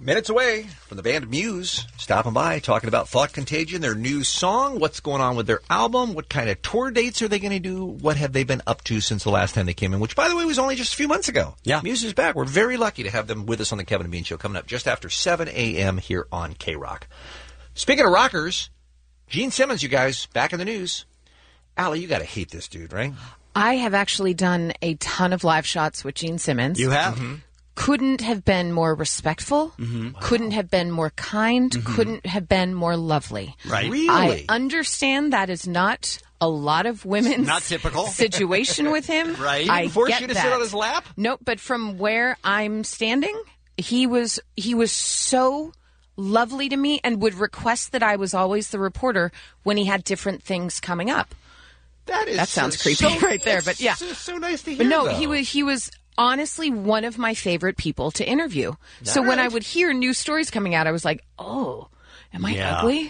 Minutes away from the band Muse, stopping by, talking about Thought Contagion, their new song, what's going on with their album, what kind of tour dates are they going to do, what have they been up to since the last time they came in, which, by the way, was only just a few months ago. Yeah. Muse is back. We're very lucky to have them with us on the Kevin and Bean Show, coming up just after 7 a.m. here on K-Rock. Speaking of rockers, Gene Simmons, you guys, back in the news. Allie, you got to hate this dude, right? I have actually done a ton of live shots with Gene Simmons. You have? Mm-hmm. Couldn't have been more respectful. Mm-hmm. Wow. Couldn't have been more kind. Mm-hmm. Couldn't have been more lovely. Right. Really? I understand that is not a lot of women's Not typical. situation with him. Right. He I didn't force get you to that. sit on his lap? Nope, but from where I'm standing, he was so lovely to me and would request that I was always the reporter when he had different things coming up. That sounds creepy right there, but yeah. So nice to hear, But no, though. he was honestly one of my favorite people to interview. So when I would hear new stories coming out, I was like, oh, am I ugly?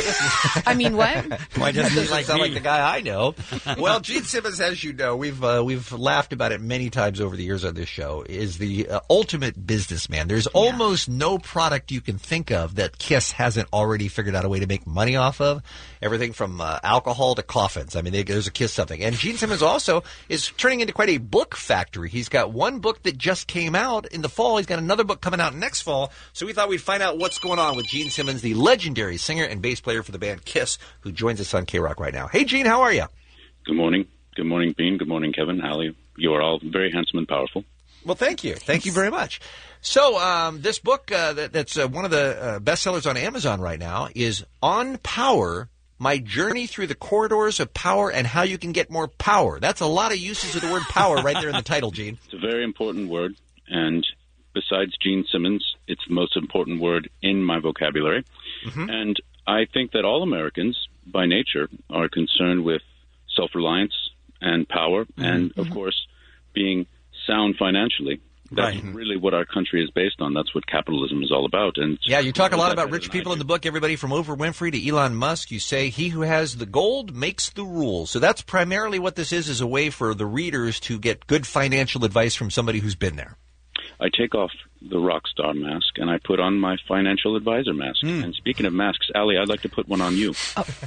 I mean, what? Why doesn't he like sound me? like the guy I know? Well, Gene Simmons, as you know, we've laughed about it many times over the years on this show, is the ultimate businessman. There's almost no product you can think of that Kiss hasn't already figured out a way to make money off of. Everything from alcohol to coffins. I mean, there's a Kiss something. And Gene Simmons also is turning into quite a book factory. He's got one book that just came out in the fall. He's got another book coming out next fall. So we thought we'd find out what's going on with Gene Simmons, the legendary singer and bass player for the band Kiss, who joins us on K-Rock right now. Hey, Gene, how are you? Good morning. Good morning, Bean. Good morning, Kevin. Allie, you are all very handsome and powerful. Well, thank you. Thank you very much. So this book that's one of the bestsellers on Amazon right now is On Power, My Journey Through the Corridors of Power and How You Can Get More Power. That's a lot of uses of the word power right there in the title, Gene. It's a very important word, and besides Gene Simmons, it's the most important word in my vocabulary. Mm-hmm. And I think that all Americans, by nature, are concerned with self-reliance and power, and, of course, being sound financially. That's really what our country is based on. That's what capitalism is all about. And yeah, you talk a lot about rich people in the book, everybody from Oprah Winfrey to Elon Musk. You say, he who has the gold makes the rules. So that's primarily what this is a way for the readers to get good financial advice from somebody who's been there. I take off the rock star mask and I put on my financial advisor mask. And speaking of masks, Allie, I'd like to put one on you.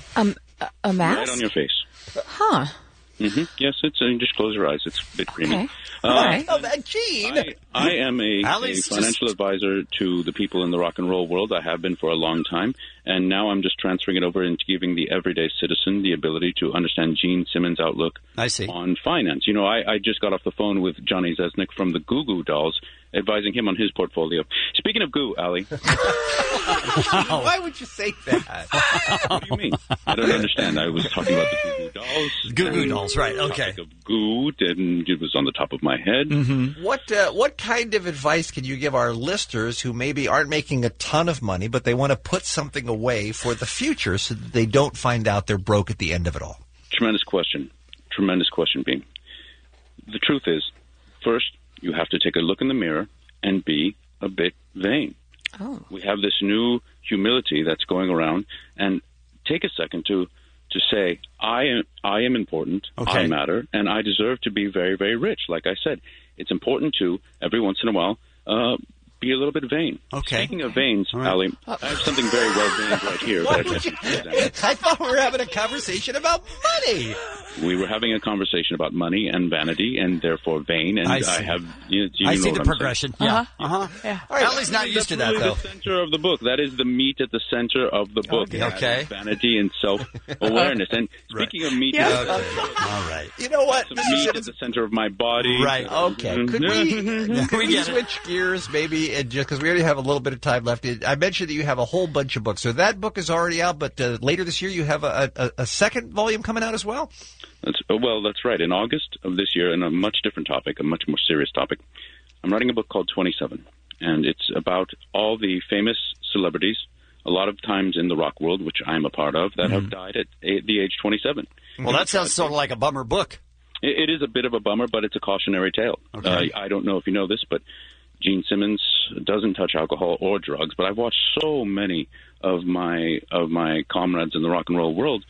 A mask? Right on your face. Huh. Mm-hmm. Yes, just close your eyes. It's a bit creamy. Okay. All right. Oh, that Gene. I am a financial advisor to the people in the rock and roll world. I have been for a long time. And now I'm just transferring it over into giving the everyday citizen the ability to understand Gene Simmons' outlook on finance. You know, I just got off the phone with Johnny Zesnick from the Goo Goo Dolls, advising him on his portfolio. Speaking of goo, Allie. Why would you say that? What do you mean? I don't understand. I was talking about the Goo Goo Dolls. Goo Goo Dolls, right, okay. The of goo, and it was on the top of my head. Mm-hmm. What kind of advice can you give our listeners who maybe aren't making a ton of money, but they want to put something away for the future so that they don't find out they're broke at the end of it all? Tremendous question, Bean. The truth is, first, you have to take a look in the mirror and be a bit vain. Oh. We have this new humility that's going around, and take a second to say, I am important, I matter, and I deserve to be very, very rich. Like I said, it's important to, every once in a while, be a little bit vain. Okay. Speaking of veins, Allie, I have something very well veined right here. I thought we were having a conversation about money. We were having a conversation about money and vanity, and therefore vain. And I have. I see the progression. Yeah. Yeah. All right. Allie's not used to that, really though. The center of the book. That is the meat at the center of the book. Okay. Vanity and self-awareness. And speaking of meat, All right. You know what? some meat at the center of my body. Right. Okay. Could we get it. switch gears maybe, and just because we already have a little bit of time left? I mentioned that you have a whole bunch of books. So that book is already out, but later this year you have a second volume coming out as well? That's right. In August of this year, in a much different topic, a much more serious topic, I'm writing a book called 27, and it's about all the famous celebrities, a lot of times in the rock world, which I'm a part of, that have died at the age 27. Well, that sounds sort of like a bummer book. It is a bit of a bummer, but it's a cautionary tale. Okay. I don't know if you know this, but Gene Simmons doesn't touch alcohol or drugs, but I've watched so many of my comrades in the rock and roll world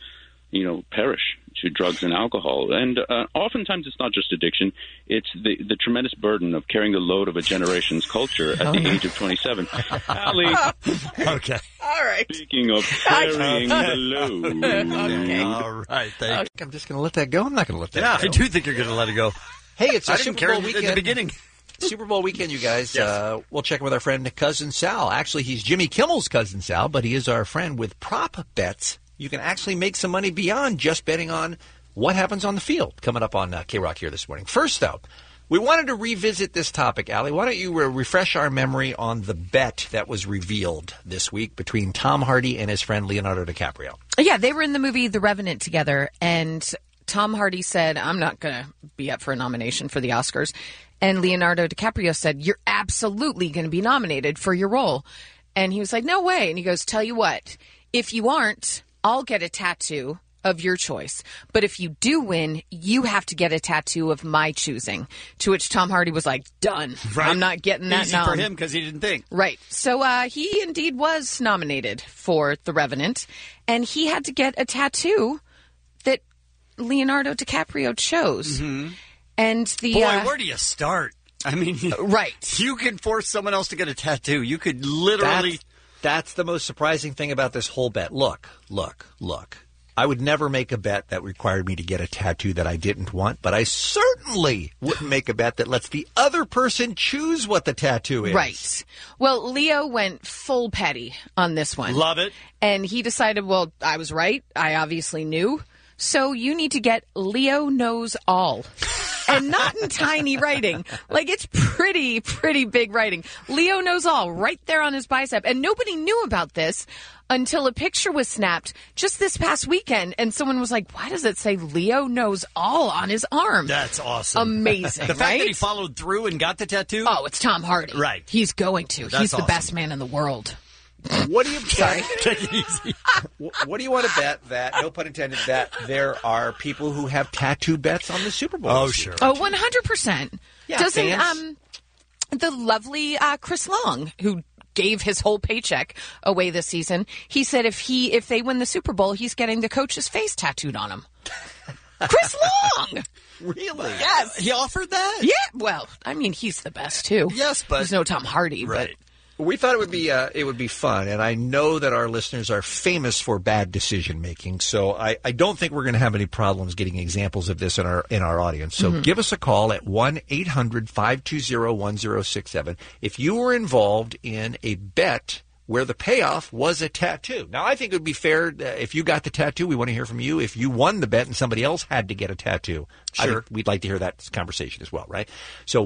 perish to drugs and alcohol. And oftentimes it's not just addiction. It's the tremendous burden of carrying the load of a generation's culture at the age of 27. Allie. Okay. All right. Speaking of carrying the load. Okay. All right. Thank you. I'm just going to let that go. I'm not going to let that Yeah, go. I do think you're going to let it go. Hey, it's a I didn't Super care Bowl weekend. in the beginning. Super Bowl weekend, you guys. Yes. We'll check in with our friend Cousin Sal. Actually, he's Jimmy Kimmel's Cousin Sal, but he is our friend with prop bets. You can actually make some money beyond just betting on what happens on the field. Coming up on K-Rock here this morning. First, though, we wanted to revisit this topic, Allie. Why don't you refresh our memory on the bet that was revealed this week between Tom Hardy and his friend Leonardo DiCaprio? Yeah, they were in the movie The Revenant together, and Tom Hardy said, I'm not going to be up for a nomination for the Oscars. And Leonardo DiCaprio said, you're absolutely going to be nominated for your role. And he was like, no way. And he goes, tell you what, if you aren't, I'll get a tattoo of your choice. But if you do win, you have to get a tattoo of my choosing. To which Tom Hardy was like, done. Right. I'm not getting that Easy for him because he didn't think. Right. So he indeed was nominated for The Revenant. And he had to get a tattoo that Leonardo DiCaprio chose. Mm-hmm. And the Boy, where do you start? I mean, right. You can force someone else to get a tattoo. You could literally. That's the most surprising thing about this whole bet. Look. I would never make a bet that required me to get a tattoo that I didn't want, but I certainly wouldn't make a bet that lets the other person choose what the tattoo is. Right. Well, Leo went full petty on this one. Love it. And he decided, well, I was right. I obviously knew. So you need to get Leo Knows All. And not in tiny writing. Like, it's pretty big writing. Leo Knows All right there on his bicep. And nobody knew about this until a picture was snapped just this past weekend. And someone was like, why does it say Leo Knows All on his arm? That's awesome. Amazing, The fact that he followed through and got the tattoo? Oh, it's Tom Hardy. Right. He's going to. That's He's the awesome. best man in the world. What do you Sorry. Take it easy. What do you want to bet that, no pun intended, that there are people who have tattoo bets on the Super Bowl? Oh, this sure. year? Oh, 100%. Yeah, Doesn't fans. the lovely Chris Long, who gave his whole paycheck away this season, he said if they win the Super Bowl, he's getting the coach's face tattooed on him. Chris Long! Really? Yes. He offered that? Yeah, well, I mean, he's the best, too. Yes, but... There's no Tom Hardy, Right. We thought it would be fun, and I know that our listeners are famous for bad decision making. So I don't think we're going to have any problems getting examples of this in our audience. So give us a call at 1-800-520-1067 if you were involved in a bet where the payoff was a tattoo. Now, I think it would be fair if you got the tattoo. We want to hear from you. If you won the bet and somebody else had to get a tattoo, I Sure. think we'd like to hear that conversation as well, right? So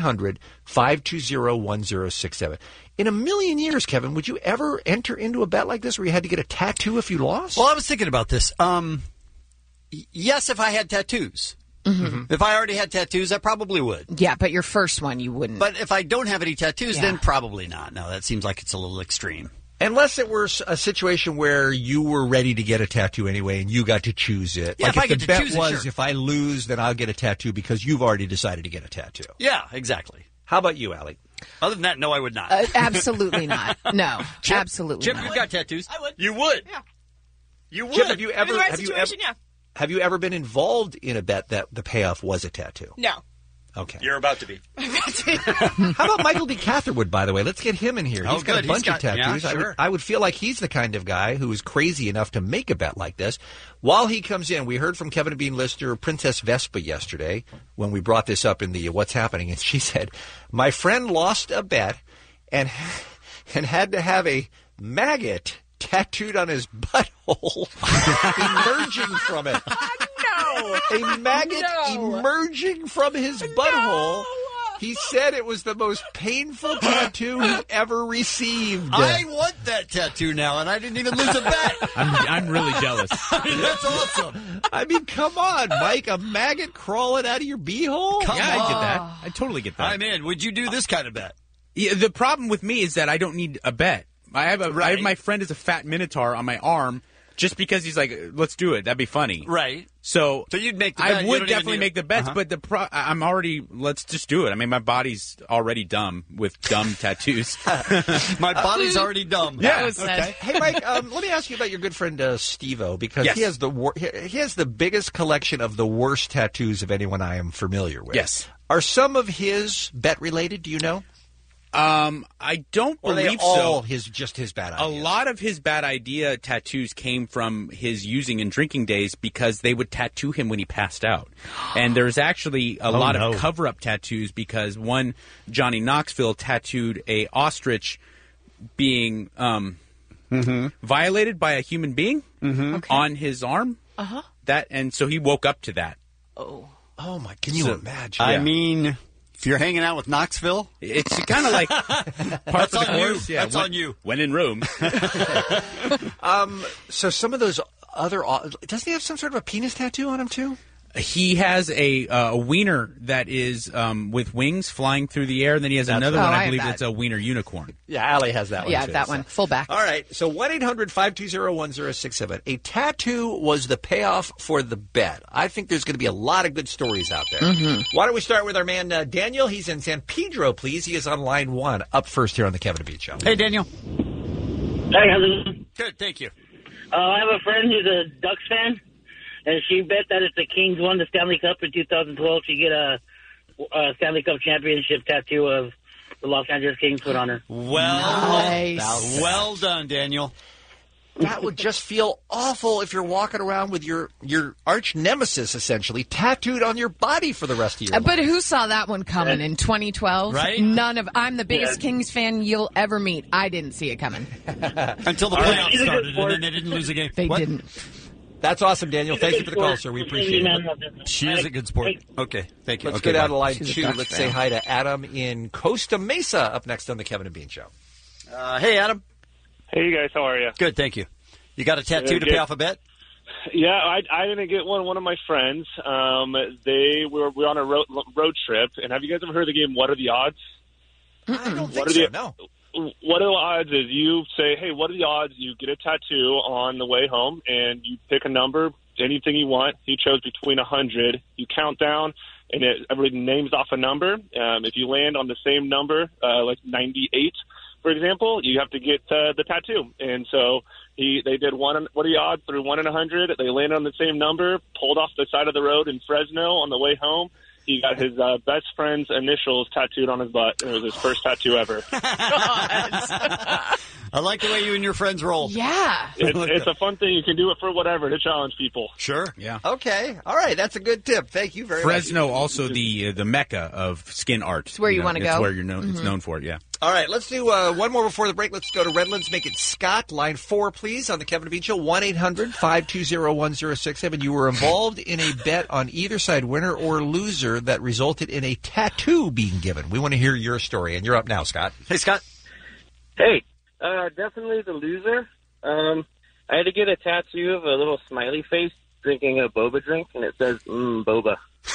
1-800-520-1067. In a million years, Kevin, would you ever enter into a bet like this where you had to get a tattoo if you lost? Well, I was thinking about this. Yes, if I had tattoos. Mm-hmm. If I already had tattoos, I probably would. Yeah, but your first one, you wouldn't. But if I don't have any tattoos, Yeah. then probably not. No, that seems like it's a little extreme. Unless it were a situation where you were ready to get a tattoo anyway and you got to choose it. Yeah, like if I the get to bet choose it, was, sure. if I lose, then I'll get a tattoo because you've already decided to get a tattoo. Yeah, exactly. How about you, Allie? Other than that, no, I would not. Absolutely not. No, absolutely Chip, not. you've got tattoos. I would. You would? Yeah. You would? Chip, have you In the ever right situation, yeah. have you ever been involved in a bet that the payoff was a tattoo? No. Okay. You're about to be. How about Michael D. Catherwood, by the way? Let's get him in here. Oh, He's got good. a bunch He's of got- yeah, tattoos. sure. I would feel like he's the kind of guy who is crazy enough to make a bet like this. While he comes in, we heard from Kevin and Bean listener Princess Vespa yesterday when we brought this up in the What's Happening, and she said, my friend lost a bet and had to have a maggot tattooed on his butthole emerging from it. No. A maggot emerging from his butthole. He said it was the most painful tattoo he ever received. I want that tattoo now, and I didn't even lose a bet. I'm really jealous. That's awesome. I mean, come on, Mike. A maggot crawling out of your beehole? Come Yeah, I get on. that. I totally get that. I'm in. Would you do this kind of bet? Yeah, the problem with me is that I don't need a bet. I have Right. my friend is a fat minotaur on my arm, just because he's like, let's do it. That'd be funny. Right. So you'd make the bet. I You would don't even definitely need- make the bets, Uh-huh. but I'm already, let's just do it. I mean, my body's already dumb with dumb tattoos. My body's already dumb. That was sad. Hey, Mike, let me ask you about your good friend Steve-O, because Yes. he has the biggest collection of the worst tattoos of anyone I am familiar with. Yes. Are some of his bet related? Do you know? I don't Or are they believe all so. his bad A ideas? lot of his bad idea tattoos came from his using and drinking days because they would tattoo him when he passed out. And there's actually a lot of cover-up tattoos because one, Johnny Knoxville tattooed a ostrich being violated by a human being on his arm. And so he woke up to that. Oh my! Can you imagine? I mean, if you're hanging out with Knoxville, It's kind of like parts of the on you. course. Yeah, That's on you. When in Rome. So some of those other doesn't he have some sort of a penis tattoo on him too? He has a wiener that is with wings flying through the air. And then he has another right. one. Oh, I I have believe that. it's a wiener unicorn. Yeah, Allie has that one. Yeah, too, that so. one. Full back. All right, so 1-800-520-1067. A tattoo was the payoff for the bet. I think there's going to be a lot of good stories out there. Why don't we start with our man Daniel? He's in San Pedro, please. He is on line 1, up first here on the Kevin and Bean Show. hey, Daniel. Hey, how's it going? Good, thank you. I have a friend who's a Ducks fan, and she bet that if the Kings won the Stanley Cup in 2012, she'd get a Stanley Cup championship tattoo of the Los Angeles Kings put on her. Nice. Well done, Daniel. That would just feel awful if you're walking around with your arch nemesis, essentially, tattooed on your body for the rest of your life. But who saw that one coming in 2012? Right? I'm the biggest Kings fan you'll ever meet. I didn't see it coming. Until the playoffs She's a good started, and sport. then they didn't lose a game. They didn't. That's awesome, Daniel. Thank you for the call, sir. We appreciate it. She is a good sport. Okay, thank you. Let's Okay, get out bye. of line She's a 2. Ducks Let's fan. say hi to Adam in Costa Mesa, up next on the Kevin and Bean Show. Hey, Adam. Hey, you guys, how are you? Good, thank you. You got a tattoo to good. pay off a bet? Yeah, I didn't get one. One of my friends, we were on a road trip, and have you guys ever heard of the game What Are the Odds? I don't think What are so, the- no. What are the odds is you say, hey, what are the odds you get a tattoo on the way home, and you pick a number, anything you want. He chose between 100. You count down, and everybody names off a number. If you land on the same number, like 98, for example, you have to get the tattoo. And so they did what are the odds through 1 in 100. They landed on the same number, pulled off the side of the road in Fresno on the way home. He got his best friend's initials tattooed on his butt. It was his first tattoo ever. I like the way you and your friends roll. Yeah. It's a fun thing. You can do it for whatever to challenge people. Sure. Yeah. Okay. All right. That's a good tip. Thank you very Fresno, much. also the mecca of skin art. It's where you wanna It's go. where you're known. It's known for it. Yeah. All right. Let's do one more before the break. Let's go to Redlands. Make it Scott. Line 4, please, on the Kevin and Bean Show. 1-800-520-1067. You were involved in a bet on either side, winner or loser, that resulted in a tattoo being given. We want to hear your story, and you're up now, Scott. Hey, Scott. Hey, definitely the loser. I had to get a tattoo of a little smiley face drinking a boba drink, and it says, boba.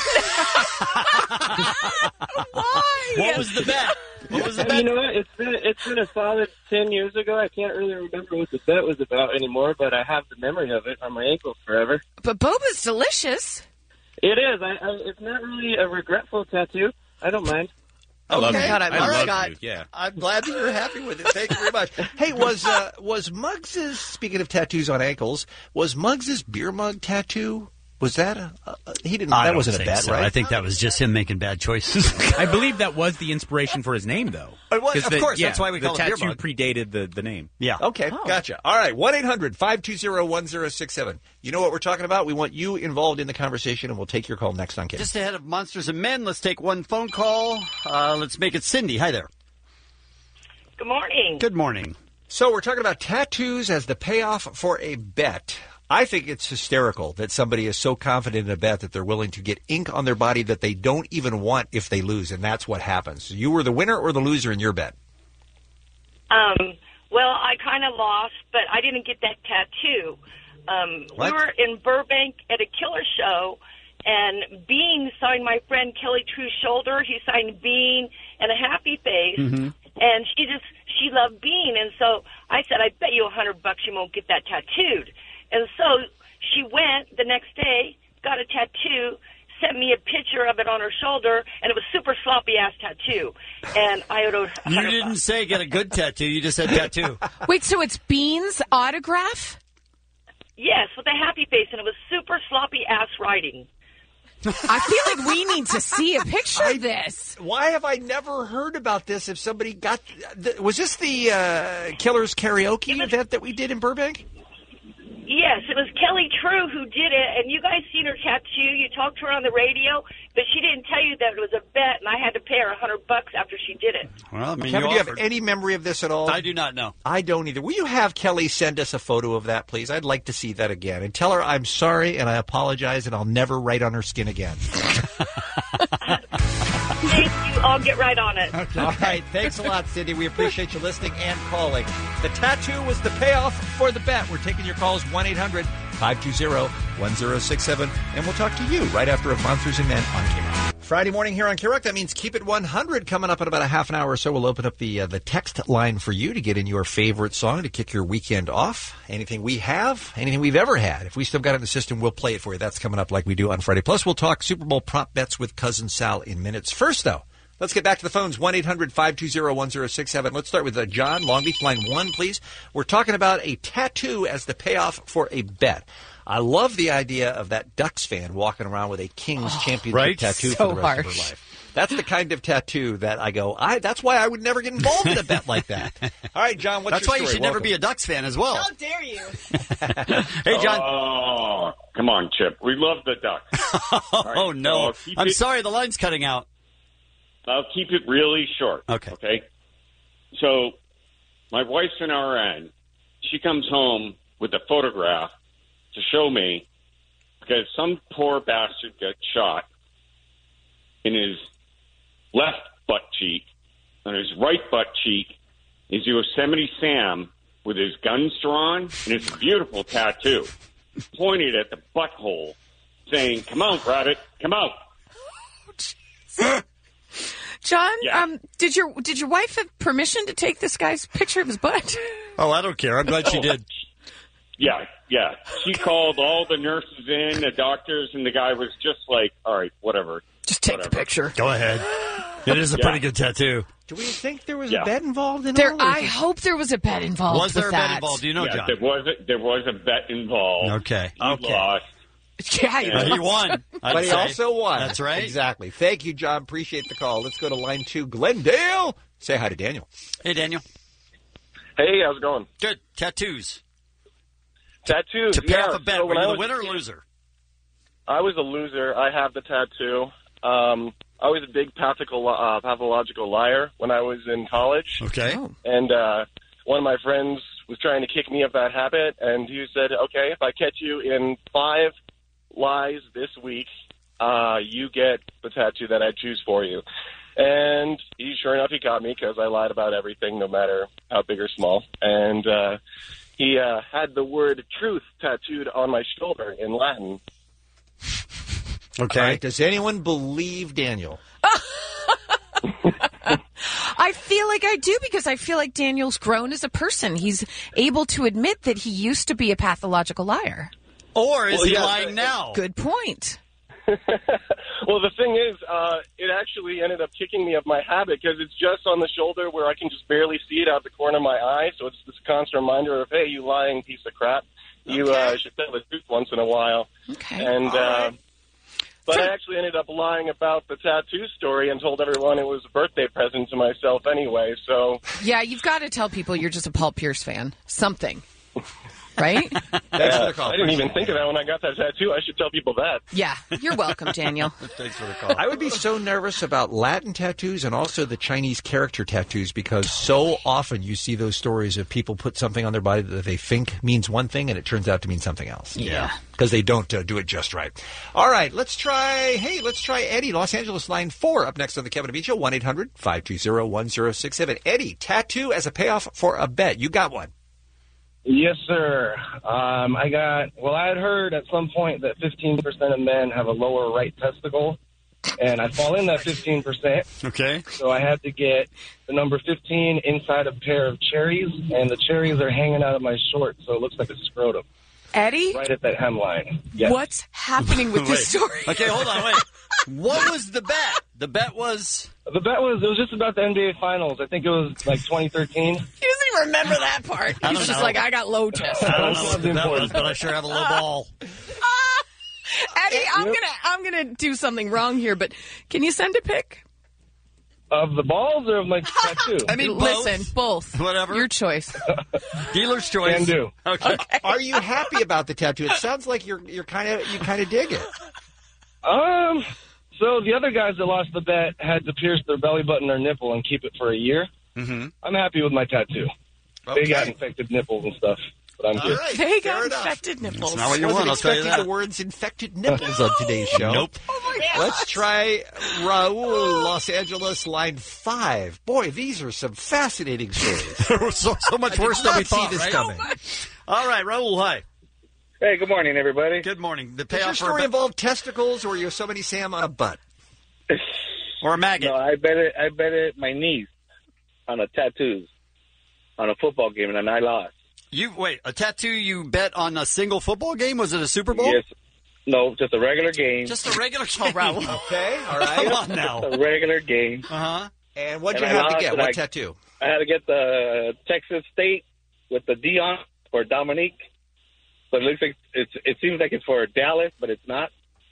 Why? What was the bet? What was the And bet? you know what? It's been a solid 10 years ago. I can't really remember what the bet was about anymore, but I have the memory of it on my ankle forever. But boba's delicious. It is. It's not really a regretful tattoo. I don't mind. I love Okay. it. God, I I love love Scott. you. Yeah. I'm glad that you're happy with it. Thank you very much. Hey, was Muggs's, speaking of tattoos on ankles, was Muggs's beer mug tattoo? Was that he didn't? That wasn't a bet, so. right? I think that was just him making bad choices. I believe that was the inspiration for his name, though. It was, 'Cause of course, that's why we call the it beer tattoo mug. predated the name. Yeah. Okay, gotcha. All right, 1-800-520-1067. You know what we're talking about? We want you involved in the conversation, and we'll take your call next on Kid. Just ahead of Monsters and Men, let's take one phone call. Let's make it Cindy. Hi there. Good morning. Good morning. So we're talking about tattoos as the payoff for a bet. I think it's hysterical that somebody is so confident in a bet that they're willing to get ink on their body that they don't even want if they lose, and that's what happens. You were the winner or the loser in your bet? Well, I kind of lost, but I didn't get that tattoo. What? We were in Burbank at a Killer show, and Bean signed my friend Kelly True's shoulder. He signed Bean and a happy face, and she loved Bean, and so I said, I bet you $100 you won't get that tattooed. And so she went the next day, got a tattoo, sent me a picture of it on her shoulder, and it was super sloppy-ass tattoo. And I owed her $100. You didn't say get a good tattoo. You just said tattoo. Wait, so it's Bean's autograph? Yes, with a happy face, and it was super sloppy-ass writing. I feel like we need to see a picture of this. Why have I never heard about this? If somebody got... was this the Killers karaoke event that we did in Burbank? Yes, it was Kelly True who did it, and you guys seen her tattoo. You talked to her on the radio, but she didn't tell you that it was a bet, and I had to pay her $100 after she did it. Well, I mean, Kevin, do you have any memory of this at all? I do not know. I don't either. Will you have Kelly send us a photo of that, please? I'd like to see that again. And tell her I'm sorry and I apologize and I'll never write on her skin again. Thank you. I'll get right on it. Okay. All right. Thanks a lot, Cindy. We appreciate you listening and calling. The tattoo was the payoff for the bet. We're taking your calls 1-800-520-1067. And we'll talk to you right after of Monsters and Men on K-Rock. Friday morning here on K-Rock. That means Keep It 100 coming up in about a half an hour or so. We'll open up the text line for you to get in your favorite song to kick your weekend off. Anything we have, anything we've ever had. If we still got it in the system, we'll play it for you. That's coming up like we do on Friday. Plus, we'll talk Super Bowl prop bets with Cousin Sal in minutes. First, though, let's get back to the phones. 1-800-520-1067. Let's start with John, Long Beach, line 1, please. We're talking about a tattoo as the payoff for a bet. I love the idea of that Ducks fan walking around with a Kings championship tattoo for the rest of her life. That's the kind of tattoo that I go, that's why I would never get involved in a bet like that. All right, John, what's your story? That's why you should never be a Ducks fan as well. How dare you? Hey, John. Oh, come on, Chip. We love the Ducks. Oh, no. I'm sorry, the line's cutting out. I'll keep it really short. Okay. So my wife's an RN. She comes home with a photograph to show me because some poor bastard got shot in his left butt cheek. On his right butt cheek is Yosemite Sam with his guns drawn, and it's a beautiful tattoo pointed at the butthole saying, "Come out, rabbit, come out." John, did your wife have permission to take this guy's picture of his butt? Oh, I don't care. I'm glad she did. Yeah. She called all the nurses in, the doctors, and the guy was just like, all right, whatever. Just take the picture. Go ahead. It is a pretty good tattoo. Do we think there was a bet involved in it? I hope there was a bet involved. Was there a bet involved? Do you know, John? There was a bet involved. Okay. He lost. Yeah, he won. But he also won. That's right. Exactly. Thank you, John. Appreciate the call. Let's go to line 2. Glendale. Say hi to Daniel. Hey, Daniel. Hey, how's it going? Good. Tattoos. Tattoos. To pay off a bet. Were you the winner or loser? I was a loser. I have the tattoo. I was a big pathological liar when I was in college. Okay. And one of my friends was trying to kick me of that habit, and he said, okay, if I catch you in 5 lies this week, you get the tattoo that I choose for you. And sure enough, he caught me because I lied about everything, no matter how big or small. And he had the word truth tattooed on my shoulder in Latin. Okay. Right. Does anyone believe Daniel? I feel like I do, because I feel like Daniel's grown as a person. He's able to admit that he used to be a pathological liar. Or is he lying now? Good point. Well, the thing is, it actually ended up kicking me of my habit because it's just on the shoulder where I can just barely see it out the corner of my eye. So it's this constant reminder of, hey, you lying piece of crap. You should tell the truth once in a while. Okay. And but I actually ended up lying about the tattoo story and told everyone it was a birthday present to myself anyway. So yeah, you've got to tell people you're just a Paul Pierce fan. Something. Right? Thanks for the call. I didn't even think of that when I got that tattoo. I should tell people that. Yeah, you're welcome, Daniel. Thanks for the call. I would be so nervous about Latin tattoos and also the Chinese character tattoos, because so often you see those stories of people put something on their body that they think means one thing and it turns out to mean something else. Yeah. Because they don't do it just right. All right, let's try Eddie, Los Angeles, line 4, up next on the Kevin and Bean Show, 1-800-520-1067. Eddie, tattoo as a payoff for a bet. You got one. Yes, sir. I had heard at some point that 15% of men have a lower right testicle, and I fall in that 15%. Okay. So I had to get the number 15 inside a pair of cherries, and the cherries are hanging out of my shorts, so it looks like a scrotum. Eddie? right at that hemline. Yes. What's happening with this story? Okay, hold on, wait. What was the bet? The bet was... The bet was, it was just about the NBA Finals. I think it was like 2013. He doesn't even remember that part. He's just like, I got low chest. I don't know what the bet was, but I sure have a low ball. Eddie, I'm gonna do something wrong here, but can you send a pic? Of the balls or of my tattoo? I mean, listen, both. Whatever. Your choice. Dealer's choice. Can do. Okay. Are you happy about the tattoo? It sounds like you kind of dig it. So the other guys that lost the bet had to pierce their belly button or nipple and keep it for a year. Mm-hmm. I'm happy with my tattoo. Okay. They got infected nipples and stuff, but I'm good. Right, They fair got enough. infected nipples. That's not what you Wasn't want, I'll tell you expecting that. the words infected nipples on today's show. Nope. Let's try Raul, Los Angeles, line 5. Boy, these are some fascinating stories. so much worse than we thought, this right? coming. All right, Raul, hi. Hey, good morning, everybody. Good morning. The Does your payoff for story involve testicles or Yosemite Sam on a butt? or a maggot? No, I bet it my niece on a tattoos on a football game, and I lost. A tattoo you bet on a single football game? Was it a Super Bowl? Yes. No, just a regular game. Just a regular game. Okay, all right. Come on now. Just a regular game. Uh-huh. And what'd you And I have to lost, get? and What I- tattoo? I had to get the Texas State with the Dion or Dominique. But it looks like it seems like it's for Dallas, but it's not.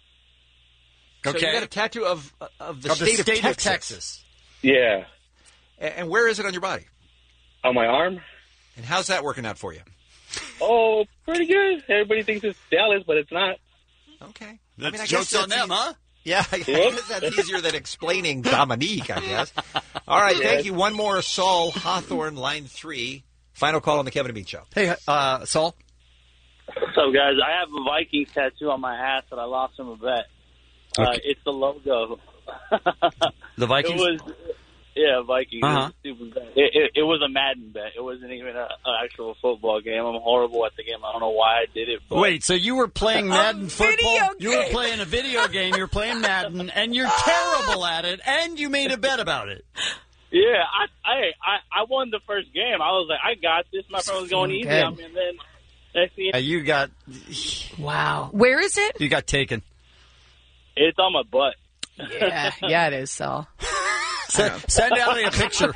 So you got a tattoo of the state of Texas. Yeah. And where is it on your body? On my arm. And how's that working out for you? Oh, pretty good. Everybody thinks it's Dallas, but it's not. Okay. That's I jokes guess on them, huh? Yeah, I guess that's easier than explaining Dominique, I guess. All right, thank you. One more, Saul Hawthorne, line 3. Final call on the Kevin and Bean Show. Hey, Saul. What's up, guys? I have a Vikings tattoo on my ass that I lost from a bet. Okay. It's the logo. The Vikings? Vikings. Uh-huh. It was a stupid bet. It was a Madden bet. It wasn't even an actual football game. I'm horrible at the game. I don't know why I did it. But Wait, so you were playing Madden football? You were game. playing a video game. You were playing Madden, and you're terrible at it, and you made a bet about it. Yeah, I won the first game. I was like, I got this. My friend was going easy on me, and then next thing You got... Wow. Where is it? You got taken. it's on my butt. Yeah, it is, Saul. Send out a picture.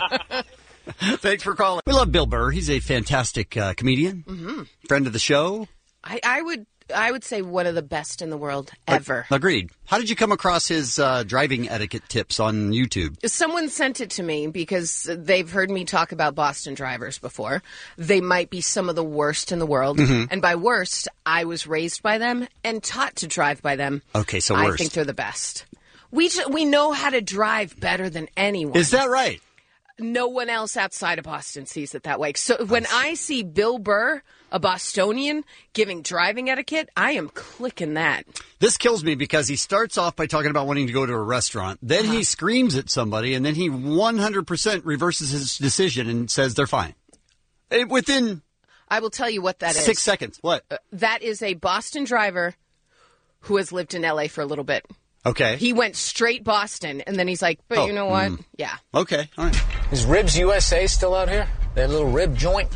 Thanks for calling. We love Bill Burr. He's a fantastic comedian, friend of the show. I would say one of the best in the world ever. Agreed. How did you come across his driving etiquette tips on YouTube? Someone sent it to me because they've heard me talk about Boston drivers before. They might be some of the worst in the world. And by worst, I was raised by them and taught to drive by them. Okay, so I worst. think they're the best. We know how to drive better than anyone. Is that right? No one else outside of Boston sees it that way. So when I see Bill Burr, a Bostonian, giving driving etiquette, I am clicking that. This kills me because he starts off by talking about wanting to go to a restaurant. Then he screams at somebody, and then he 100% reverses his decision and says they're fine. Within I will tell you what that is. 6 seconds. What? That is a Boston driver who has lived in L.A. for a little bit. Okay. He went straight Boston, and then he's like, but you know what? Yeah. Okay. All right. Is Ribs USA still out here? That little rib joint?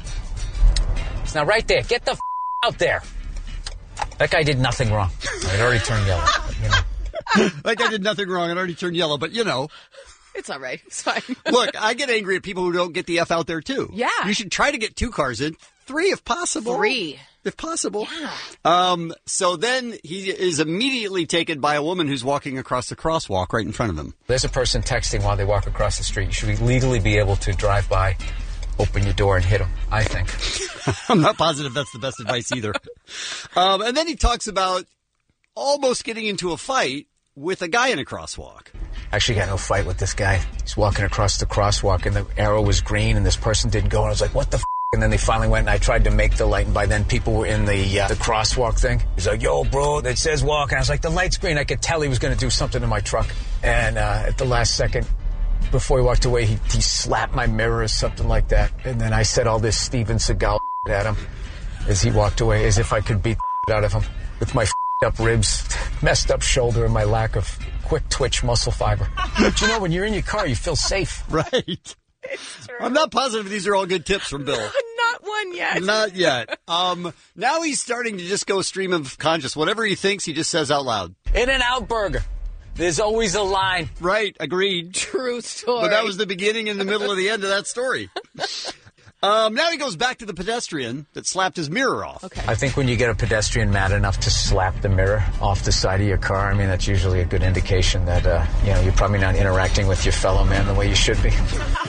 It's now right there. Get the out there. That guy did nothing wrong. It already turned yellow. You know. That guy did nothing wrong. It already turned yellow, but you know. It's all right. It's fine. Look, I get angry at people who don't get the F out there, too. Yeah. You should try to get 2 cars in. 3 if possible. 3. If possible. Yeah. So then he is immediately taken by a woman who's walking across the crosswalk right in front of him. There's a person texting while they walk across the street. You should legally be able to drive by, open your door, and hit them, I think. I'm not positive that's the best advice either. And then he talks about almost getting into a fight with a guy in a crosswalk. Actually got no fight with this guy. He's walking across the crosswalk, and the arrow was green, and this person didn't go. And I was like, what the f***? And then they finally went, and I tried to make the light, and by then people were in the crosswalk thing. He's like, yo, bro, it says walk. And I was like, the light's green. I could tell he was going to do something to my truck. And at the last second, before he walked away, he slapped my mirror or something like that. And then I said all this Steven Seagal at him as he walked away, as if I could beat the out of him with my up ribs, messed up shoulder, and my lack of quick twitch muscle fiber. But you know, when you're in your car, you feel safe. Right. I'm not positive these are all good tips from Bill. Not one yet. Not yet. Now he's starting to just go stream of conscious. Whatever he thinks, he just says out loud. In-N-Out Burger. There's always a line. Right, agreed. True story. But that was the beginning and the middle of the end of that story. Now he goes back to the pedestrian that slapped his mirror off. Okay. I think when you get a pedestrian mad enough to slap the mirror off the side of your car, I mean, that's usually a good indication that, you're probably not interacting with your fellow man the way you should be.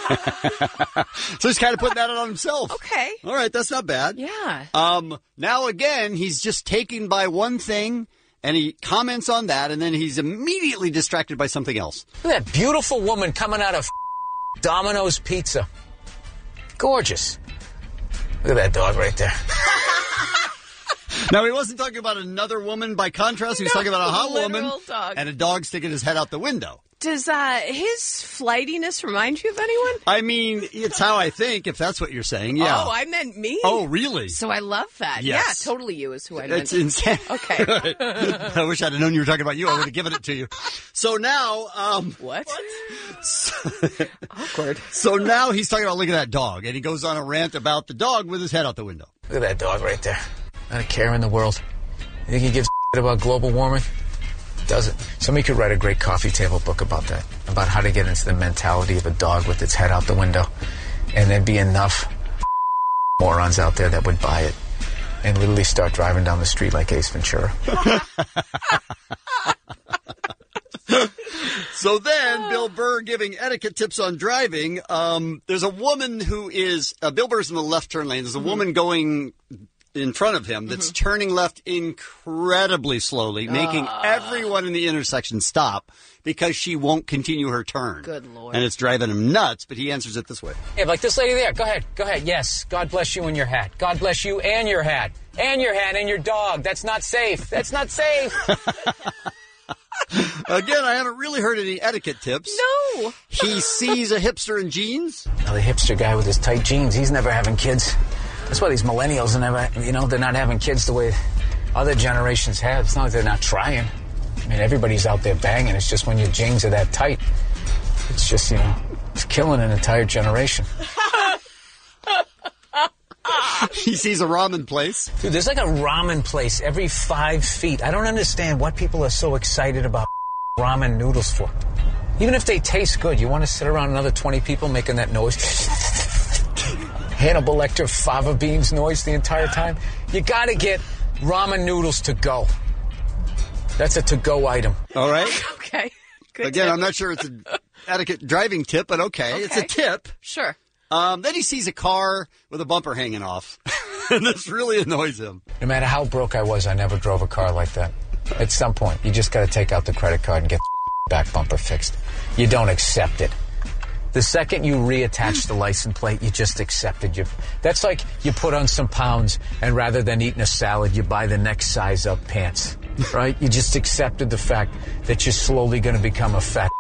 So he's kind of putting that on himself. Okay. All right, that's not bad. Yeah. Now again, he's just taken by one thing, and he comments on that, and then he's immediately distracted by something else. Look at that beautiful woman coming out of Domino's Pizza. Gorgeous. Look at that dog right there. Now, he wasn't talking about another woman by contrast. He was talking about a hot woman dog. and a dog sticking his head out the window. Does his flightiness remind you of anyone? I mean, it's how I think, if that's what you're saying, yeah. Oh, I meant me. Oh, really? So I love that. Yes. Yeah, totally you is who I meant. It's insane. Okay. I wish I'd have known you were talking about you. I would have given it to you. So now... What? Awkward. So now he's talking about, look at that dog, and he goes on a rant about the dog with his head out the window. Look at that dog right there. Not a care in the world. You think he gives a shit about global warming? Doesn't. Somebody could write a great coffee table book about that, about how to get into the mentality of a dog with its head out the window. And there'd be enough morons out there that would buy it and literally start driving down the street like Ace Ventura. So then, Bill Burr giving etiquette tips on driving. There's a woman who is, Bill Burr's in the left turn lane. There's a woman going in front of him that's turning left incredibly slowly, making everyone in the intersection stop because she won't continue her turn. Good Lord. And it's driving him nuts, but he answers it this way. Yeah, like this lady there. Go ahead. Yes. God bless you and your hat. God bless you and your hat. And your hat and your dog. That's not safe. That's not safe. Again, I haven't really heard any etiquette tips. No. He sees a hipster in jeans. Now, the hipster guy with his tight jeans, he's never having kids. That's why these millennials are never, they're not having kids the way other generations have. It's not like they're not trying. I mean, everybody's out there banging. It's just when your jeans are that tight, it's just, it's killing an entire generation. He sees a ramen place. Dude, there's like a ramen place every 5 feet. I don't understand what people are so excited about ramen noodles for. Even if they taste good, you want to sit around another 20 people making that noise? Hannibal Lecter fava beans noise the entire time? You got to get ramen noodles to go. That's a to-go item. All right. Okay. Good Again, tip. I'm not sure it's an etiquette driving tip, but okay. It's a tip. Sure. Then he sees a car with a bumper hanging off. And this really annoys him. No matter how broke I was, I never drove a car like that. At some point, you just got to take out the credit card and get the back bumper fixed. You don't accept it. The second you reattach the license plate, you just accept it. That's like you put on some pounds, and rather than eating a salad, you buy the next size up pants. Right? You just accepted the fact that you're slowly going to become a fat.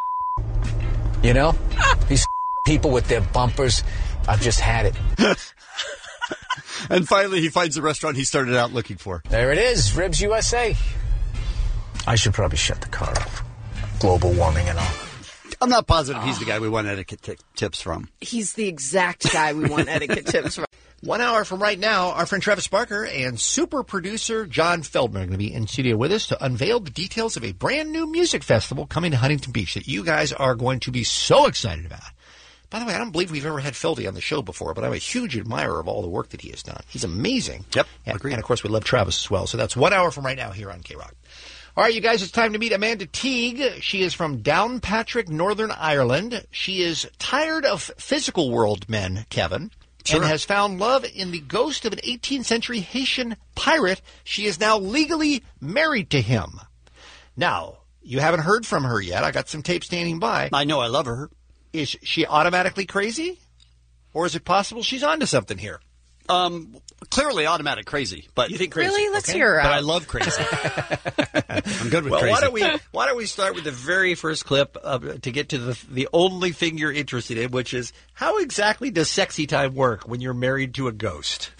These people with their bumpers, I've just had it. And finally, he finds the restaurant he started out looking for. There it is, Ribs USA. I should probably shut the car off. Global warming and all. I'm not positive he's the guy we want etiquette tips from. He's the exact guy we want etiquette tips from. 1 hour from right now, our friend Travis Barker and super producer John Feldman are going to be in studio with us to unveil the details of a brand new music festival coming to Huntington Beach that you guys are going to be so excited about. By the way, I don't believe we've ever had Feldy on the show before, but I'm a huge admirer of all the work that he has done. He's amazing. Yep, agreed. And of course, we love Travis as well. So that's 1 hour from right now here on K-Rock. All right, you guys, it's time to meet Amanda Teague. She is from Downpatrick, Northern Ireland. She is tired of physical world men, Kevin, and has found love in the ghost of an 18th century Haitian pirate. She is now legally married to him. Now, you haven't heard from her yet. I got some tape standing by. I know, I love her. Is she automatically crazy? Or is it possible she's onto something here? Clearly automatic crazy, but you think crazy? Really? Let's hear her But out. I love crazy. I'm good with well, crazy. Why don't we start with the very first clip to get to the only thing you're interested in, which is how exactly does sexy time work when you're married to a ghost?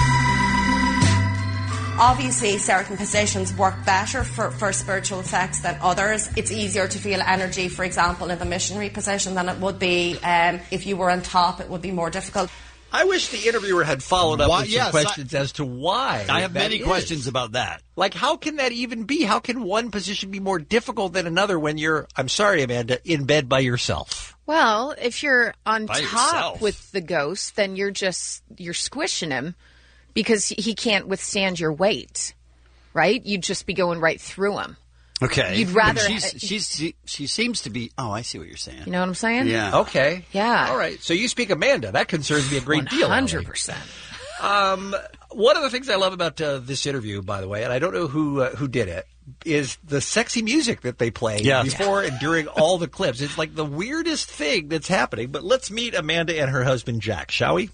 Obviously, certain positions work better for spiritual sex than others. It's easier to feel energy, for example, in the missionary position than it would be if you were on top. It would be more difficult. I wish the interviewer had followed up with some questions as to why. I have many questions about that. Like, how can that even be? How can one position be more difficult than another when you're, I'm sorry, Amanda, in bed by yourself? Well, if you're on By top yourself. with the ghost, then you're squishing him because he can't withstand your weight, right? You'd just be going right through him. Okay. You'd rather... She seems to be... Oh, I see what you're saying. You know what I'm saying? Yeah. Okay. Yeah. All right. So you speak Amanda. That concerns me a great deal. 100%. One of the things I love about this interview, by the way, and I don't know who did it, is the sexy music that they play before and during all the clips. It's like the weirdest thing that's happening. But let's meet Amanda and her husband, Jack, shall we?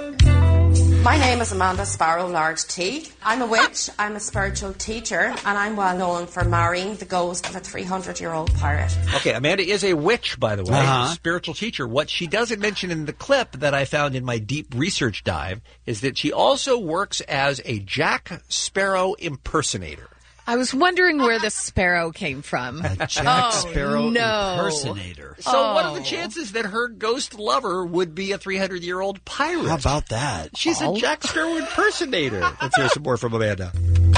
My name is Amanda Sparrow Large Teague. I'm a witch, I'm a spiritual teacher, and I'm well known for marrying the ghost of a 300-year-old pirate. Okay, Amanda is a witch, by the way, spiritual teacher. What she doesn't mention in the clip that I found in my deep research dive is that she also works as a Jack Sparrow impersonator. I was wondering where the sparrow came from. A Jack Sparrow impersonator. So what are the chances that her ghost lover would be a 300-year-old pirate? How about that? She's a Jack Sparrow impersonator. Let's hear some more from Amanda.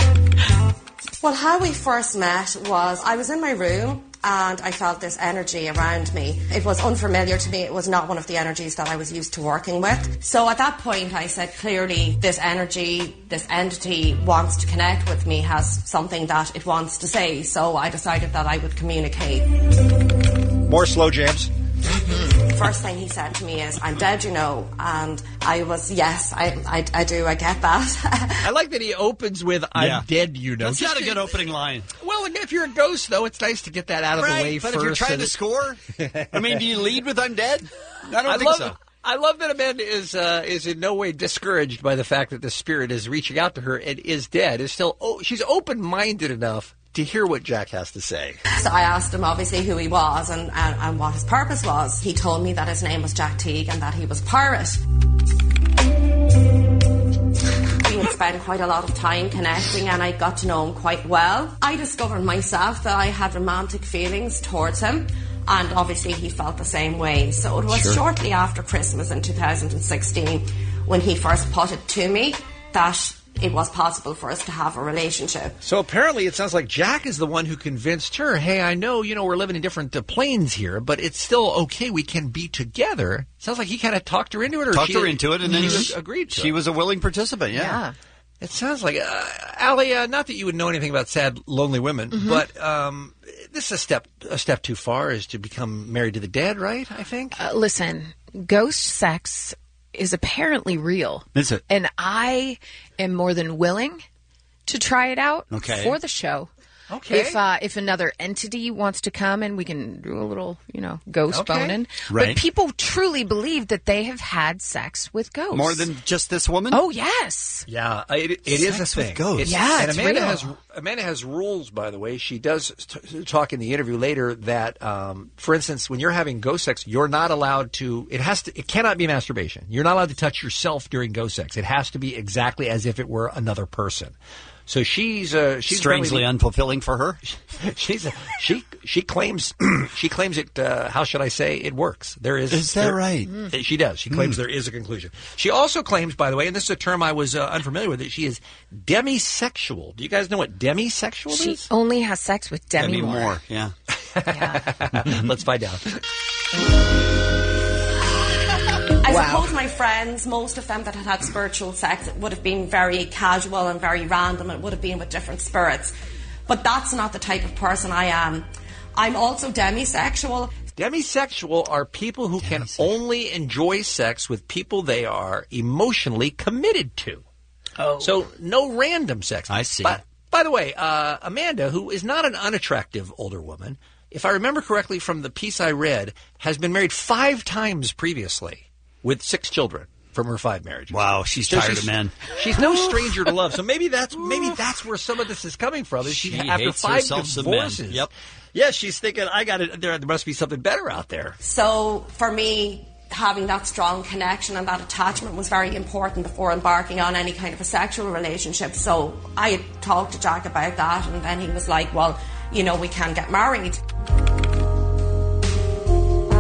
Well, how we first met was I was in my room and I felt this energy around me. It was unfamiliar to me. It was not one of the energies that I was used to working with. So at that point I said, clearly this energy, this entity wants to connect with me, has something that it wants to say. So I decided that I would communicate. More slow jams. First thing he said to me is, I'm dead, you know. And I was, yes, I do, I get that. I like that he opens with, I'm dead, you know. That's not a good opening line. Well, if you're a ghost, though, it's nice to get that out of the way but first. if you're trying to score, I mean, do you lead with I'm dead? I don't think so. I love that Amanda is in no way discouraged by the fact that the spirit is reaching out to her and is dead. Is still, she's open-minded enough to hear what Jack has to say. So I asked him, obviously, who he was and what his purpose was. He told me that his name was Jack Teague and that he was a pirate. We had spent quite a lot of time connecting and I got to know him quite well. I discovered myself that I had romantic feelings towards him, and obviously he felt the same way. So it was shortly after Christmas in 2016 when he first put it to me that it was possible for us to have a relationship. So apparently it sounds like Jack is the one who convinced her, hey, I know, we're living in different planes here, but it's still okay, we can be together. Sounds like he kind of talked her into it. Talked her into it, and then she agreed to it. She was a willing participant, yeah. It sounds like, Allie, not that you would know anything about sad, lonely women, but this is a step too far, is to become married to the dead, right, I think? Listen, ghost sex is apparently real. Is it? And I am more than willing to try it out for the show. Okay. If another entity wants to come and we can do a little, ghost boning. Right. But people truly believe that they have had sex with ghosts. More than just this woman? Oh, yes. Yeah, it is a thing. With ghosts. Yeah, and it's Amanda Amanda has rules, by the way. She does talk in the interview later that, for instance, when you're having ghost sex, you're not allowed to. It cannot be masturbation. You're not allowed to touch yourself during ghost sex. It has to be exactly as if it were another person. So she's strangely unfulfilling for her. She claims it. How should I say it works? Is that right? She does. She claims there is a conclusion. She also claims, by the way, and this is a term I was unfamiliar with, that she is demisexual. Do you guys know what demisexual is? She only has sex with Demi Moore. Yeah. Let's find out. I suppose my friends, most of them that had spiritual sex, it would have been very casual and very random. It would have been with different spirits. But that's not the type of person I am. I'm also demisexual. Demisexual are people who can only enjoy sex with people they are emotionally committed to. Oh. So no random sex. I see. But, by the way, Amanda, who is not an unattractive older woman, if I remember correctly from the piece I read, has been married 5 times previously, with 6 children from her 5 marriages. Wow, she's tired of men. She's no stranger to love. So maybe that's where some of this is coming from. Is she after 5 divorces? Yep. Yeah, she's thinking, I got it. There must be something better out there. So for me, having that strong connection and that attachment was very important before embarking on any kind of a sexual relationship. So I had talked to Jack about that, and then he was like, well, we can get married. I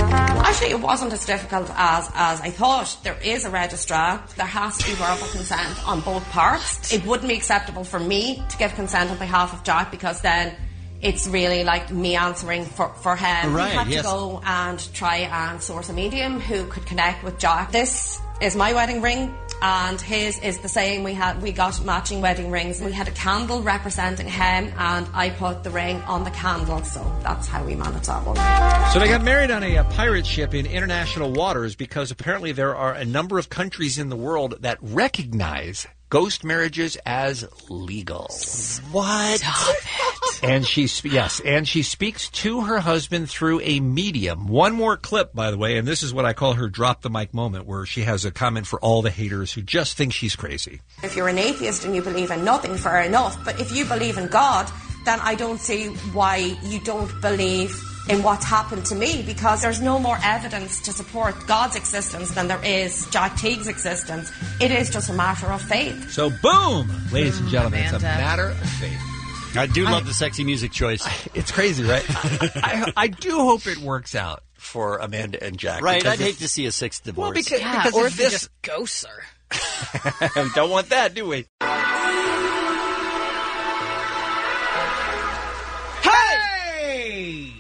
Actually, it wasn't as difficult as I thought. There is a registrar. There has to be verbal consent on both parts. It wouldn't be acceptable for me to give consent on behalf of Jack, because then it's really like me answering for him. Right, we had yes. to go and try and source a medium who could connect with Jack. This is my wedding ring, and his is the same. We got matching wedding rings. We had a candle representing him, and I put the ring on the candle, so that's how we managed that one. So they got married on a pirate ship in international waters because apparently there are a number of countries in the world that recognize ghost marriages as legal. What? Stop it. And she speaks to her husband through a medium. One more clip, by the way, and this is what I call her drop the mic moment, where she has a comment for all the haters who just think she's crazy. If you're an atheist and you believe in nothing, fair enough. But if you believe in God, then I don't see why you don't believe in what's happened to me, because there's no more evidence to support God's existence than there is Jack Teague's existence. It is just a matter of faith. So boom, ladies and gentlemen, it's a Amanda. matter of faith. I do love the sexy music choice. It's crazy, right? I do hope it works out for Amanda and Jack. Right, because I'd hate to see a sixth divorce. Well, because or if if this... you just ghosts her. Don't want that, do we? Hey!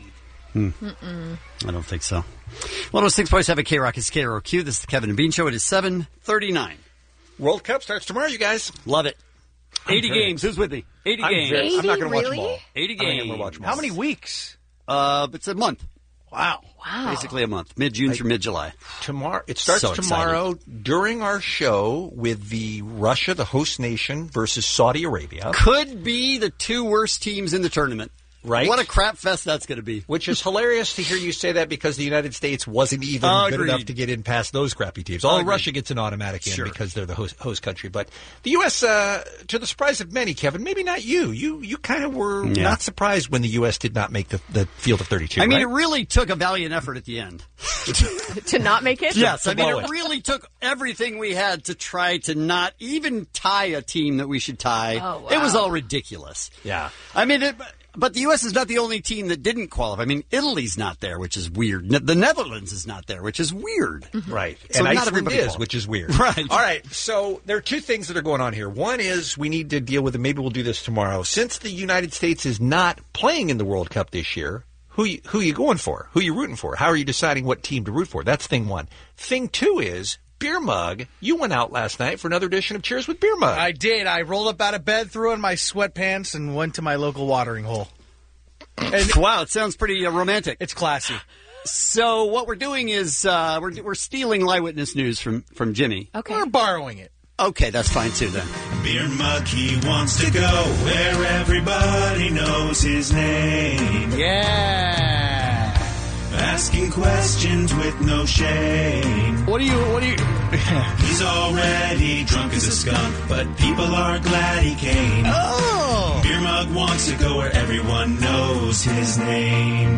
I don't think so. 106.7 K-Rock is KROQ. This is the Kevin and Bean Show. It is 7:39. World Cup starts tomorrow, you guys. Love it. 80 games. Who's with me? 80 games. I'm not going to watch really? them all. 80 I think I'm games. gonna watch them all. How many weeks? It's a month. Wow. Basically a month. Mid-June through mid-July. Tomorrow, it starts So tomorrow during our show with the Russia, the host nation, versus Saudi Arabia. Could be the two worst teams in the tournament. Right. What a crap fest that's going to be. Which is hilarious to hear you say that, because the United States wasn't even good Agreed. enough to get in past those crappy teams. Although Agreed. Russia gets an automatic in Sure. because they're the host country. But the U.S., to the surprise of many, Kevin, maybe not you. You kind of were not surprised when the U.S. did not make the field of 32, I mean, right? it really took a valiant effort at the end. To not make it? Yes, I mean, blow it it. really took everything we had to try to not even tie a team that we should tie. Oh, wow. It was all ridiculous. Yeah. I mean, but the U.S. is not the only team that didn't qualify. I mean, Italy's not there, which is weird. The Netherlands is not there, which is weird. Right. So And not Iceland everybody is, qualified. which is weird. Right. All right. So there are two things that are going on here. One is we need to deal with it. Maybe we'll do this tomorrow. Since the United States is not playing in the World Cup this year, who you going for? Who you rooting for? How are you deciding what team to root for? That's thing one. Thing two is Beer Mug. You went out last night for another edition of Cheers with Beer Mug. I did. I rolled up out of bed, threw on my sweatpants, and went to my local watering hole. And wow, it sounds pretty romantic. It's classy. So what we're doing is we're stealing Eyewitness News from Jimmy. Okay. We're borrowing it. Okay, that's fine too then. Beer Mug, he wants to go where everybody knows his name. Yeah. Asking questions with no shame. What do you... He's already drunk as a skunk, but people are glad he came. Oh! Beer Mug wants to go where everyone knows his name.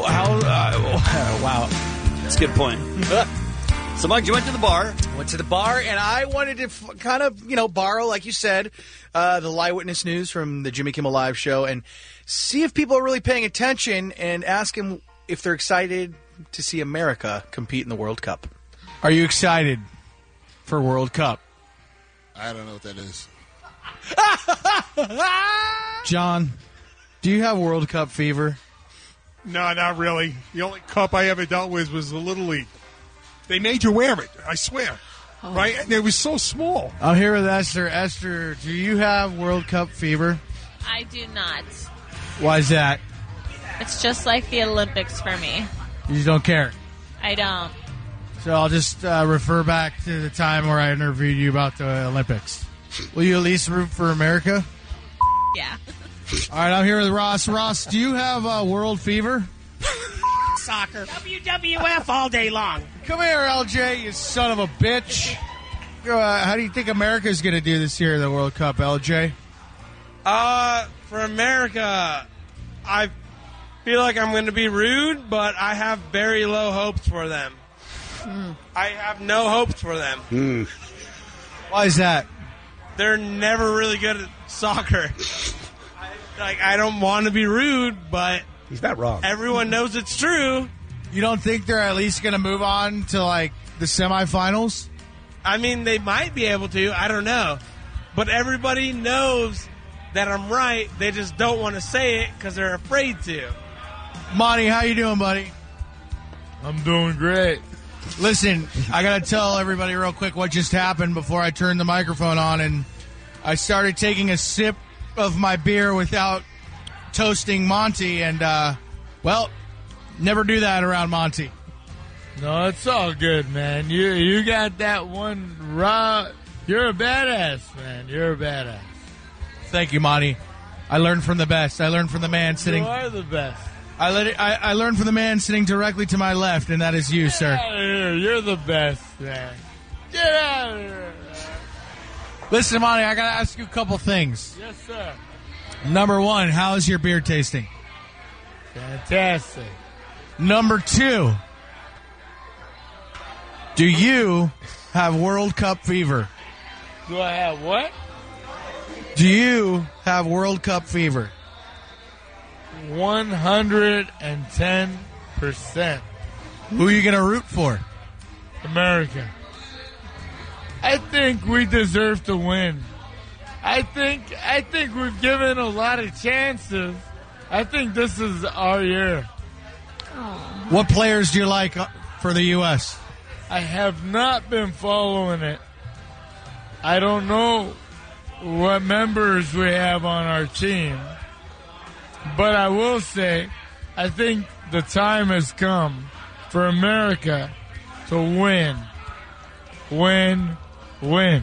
Wow. That's a good point. So, Mug, you went to the bar. Went to the bar, and I wanted to kind of, borrow, like you said, the Eyewitness News from the Jimmy Kimmel Live show and see if people are really paying attention and ask them if they're excited to see America compete in the World Cup. Are you excited for World Cup? I don't know what that is. John, do you have World Cup fever? No, not really. The only cup I ever dealt with was the Little League. They made you wear it, I swear. Right? And it was so small. I'm here with Esther. Esther, do you have World Cup fever? I do not. Why is that? It's just like the Olympics for me. You just don't care. I don't. So I'll just refer back to the time where I interviewed you about the Olympics. Will you at least root for America? Yeah. All right, I'm here with Ross. Ross, do you have world fever? Soccer. WWF all day long. Come here, LJ, you son of a bitch. How do you think America's going to do this year in the World Cup, LJ? For America, I feel like I'm going to be rude, but I have very low hopes for them. I have no hopes for them. Why is that? They're never really good at soccer. I don't want to be rude, but he's not wrong. Everyone knows it's true. You don't think they're at least going to move on to, like, the semifinals? I mean, they might be able to. I don't know. But everybody knows that I'm right. They just don't want to say it because they're afraid to. Monty, how you doing, buddy? I'm doing great. Listen, I got to tell everybody real quick what just happened before I turned the microphone on, and I started taking a sip of my beer without toasting Monty, and, well, never do that around Monty. No, it's all good, man. You got that one raw. You're a badass, man. You're a badass. Thank you, Monty. I learned from the best. I learned from the man sitting. You are the best. I learned from the man sitting directly to my left, and that is you, sir. Get out of here. You're the best, man. Get out of here. Listen, Monty, I got to ask you a couple things. Yes, sir. Number one, how is your beer tasting? Fantastic. Number two, do you have World Cup fever? Do I have what? Do you have World Cup fever? 110%. Who are you going to root for? America. I think we deserve to win. I think we've given a lot of chances. I think this is our year. What players do you like for the U.S.? I have not been following it. I don't know what members we have on our team. But I will say, I think the time has come for America to win. Win. Win.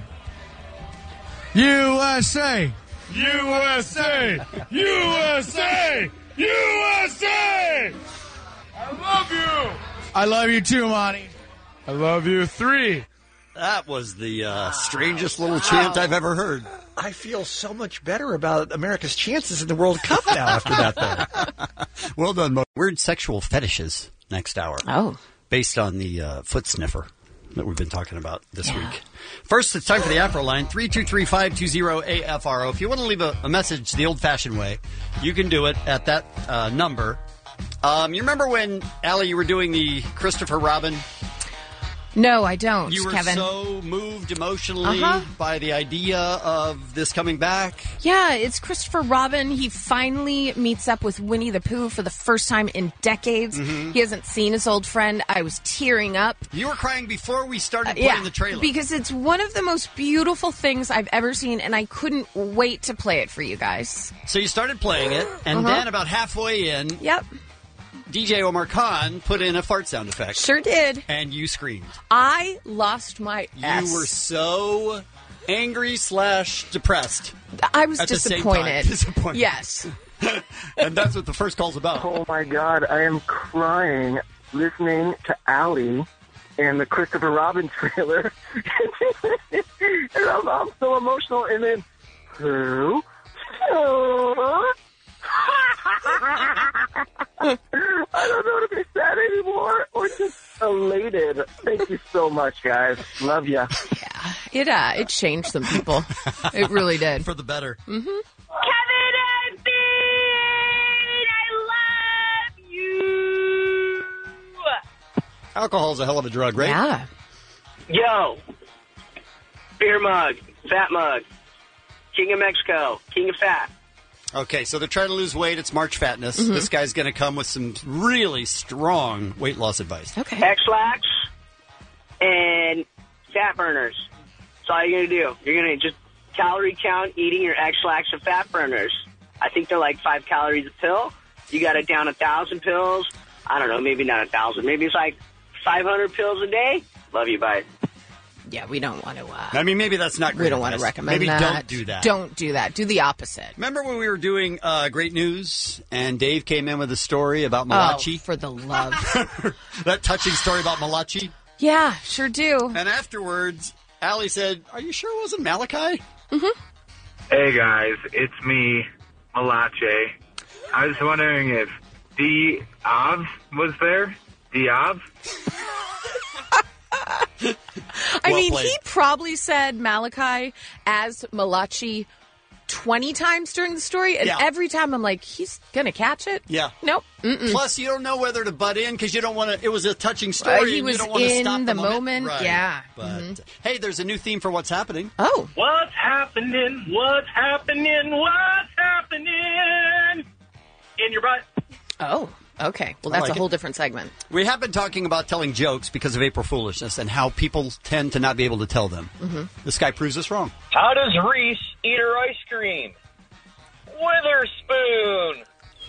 USA! USA! USA! USA! I love you! I love you too, Monty. I love you 3. That was the strangest little chant I've ever heard. I feel so much better about America's chances in the World Cup now after that, though. Well done, Mo. Weird sexual fetishes next hour. Oh. Based on the foot sniffer that we've been talking about this week. First, it's time for the Afro line, 323-520-AFRO. If you want to leave a message the old-fashioned way, you can do it at that number. You remember when, Allie, you were doing the Christopher Robin? No, I don't, You were Kevin. so moved emotionally by the idea of this coming back. Yeah, it's Christopher Robin. He finally meets up with Winnie the Pooh for the first time in decades. Mhm. He hasn't seen his old friend. I was tearing up. You were crying before we started playing the trailer. Because it's one of the most beautiful things I've ever seen, and I couldn't wait to play it for you guys. So you started playing it, and then about halfway in, DJ Omar Khan put in a fart sound effect. Sure did. And you screamed. I lost my S. You were so angry/depressed. I was at the same disappointed. time. Disappointed. Yes. And that's what the first call's about. Oh my God, I am crying listening to Allie and the Christopher Robin trailer. And I'm so emotional. And then, who? I don't know to be sad anymore or just elated. Thank you so much, guys. Love ya. Yeah, it changed some people. It really did. For the better. Mm-hmm. Kevin and Bean, I love you. Alcohol's a hell of a drug, right? Yeah. Yo, beer mug, fat mug, King of Mexico, King of Fat. Okay, so they're trying to lose weight. It's March Fatness. Mm-hmm. This guy's going to come with some really strong weight loss advice. Okay. X-Lax and fat burners. That's all you're going to do. You're going to just calorie count eating your X-Lax and fat burners. I think they're like 5 calories a pill. You got it down 1,000 pills. I don't know, maybe not 1,000. Maybe it's like 500 pills a day. Love you, bye. Yeah, we don't want to. I mean, maybe that's not great. We don't want to recommend maybe that. don't do that. Don't do that. Do the opposite. Remember when we were doing Great News and Dave came in with a story about Malachi? Oh, for the love. That touching story about Malachi? Yeah, sure do. And afterwards, Allie said, are you sure it wasn't Malachi? Mm-hmm. Hey, guys. It's me, Malachi. I was wondering if Diav was there? Diav? I mean, he probably said Malachi as Malachi 20 times during the story, and every time I'm like, he's gonna catch it. Yeah. Nope. Mm-mm. Plus, you don't know whether to butt in because you don't want to. It was a touching story. He and was you don't want to in stop the moment. Right. Yeah. But hey, there's a new theme for What's Happening. Oh. What's happening? What's happening? What's happening in your butt? Oh. Okay. Well, I that's like a whole different segment. We have been talking about telling jokes because of April Foolishness and how people tend to not be able to tell them. Mm-hmm. This guy proves us wrong. How does Reese eat her ice cream? With her spoon.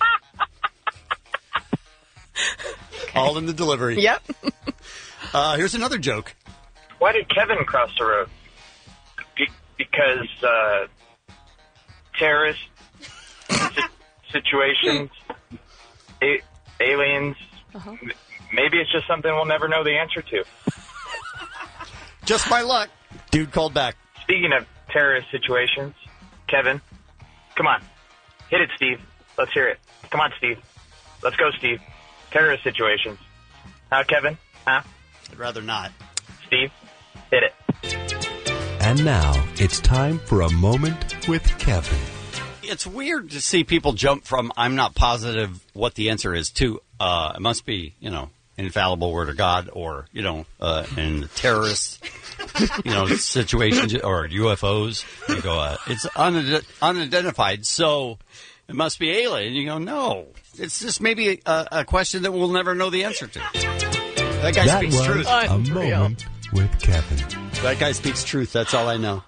All in the delivery. Yep. Here's another joke. Why did Kevin cross the road? Because terrorist situations, aliens. Maybe it's just something we'll never know the answer to. Just by luck. Dude called back. Speaking of terrorist situations, Kevin, come on. Hit it, Steve. Let's hear it. Come on, Steve. Let's go, Steve. Terrorist situations. Huh, Kevin? Huh? I'd rather not. Steve, hit it. And now it's time for a moment with Kevin. It's weird to see people jump from I'm not positive what the answer is to it must be, infallible word of God or, in terrorist, situations or UFOs. You go, it's unidentified, so it must be alien. You go, no. It's just maybe a question that we'll never know the answer to. That guy speaks was truth. A moment with Kevin. That guy speaks truth. That's all I know.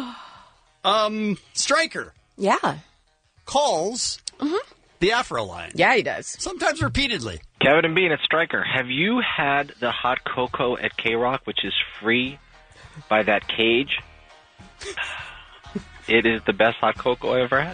Stryker. Yeah. Calls the Afro line. Yeah, he does. Sometimes repeatedly. Kevin and Bean at Stryker. Have you had the hot cocoa at K-Rock, which is free by that cage? It is the best hot cocoa I ever had.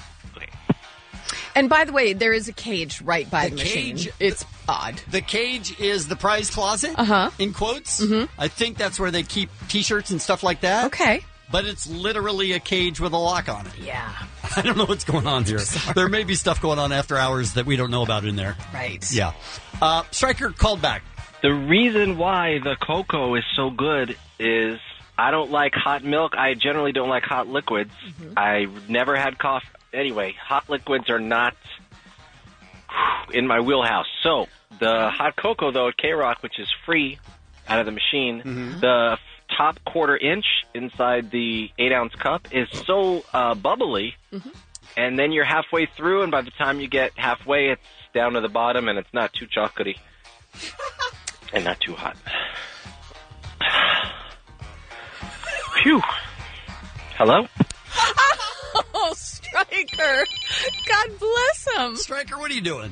And by the way, there is a cage right by the machine. It's odd. The cage is the prize closet, in quotes. I think that's where they keep T-shirts and stuff like that. Okay. But it's literally a cage with a lock on it. Yeah. I don't know what's going on here. There may be stuff going on after hours that we don't know about in there. Right. Yeah. Stryker called back. The reason why the cocoa is so good is I don't like hot milk. I generally don't like hot liquids. I never had coffee. Anyway, hot liquids are not in my wheelhouse. So the hot cocoa, though, at K-Rock, which is free out of the machine, the top quarter inch inside the 8-ounce cup is so bubbly, and then you're halfway through, and by the time you get halfway, it's down to the bottom, and it's not too chocolatey and not too hot. Phew. Hello? Oh, Stryker. God bless him. Stryker, what are you doing?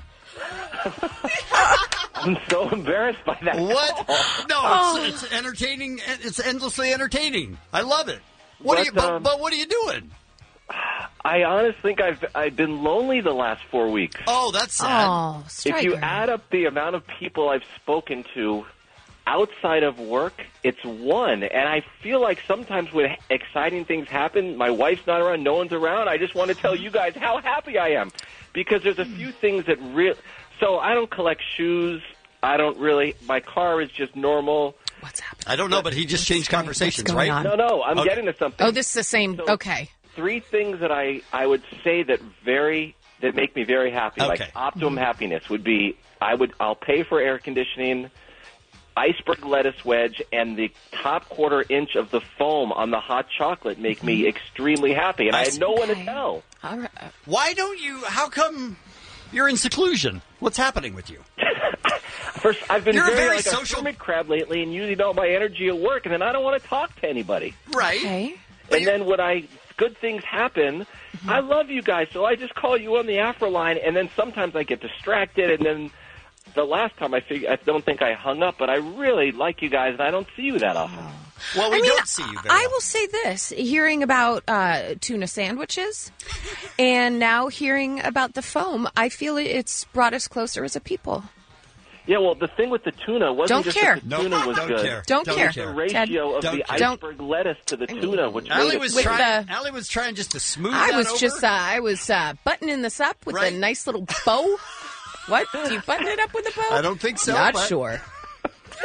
I'm so embarrassed by that. What? call. No, it's entertaining. It's endlessly entertaining. I love it. What are you? But what are you doing? I honestly think I've been lonely the last 4 weeks. Oh, that's sad. Oh, Stryker. If you add up the amount of people I've spoken to outside of work, it's one. And I feel like sometimes when exciting things happen, my wife's not around, no one's around, I just want to tell you guys how happy I am. Because there's a few things that really... So I don't collect shoes. I don't really... My car is just normal. What's happening? I don't know, but he just changed conversations, right? on? No, I'm getting to something. Oh, this is the same... Okay. 3 things that I would say that make me very happy, like optimum happiness would be I'll pay for air conditioning, iceberg lettuce wedge, and the top quarter inch of the foam on the hot chocolate make me extremely happy, and I had no one to tell. All right. Why don't you? How come you're in seclusion? What's happening with you? First, I've been You're very a social hermit crab lately, and using all my energy at work, and then I don't want to talk to anybody. Right. Okay. And then when good things happen, I love you guys, so I just call you on the Afro line, and then sometimes I get distracted, and then the last time I don't think I hung up, but I really like you guys, and I don't see you that often. Well, we don't see you very I will say this, hearing about tuna sandwiches and now hearing about the foam, I feel it's brought us closer as a people. Yeah, well, the thing with the tuna wasn't Don't just care. that the tuna was good. Don't care. The ratio of the iceberg lettuce to the tuna, which Allie made Allie was trying just to smooth that over. I was buttoning this up with a nice little bow. What? Do you button it up with a bow? I don't think so. Not but... sure.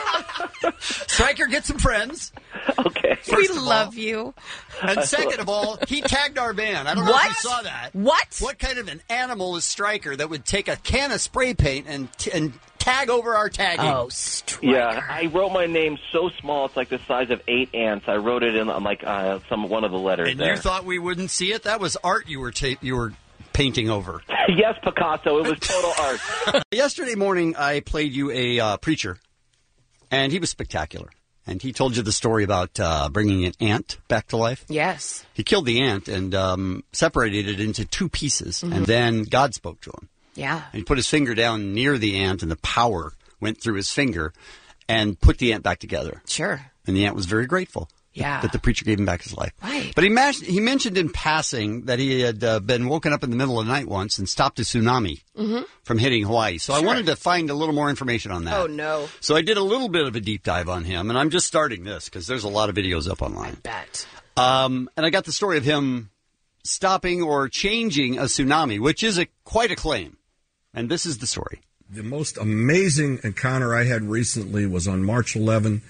Stryker, get some friends. Okay. We love you. And second of all, he tagged our van. I don't know if you saw that. What? What kind of an animal is Stryker that would take a can of spray paint and tag over our tagging? Oh, Yeah, I wrote my name so small it's like the size of 8 ants. I wrote it in on like one of the letters. And there. you thought we wouldn't see it? That was art you were painting over. Yes, Picasso. It was total art. Yesterday morning, I played you a preacher, and he was spectacular. And he told you the story about bringing an ant back to life. Yes. He killed the ant and separated it into 2 pieces, and then God spoke to him. Yeah. And he put his finger down near the ant, and the power went through his finger and put the ant back together. Sure. And the ant was very grateful. Yeah. That the preacher gave him back his life. Right. But he mentioned in passing that he had been woken up in the middle of the night once and stopped a tsunami from hitting Hawaii. So I wanted to find a little more information on that. Oh, no. So I did a little bit of a deep dive on him, and I'm just starting this because there's a lot of videos up online. Bet. And I got the story of him stopping or changing a tsunami, which is quite a claim. And this is the story. The most amazing encounter I had recently was on March 11,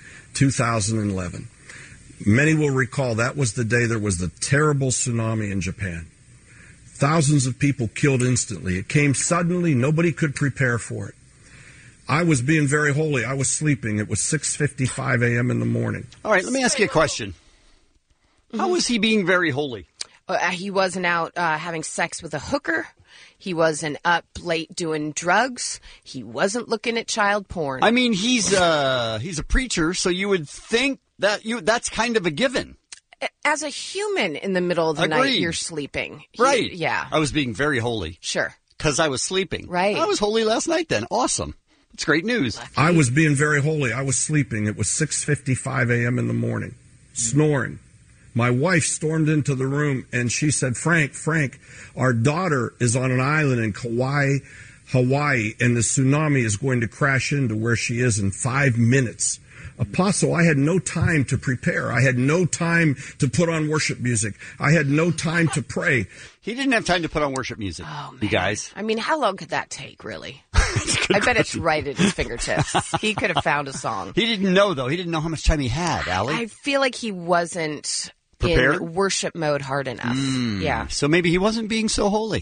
2011. Many will recall that was the day there was the terrible tsunami in Japan. Thousands of people killed instantly. It came suddenly. Nobody could prepare for it. I was being very holy. I was sleeping. It was 6:55 a.m. in the morning. All right, let me ask you a question. How was he being very holy? He wasn't out having sex with a hooker. He wasn't up late doing drugs. He wasn't looking at child porn. I mean, he's a preacher, so you would think that's kind of a given. As a human in the middle of the night, you're sleeping. Right. Yeah. I was being very holy. Sure. Because I was sleeping. Right. I was holy last night then. Awesome. It's great news. I was being very holy. I was sleeping. It was 6:55 a.m. in the morning. Snoring. My wife stormed into the room and she said, Frank, our daughter is on an island in Kauai, Hawaii, and the tsunami is going to crash into where she is in 5 minutes. Apostle, I had no time to prepare. I had no time to put on worship music. I had no time to pray. He didn't have time to put on worship music, you guys. I mean, how long could that take, really? I bet it's right at his fingertips. He could have found a song. He didn't know, though. He didn't know how much time he had, Allie. I feel like he wasn't prepared? In worship mode hard enough. Yeah. So maybe he wasn't being so holy.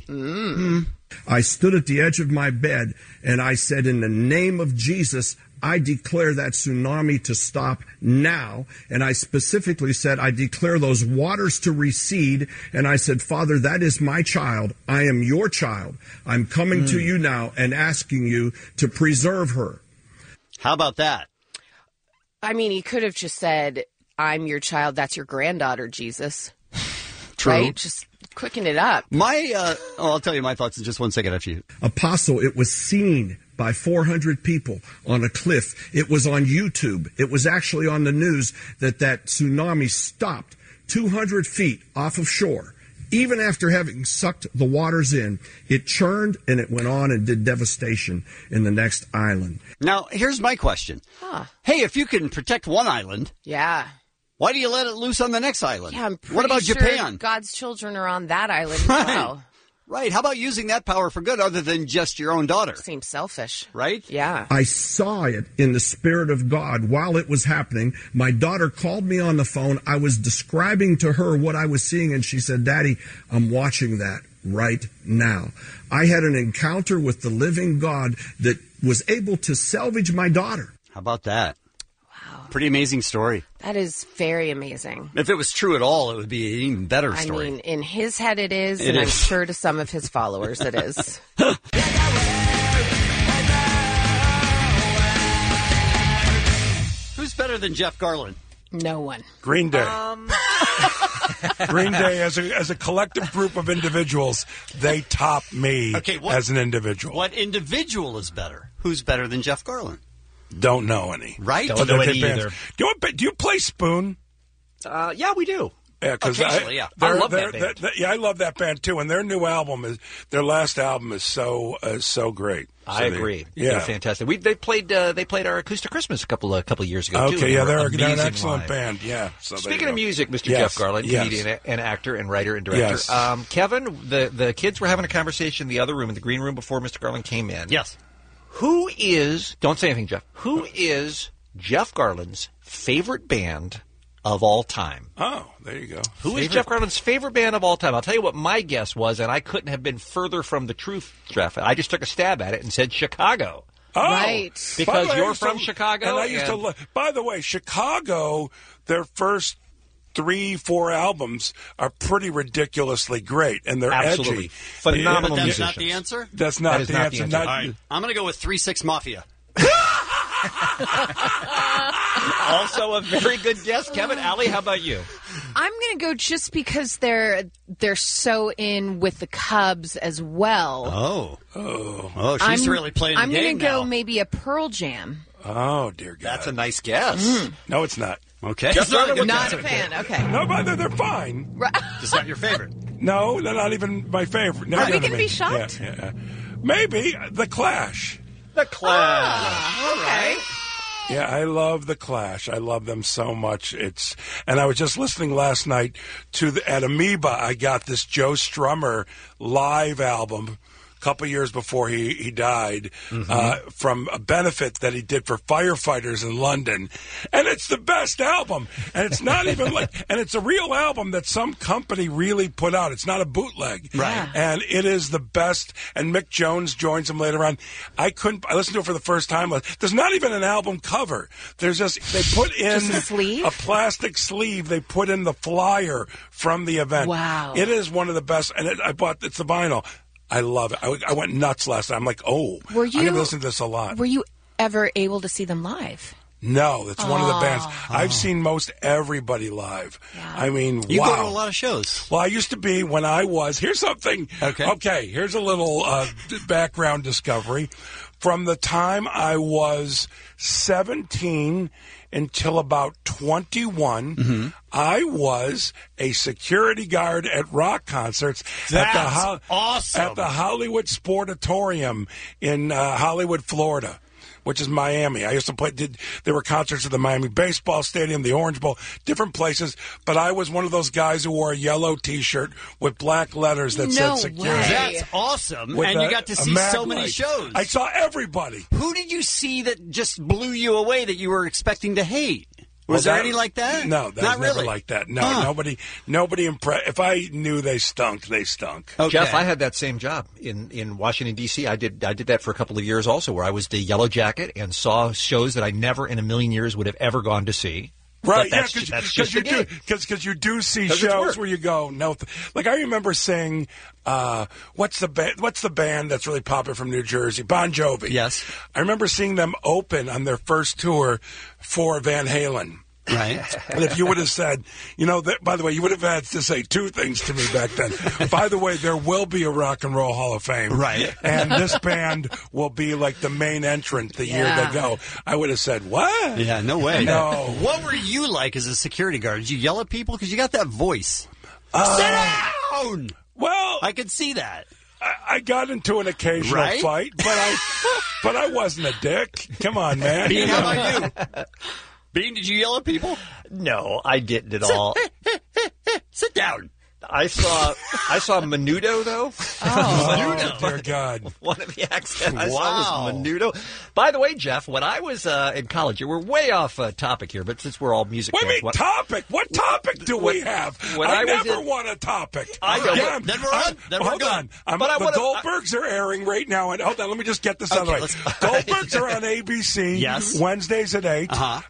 I stood at the edge of my bed and I said, in the name of Jesus, I declare that tsunami to stop now. And I specifically said, I declare those waters to recede. And I said, Father, that is my child. I am your child. I'm coming to you now and asking you to preserve her. How about that? I mean, he could have just said, I'm your child. That's your granddaughter, Jesus. True. Right? Just quicken it up. I'll tell you my thoughts in just 1 second after you. Apostle, it was seen by 400 people on a cliff. It was on YouTube. It was actually on the news that tsunami stopped 200 feet off of shore. Even after having sucked the waters in, it churned and it went on and did devastation in the next island. Now, here's my question. Hey, if you can protect one island, yeah, why do you let it loose on the next island? Yeah, I'm pretty what about sure Japan? God's children are on that island as well. Right. How about using that power for good other than just your own daughter? Seems selfish. Right? Yeah. I saw it in the Spirit of God while it was happening. My daughter called me on the phone. I was describing to her what I was seeing, and she said, Daddy, I'm watching that right now. I had an encounter with the living God that was able to salvage my daughter. How about that? Pretty amazing story. That is very amazing. If it was true at all, it would be an even better story. I mean, in his head it is, and I'm sure to some of his followers it is. Who's better than Jeff Garland? No one. Green Day. Green Day, as a collective group of individuals, they top me as an individual. What individual is better? Who's better than Jeff Garland? Don't know any. Right? Don't know any either. Do you play Spoon? Yeah, we do. Yeah, because occasionally, I love that band. I love that band too. And their new album their last album is so great. I agree. Yeah, they're fantastic. They played our Acoustic Christmas a couple of years ago. Okay, too. Yeah, they're an excellent live band. Yeah. So speaking of music, Mr. Jeff Garland, comedian and actor and writer and director. Yes. Kevin, the kids were having a conversation in the other room, in the green room, before Mr. Garland came in. Yes. Who is? Don't say anything, Jeff. Who is Jeff Garland's favorite band of all time. Oh, there you go. Who is Jeff Garland's favorite band of all time? I'll tell you what my guess was, and I couldn't have been further from the truth, Jeff. I just took a stab at it and said Chicago. Oh, right. Because you're from Chicago. And I used to by the way, Chicago, their first 3-4 albums are pretty ridiculously great, and they're absolutely edgy. Phenomenal But that's musicians. not the answer? That's not the answer. All right. I'm going to go with 3-6 Mafia. Also a very good guess, Kevin. Allie, how about you? I'm going to go just because they're so in with the Cubs as well. Oh, she's really playing the I'm game going to go now. maybe a Pearl Jam. Oh, dear God. That's a nice guess. No, it's not. Okay. Just Not a fan. Okay. No, but they're fine. Just not your favorite. No, they're not even my favorite. Are we going to be shocked? Yeah. Maybe The Clash. The Clash. All right. Yeah, I love The Clash. I love them so much. And I was just listening last night at Amoeba. I got this Joe Strummer live album a couple years before he died from a benefit that he did for firefighters in London. And it's the best album. And it's not even and it's a real album that some company really put out. It's not a bootleg. Right. And it is the best. And Mick Jones joins him later on. I listened to it for the first time. There's not even an album cover. There's they put in just a sleeve? A plastic sleeve. They put in the flyer from the event. Wow. It is one of the best. And it's the vinyl. I love it. I went nuts last night. I'm like, I'm going to listen to this a lot. Were you ever able to see them live? No, that's one of the bands. I've seen most everybody live. Yeah. I mean, You wow. go to a lot of shows. Well, I used to be when I was. Here's something. Okay, here's a little background discovery. From the time I was 17 until about 21, I was a security guard at rock concerts awesome. at the Hollywood Sportatorium in Hollywood, Florida, which is Miami. I used to play. There were concerts at the Miami Baseball Stadium, the Orange Bowl, different places. But I was one of those guys who wore a yellow T-shirt with black letters that said security. That's awesome. With And you got to see so many shows. I saw everybody. Who did you see that just blew you away that you were expecting to hate? Was there any like that? No, that Not was never really. like that. No, nobody impressed. If I knew they stunk, they stunk. Okay. Jeff, I had that same job in Washington, D.C. I did that for a couple of years also, where I was the Yellow Jacket and saw shows that I never in a million years would have ever gone to see. Right, But that's because you do see shows where you go, no. Like I remember saying, what's the band that's really popular from New Jersey? Bon Jovi. Yes. I remember seeing them open on their first tour for Van Halen. Right. And if you would have said, by the way, you would have had to say two things to me back then. By the way, there will be a Rock and Roll Hall of Fame. Right. And this band will be like the main entrant the year they go. I would have said, what? Yeah, no way. No. What were you like as a security guard? Did you yell at people? Because you got that voice. Sit down! Well, I could see that. I got into an occasional fight, but I wasn't a dick. Come on, man. Bean, how about you? Bean, did you yell at people? No, I didn't at all. Sit down. I saw Menudo though. Oh, dear God! One of the acts that I saw was Menudo. By the way, Jeff, when I was in college, we're way off topic here, but since we're all music fans, topic? What topic do we have? I never want a topic. I know. Again, Then we're on. Then we're hold good. on. The Goldbergs are airing right now. And hold on, let me just get this out of the way. Goldbergs are on ABC. Yes. Wednesdays at 8.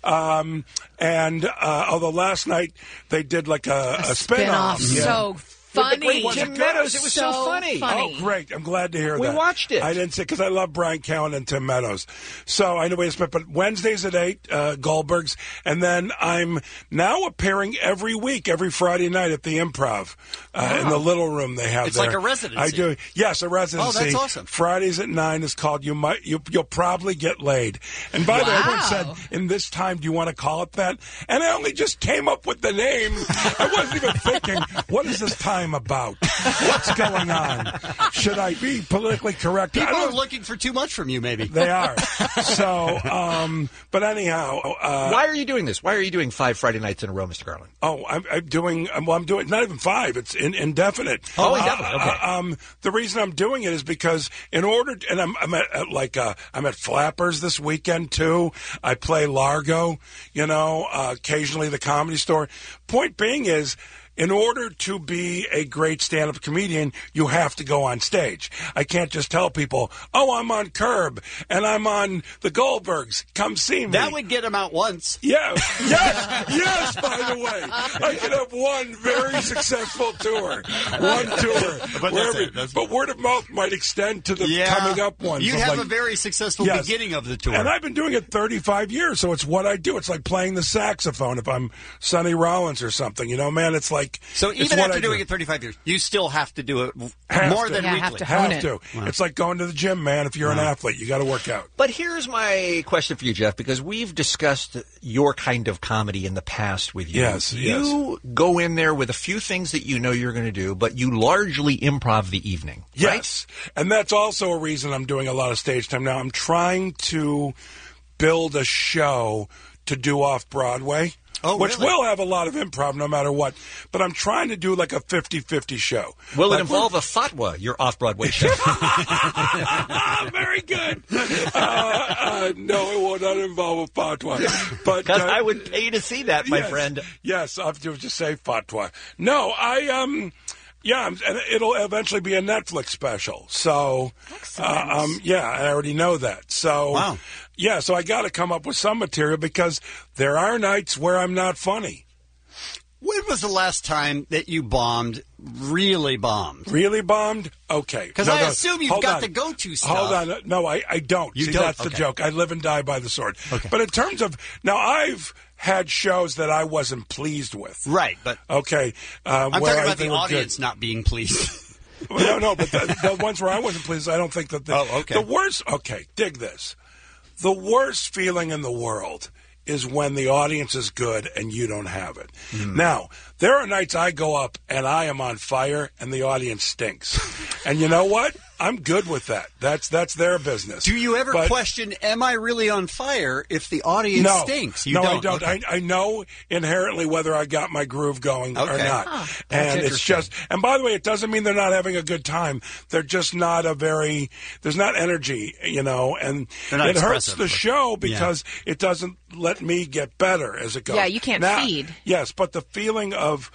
And although last night they did like a spin-off. So funny. Jim Meadows, it was so funny. Oh, great. I'm glad to hear that. We watched it. I didn't see because I love Brian Callen and Tim Meadows. So I know we spent, but Wednesdays at 8, Goldberg's. And then I'm now appearing every week, every Friday night at the Improv in the little room they have It's there. like a residency. I do. Yes, a residency. Oh, that's awesome. Fridays at 9 is called You'll Probably Get Laid. And by the way, everyone said, in this time, do you want to call it that? And I only just came up with the name. I wasn't even thinking, what is this time about? What's going on? Should I be politically correct? People are looking for too much from you, maybe. They are. So, but anyhow. Why are you doing this? Why are you doing 5 Friday nights in a row, Mr. Garland? Oh, I'm doing not even 5. It's indefinite. Oh, indefinite. Okay. The reason I'm doing it is because I'm at Flappers this weekend too. I play Largo, occasionally the Comedy Store. Point being is, in order to be a great stand-up comedian, you have to go on stage. I can't just tell people, I'm on Curb and I'm on the Goldbergs. Come see me. That would get them out once. Yeah. Yes, by the way. I could have one very successful tour. One tour. But word of mouth might extend to the coming up ones. You'd have a very successful beginning of the tour. And I've been doing it 35 years, so it's what I do. It's like playing the saxophone if I'm Sonny Rollins or something. Man, it's like... So even after doing it 35 years, you still have to do it more than weekly. Have to. Wow. It's like going to the gym, man. If you're an athlete, you got to work out. But here's my question for you, Jeff, because we've discussed your kind of comedy in the past with you. Yes. You go in there with a few things that you know you're going to do, but you largely improv the evening. Yes. Right? And that's also a reason I'm doing a lot of stage time now. I'm trying to build a show to do off Broadway. Which will have a lot of improv no matter what. But I'm trying to do like a 50-50 show. Will it involve a fatwa, your off-Broadway show? Very good. No, it will not involve a fatwa. Because I would pay to see that, my friend. Yes, I'll have to just say fatwa. No, and it'll eventually be a Netflix special. So, I already know that. So, wow. Yeah, so I got to come up with some material because there are nights where I'm not funny. When was the last time that you bombed, really bombed? Really bombed? Okay. Because I assume you've got the go-to stuff. Hold on. No, I don't. You See, don't? That's the joke. I live and die by the sword. Okay. But in terms of... Now, I've had shows that I wasn't pleased with. Right, but... Okay. I'm talking about the audience not being pleased. No, but the ones where I wasn't pleased, I don't think that... The worst... Okay, dig this. The worst feeling in the world is when the audience is good and you don't have it. Now, there are nights I go up and I am on fire and the audience stinks. And you know what? I'm good with that. That's their business. Do you ever question, am I really on fire if the audience stinks? No, I don't. Okay. I know inherently whether I got my groove going or not. And it's just, and by the way, it doesn't mean they're not having a good time. They're just not there's not energy, and it hurts the show because it doesn't let me get better as it goes. Yeah, you can't feed. Yes, but the feeling of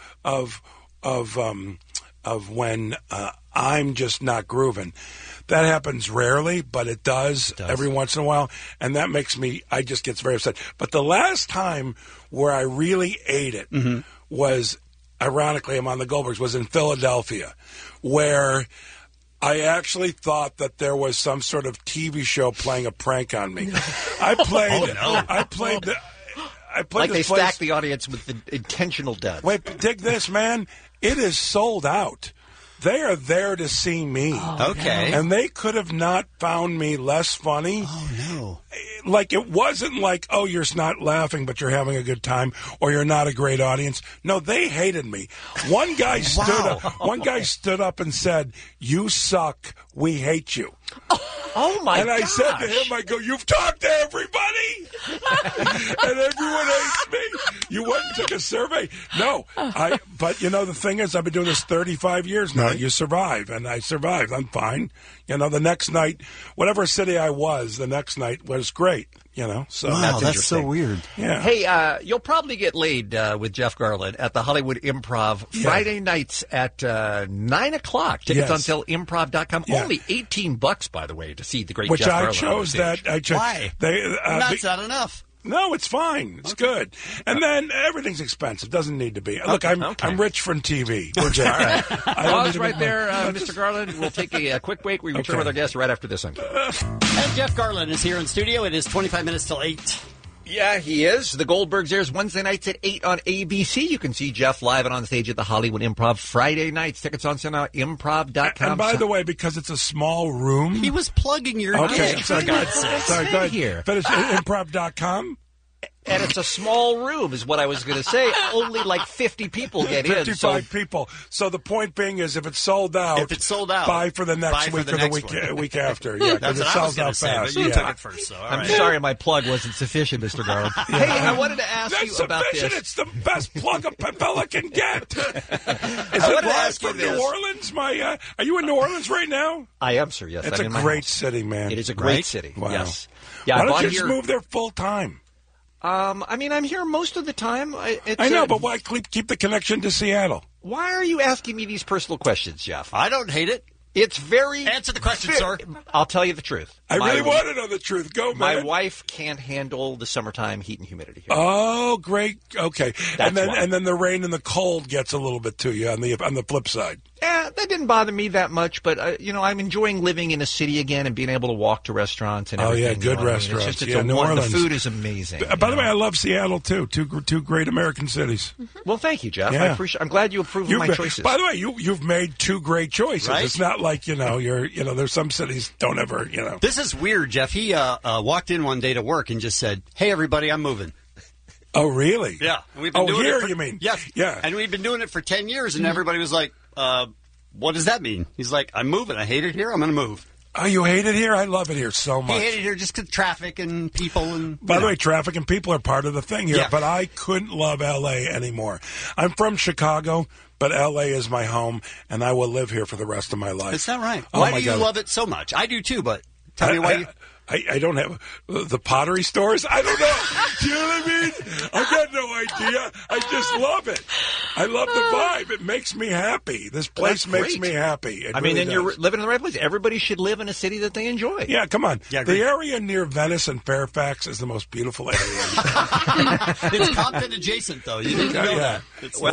when I'm just not grooving. That happens rarely, but it does every once in a while, and that makes I just gets very upset. But the last time where I really ate it was, ironically, I'm on the Goldbergs, was in Philadelphia, where I actually thought that there was some sort of TV show playing a prank on me. I played like they stacked the audience with the intentional death. Wait, dig this, man. It is sold out. They are there to see me. Okay. And they could have not found me less funny. Oh, no. Like, it wasn't like, you're not laughing, but you're having a good time, or you're not a great audience. No, they hated me. One guy stood up and said, "You suck. We hate you." Oh, my God. And I said to him, I go, "You've talked to everybody?" And everyone hates me. You went and took a survey. No. But, the thing is, I've been doing this 35 years now. Right. You survive, and I survived. I'm fine. The next night, whatever city I was, the next night was great. So wow, that's so weird. Yeah. Hey, you'll probably get laid with Jeff Garland at the Hollywood Improv Friday nights at 9 o'clock. Tickets on sale, improv.com. Yeah. Only $18, by the way, to see the great Which Jeff I Garland. chose that. Why? That's not enough. No, it's fine. It's good. And then everything's expensive. Doesn't need to be. Look, I'm rich from TV. We're good. All right. Pause right there, Mr. Garland. We'll take a quick break. We return with our guest right after this. And Jeff Garland is here in studio. It is 25 minutes till 8. Yeah, he is. The Goldbergs airs Wednesday nights at 8 on ABC. You can see Jeff live and on stage at the Hollywood Improv Friday nights. Tickets on sale now, improv.com. And by the way, because it's a small room... He was plugging your gig. For God's sake. Sorry, go ahead. Finish improv.com. And it's a small room, is what I was going to say. Only like 50 people get in. 55 people. So the point being is, if it's sold out, buy for the next week or the week after. Yeah, because it sells out fast. You took it first, so I'm sorry my plug wasn't sufficient, Mr. Garland. Hey, I wanted to ask you about this. It's the best plug a fella can get. Is it live from New Orleans? Are you in New Orleans right now? I am, sir. Yes, it's I'm a in my great house. city, man. It is a great city. Wow. Yes. Yeah, why don't you just move there full time? I mean, I'm here most of the time. I know, but why keep the connection to Seattle? Why are you asking me these personal questions, Jeff? I don't hate it. It's very... Answer the question, sir. I'll tell you the truth. I really want to know the truth. Go, man. My wife can't handle the summertime heat and humidity here. Oh, great. Okay. And then the rain and the cold gets a little bit to you on the flip side. Yeah, that didn't bother me that much, but I'm enjoying living in a city again and being able to walk to restaurants and everything. Oh, yeah, good restaurants. It's just, New Orleans. The food is amazing. By the way, I love Seattle, too. Two great American cities. Well, thank you, Jeff. Yeah. I'm glad you approve of my choices. By the way, you've made two great choices. Right? It's not like, there's some cities don't ever, This is weird, Jeff. He walked in one day to work and just said, "Hey, everybody, I'm moving." Oh, really? Yeah. We've been doing here, it you mean? Yes. Yeah. And we've been doing it for 10 years, and everybody was like, what does that mean? He's like, I'm moving. I hate it here. I'm going to move. Oh, you hate it here? I love it here so much. He hated it here just because traffic and people. And By the way, traffic and people are part of the thing here, Yeah. but I couldn't love L.A. anymore. I'm from Chicago, but L.A. is my home, and I will live here for the rest of my life. Is that right? Oh, Why my do you God. love it so much? I do too, but tell me why you... I don't have the pottery stores. I don't know. Do you know what I mean? I got no idea. I just love it. I love the vibe. It makes me happy. This place makes me happy. It really then does. you're living in the right place. Everybody should live in a city that they enjoy. Yeah, come on. Yeah, the area near Venice and Fairfax is the most beautiful area. It's Compton adjacent, though. You didn't know that.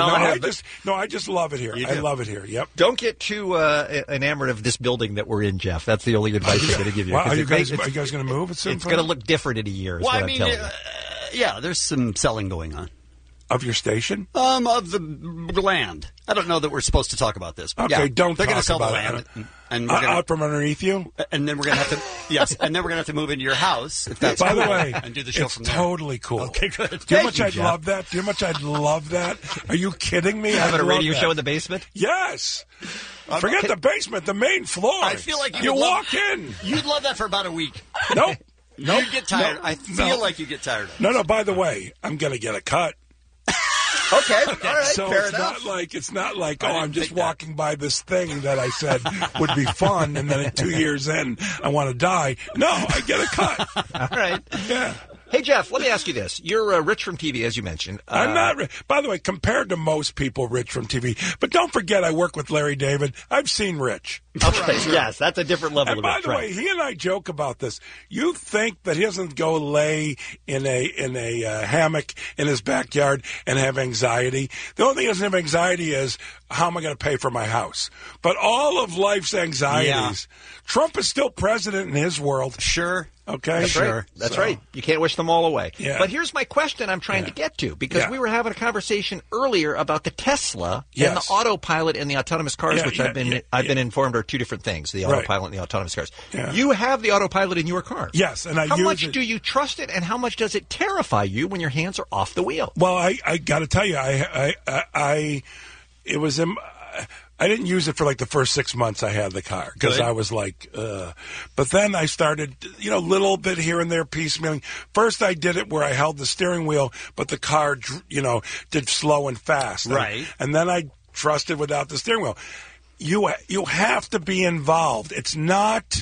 I just love it here. I love it here. Yep. Don't get too enamored of this building that we're in, Jeff. That's the only advice I'm going to give you. Wow, 'Cause are you it guys makes- going to move at some It's point? going to look different in a year. Is Well, what I mean, I'm telling you. yeah, there's some selling going on. Of your station? Of the land. I don't know that we're supposed to talk about this. But Okay, yeah, don't They're going talk to sell the about land, it. and we're gonna, Out from underneath you? and then we're going to have to. Yes, and then we're going to have to move into your house. If that's By cool, the way, and do the show it's from there. totally cool. Okay, good. Do you know Thank how much you, I'd Jeff. love that? Do you know how much I'd love that? Are you kidding me? Having I'd a love radio that. show in the basement? Yes. Forget the basement, the main floor. I feel like you would love- walk in. You'd love that for about a week. Nope. You'd get tired. No, I feel no. like you get tired of it. No, by the way, I'm going to get a cut. Okay, all right, So fair it's enough. not like I oh, didn't I'm just think that. walking by this thing that I said would be fun, and then 2 years in, I want to die. No, I get a cut. All right. Yeah. Hey, Jeff, let me ask you this. You're rich from TV, as you mentioned. I'm not. By the way, compared to most people, rich from TV. But don't forget, I work with Larry David. I've seen Rich. Okay, yes, that's a different level And of by rich, the right. way, he and I joke about this. You think that he doesn't go lay in a hammock in his backyard and have anxiety? The only thing he doesn't have anxiety is how am I going to pay for my house? But all of life's anxieties. Trump is still president in his world. Sure. Okay, That's right. That's right. You can't wish them all away. Yeah. But here's my question I'm trying to get to, because we were having a conversation earlier about the Tesla and the autopilot and the autonomous cars, which I've been informed are two different things, the autopilot and the autonomous cars. Yeah. You have the autopilot in your car. Yes, and I How use much it. do you trust it, and how much does it terrify you when your hands are off the wheel? Well, I got to tell you, it was in. I didn't use it for like the first 6 months I had the car because I was like, but then I started, little bit here and there piecemealing. First I did it where I held the steering wheel, but the car, did slow and fast. Right. And then I trusted without the steering wheel. You have to be involved. It's not,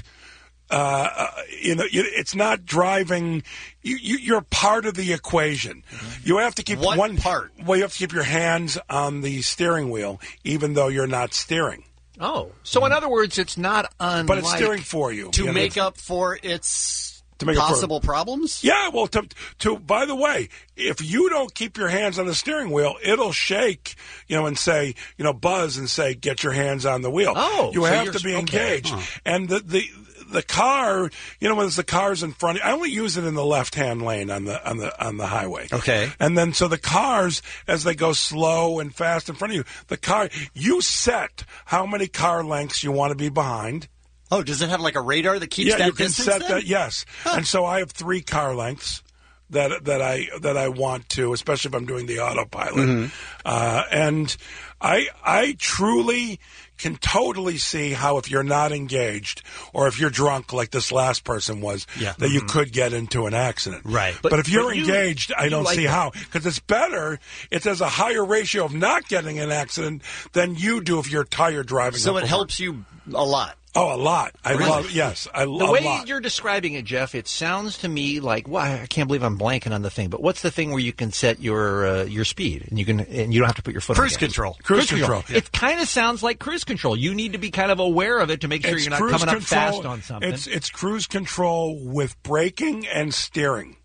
it's not driving. You're part of the equation. You have to keep one part. Well, you have to keep your hands on the steering wheel, even though you're not steering. Oh, so in other words, it's not unlike... But it's steering for you. To make up for its to make possible problems? Yeah, well, to by the way, if you don't keep your hands on the steering wheel, it'll shake, and say, buzz and say, get your hands on the wheel. Oh, you so have you're- to be okay. engaged. Huh. And the car, when there's the cars in front, I only use it in the left-hand lane on the highway. Okay. And then so the cars, as they go slow and fast in front of you, you set how many car lengths you want to be behind. Oh, does it have like a radar that keeps that you can distance set then? that. Yes, and so I have 3 car lengths. that I want to, especially if I'm doing the autopilot. And I truly can totally see how if you're not engaged or if you're drunk like this last person was, that you could get into an accident. Right. But if you're engaged, I don't see how. Because it's better, it has a higher ratio of not getting an accident than you do if you're tired driving. So it helps you a lot. Oh, a lot. I love the way you're describing it, Jeff, it sounds to me like, well, I can't believe I'm blanking on the thing. But what's the thing where you can set your speed and you don't have to put your foot on cruise the gas? control. Cruise control. Yeah. It kind of sounds like cruise control. You need to be kind of aware of it to make sure you're not coming up fast on something. It's cruise control with braking and steering.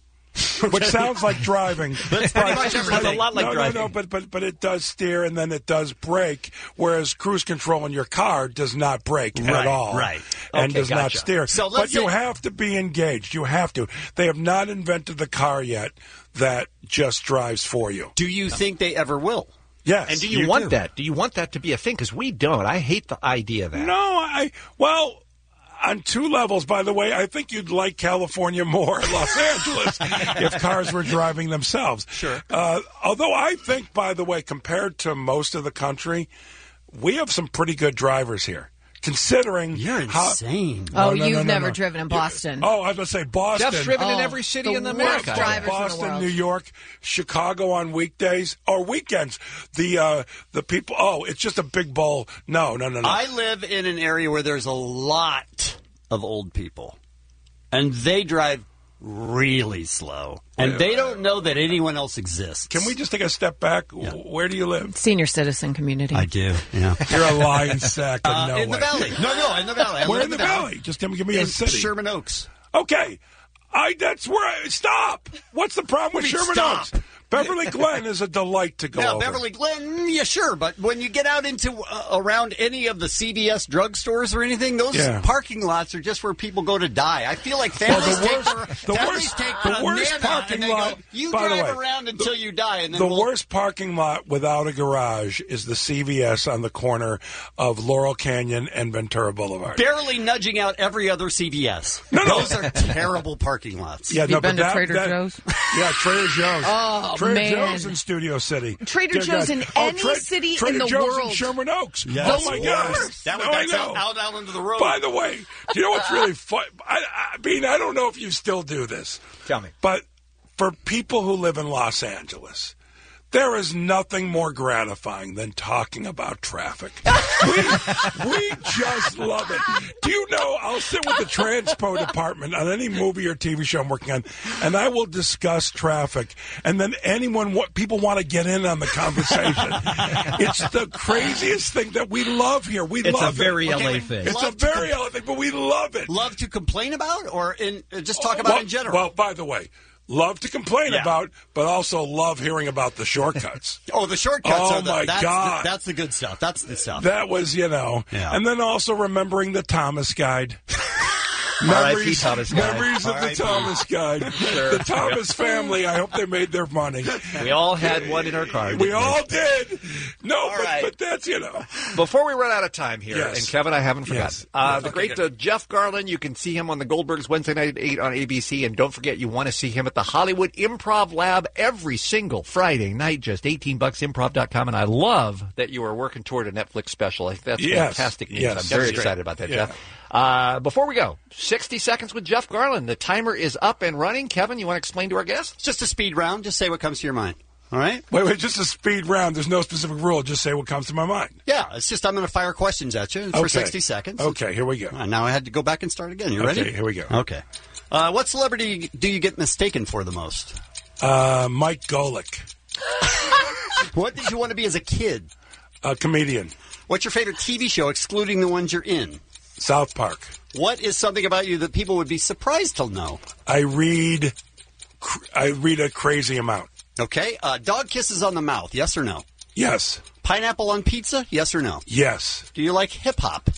Which sounds like driving. That's pretty much everything. It's a lot like driving. No, but it does steer and then it does brake, whereas cruise control in your car does not brake at all. Right. And Okay, does not steer. So but you have to be engaged. You have to. They have not invented the car yet that just drives for you. Do you think they ever will? Yes. And do you want that? Do you want that to be a thing? Because we don't. I hate the idea of that. No, well, on two levels, by the way, I think you'd like California more, Los Angeles, if cars were driving themselves. Sure. Although I think, by the way, compared to most of the country, we have some pretty good drivers here. Considering you're insane. You've never driven in Boston. I was going to say Boston. Jeff's driven in every city in America. Boston, New York, Chicago on weekdays or weekends. The people. Oh, it's just a big bowl. No. I live in an area where there's a lot of old people, and they drive really slow, and they don't know that anyone else exists. Can we just take a step back? Yeah. Where do you live? Senior citizen community. I do. Yeah. You're a lying sack. In the valley. No, in the valley. Where in the valley? Just give me a city. Sherman Oaks. Okay. That's where stop. What's the problem with Sherman Oaks? Beverly Glen is a delight to go over. Beverly Glen, yeah, sure. But when you get out into around any of the CVS drugstores or anything, those parking lots are just where people go to die. I feel like families take the worst parking lot. You drive around until you die. And then the worst parking lot without a garage is the CVS on the corner of Laurel Canyon and Ventura Boulevard. Barely nudging out every other CVS. Those are terrible parking lots. Yeah, Have you been to Trader Joe's? Yeah, Trader Joe's. Oh, Trader Joe's in Studio City. Trader Joe's in any city Trader in the Joe's world. In Sherman Oaks. Yes. Oh, my God. That's out into the road. By the way, do you know what's really fun? I mean, I don't know if you still do this. Tell me. But for people who live in Los Angeles, there is nothing more gratifying than talking about traffic. We just love it. Do you know, I'll sit with the Transpo department on any movie or TV show I'm working on, and I will discuss traffic, and then people want to get in on the conversation. It's the craziest thing that we love here. It's a very LA thing. It's a very LA thing, but we love it. Love to complain about or just talk about in general? Well, by the way, love to complain about, but also love hearing about the shortcuts. The shortcuts Oh, my God. That's the good stuff. That's the stuff. That was, Yeah. And then also remembering the Thomas Guide. R.I.P. Thomas Guide. Memories of the Thomas Guide. Sure. The Thomas family, I hope they made their money. We all had one in our car. We all did. No, right. but that's, Before we run out of time here, Yes. and Kevin, I haven't forgotten. Yes. The great Jeff Garlin, you can see him on the Goldbergs Wednesday night at 8 on ABC. And don't forget, you want to see him at the Hollywood Improv Lab every single Friday night, just $18, improv.com. And I love that you are working toward a Netflix special. I think that's fantastic news. Yes. I'm very That's great. excited about that, Yeah. Jeff. Before we go, 60 seconds with Jeff Garlin. The timer is up and running. Kevin, you want to explain to our guests? It's just a speed round. Just say what comes to your mind. All right? Wait, just a speed round. There's no specific rule. Just say what comes to my mind. Yeah, it's just I'm going to fire questions at you for 60 seconds. Okay, here we go. Now I had to go back and start again. You ready? Okay, here we go. Okay. What celebrity do you get mistaken for the most? Mike Golick. What did you want to be as a kid? A comedian. What's your favorite TV show, excluding the ones you're in? South Park. What is something about you that people would be surprised to know? I read a crazy amount. Okay. Dog kisses on the mouth, yes or no? Yes. Pineapple on pizza, yes or no? Yes. Do you like hip-hop?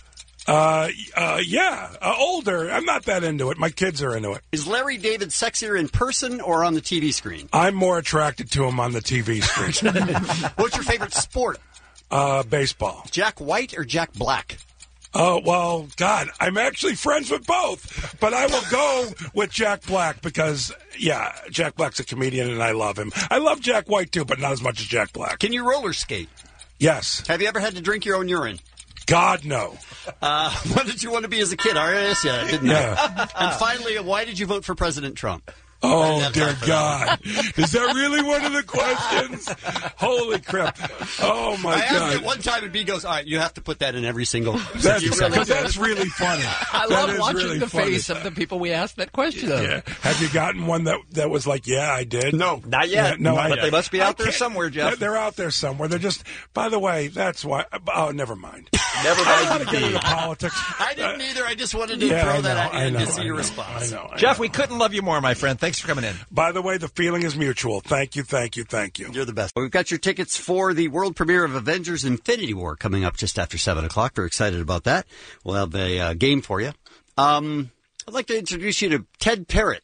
Yeah. Older. I'm not that into it. My kids are into it. Is Larry David sexier in person or on the TV screen? I'm more attracted to him on the TV screen. What's your favorite sport? Baseball. Jack White or Jack Black? Oh, well, God, I'm actually friends with both. But I will go with Jack Black because, yeah, Jack Black's a comedian and I love him. I love Jack White, too, but not as much as Jack Black. Can you roller skate? Yes. Have you ever had to drink your own urine? God, no. What did you want to be as a kid? I asked you, didn't I? And finally, why did you vote for President Trump? Oh, dear God. Is that really one of the questions? Holy crap. Oh, my I God. asked it one time, and B goes, all right, you have to put that in every single... That's, you really do. that's really funny. I That love is watching really the funny. face of the people we asked that question of. Yeah. Have you gotten one that was like, yeah, I did? No, not yet. No, But not they must be I out there can't- somewhere, Jeff. They're out there somewhere. They're just, by the way, that's why, oh, never mind. Never I don't want mind. to get into politics. I didn't either. I just wanted to Yeah, throw I that know, at you I and know, to see I your know, response. I know. Jeff, we couldn't love you more, my friend. Thanks for coming in. By the way, the feeling is mutual. Thank you, thank you, thank you. You're the best. We've got your tickets for the world premiere of Avengers Infinity War coming up just after 7 o'clock. Very excited about that. We'll have a game for you. I'd like to introduce you to Ted Parrott.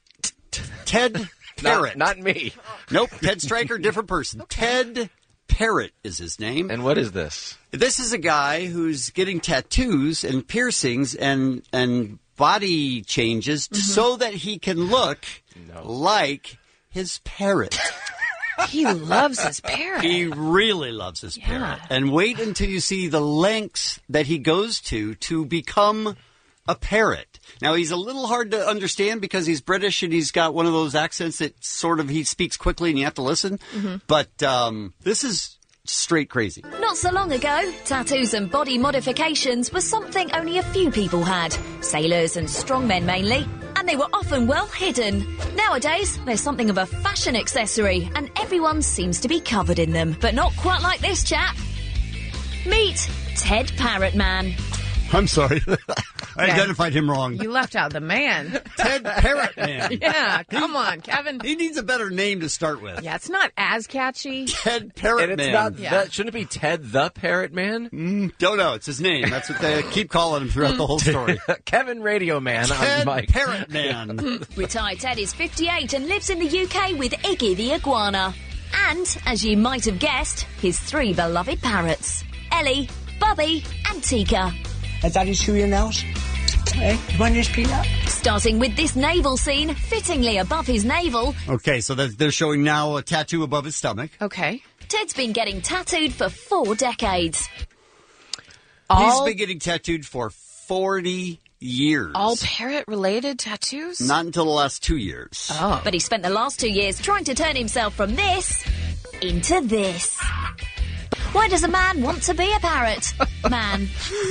Ted Parrott. Not me. Nope, Ted Stryker, different person. Ted Parrott is his name. And what is this? This is a guy who's getting tattoos and piercings and body changes so that he can look like his parrot. He loves his parrot. He really loves his parrot. And wait until you see the lengths that he goes to become a parrot. Now, he's a little hard to understand because he's British and he's got one of those accents that sort of he speaks quickly and you have to listen. But this is straight crazy. Not so long ago, tattoos and body modifications were something only a few people had. Sailors and strongmen mainly. And they were often well hidden. Nowadays, they're something of a fashion accessory, and everyone seems to be covered in them. But not quite like this chap. Meet Ted Parrott Man. I'm sorry. I identified him wrong. You left out the man. Ted Parrott Man. Yeah, come on, Kevin. He needs a better name to start with. Yeah, it's not as catchy. Ted Parrott And it's Man. not that. Shouldn't it be Ted the Parrot Man? Don't know. It's his name. That's what they keep calling him throughout the whole story. Kevin Radio Man. Ted on Mike. Parrott Man. Retired Ted is 58 and lives in the UK with Iggy the iguana. And, as you might have guessed, his 3 beloved parrots. Ellie, Bubby and Tika. Daddy, chew your nails. Hey, you want this peanut? Starting with this navel scene, fittingly above his navel. Okay, so they're showing now a tattoo above his stomach. Okay. Ted's been getting tattooed for 4 decades. He's been getting tattooed for 40 years. All parrot-related tattoos? Not until the last 2 years. Oh. But he spent the last 2 years trying to turn himself from this into this. Why does a man want to be a parrot? Man.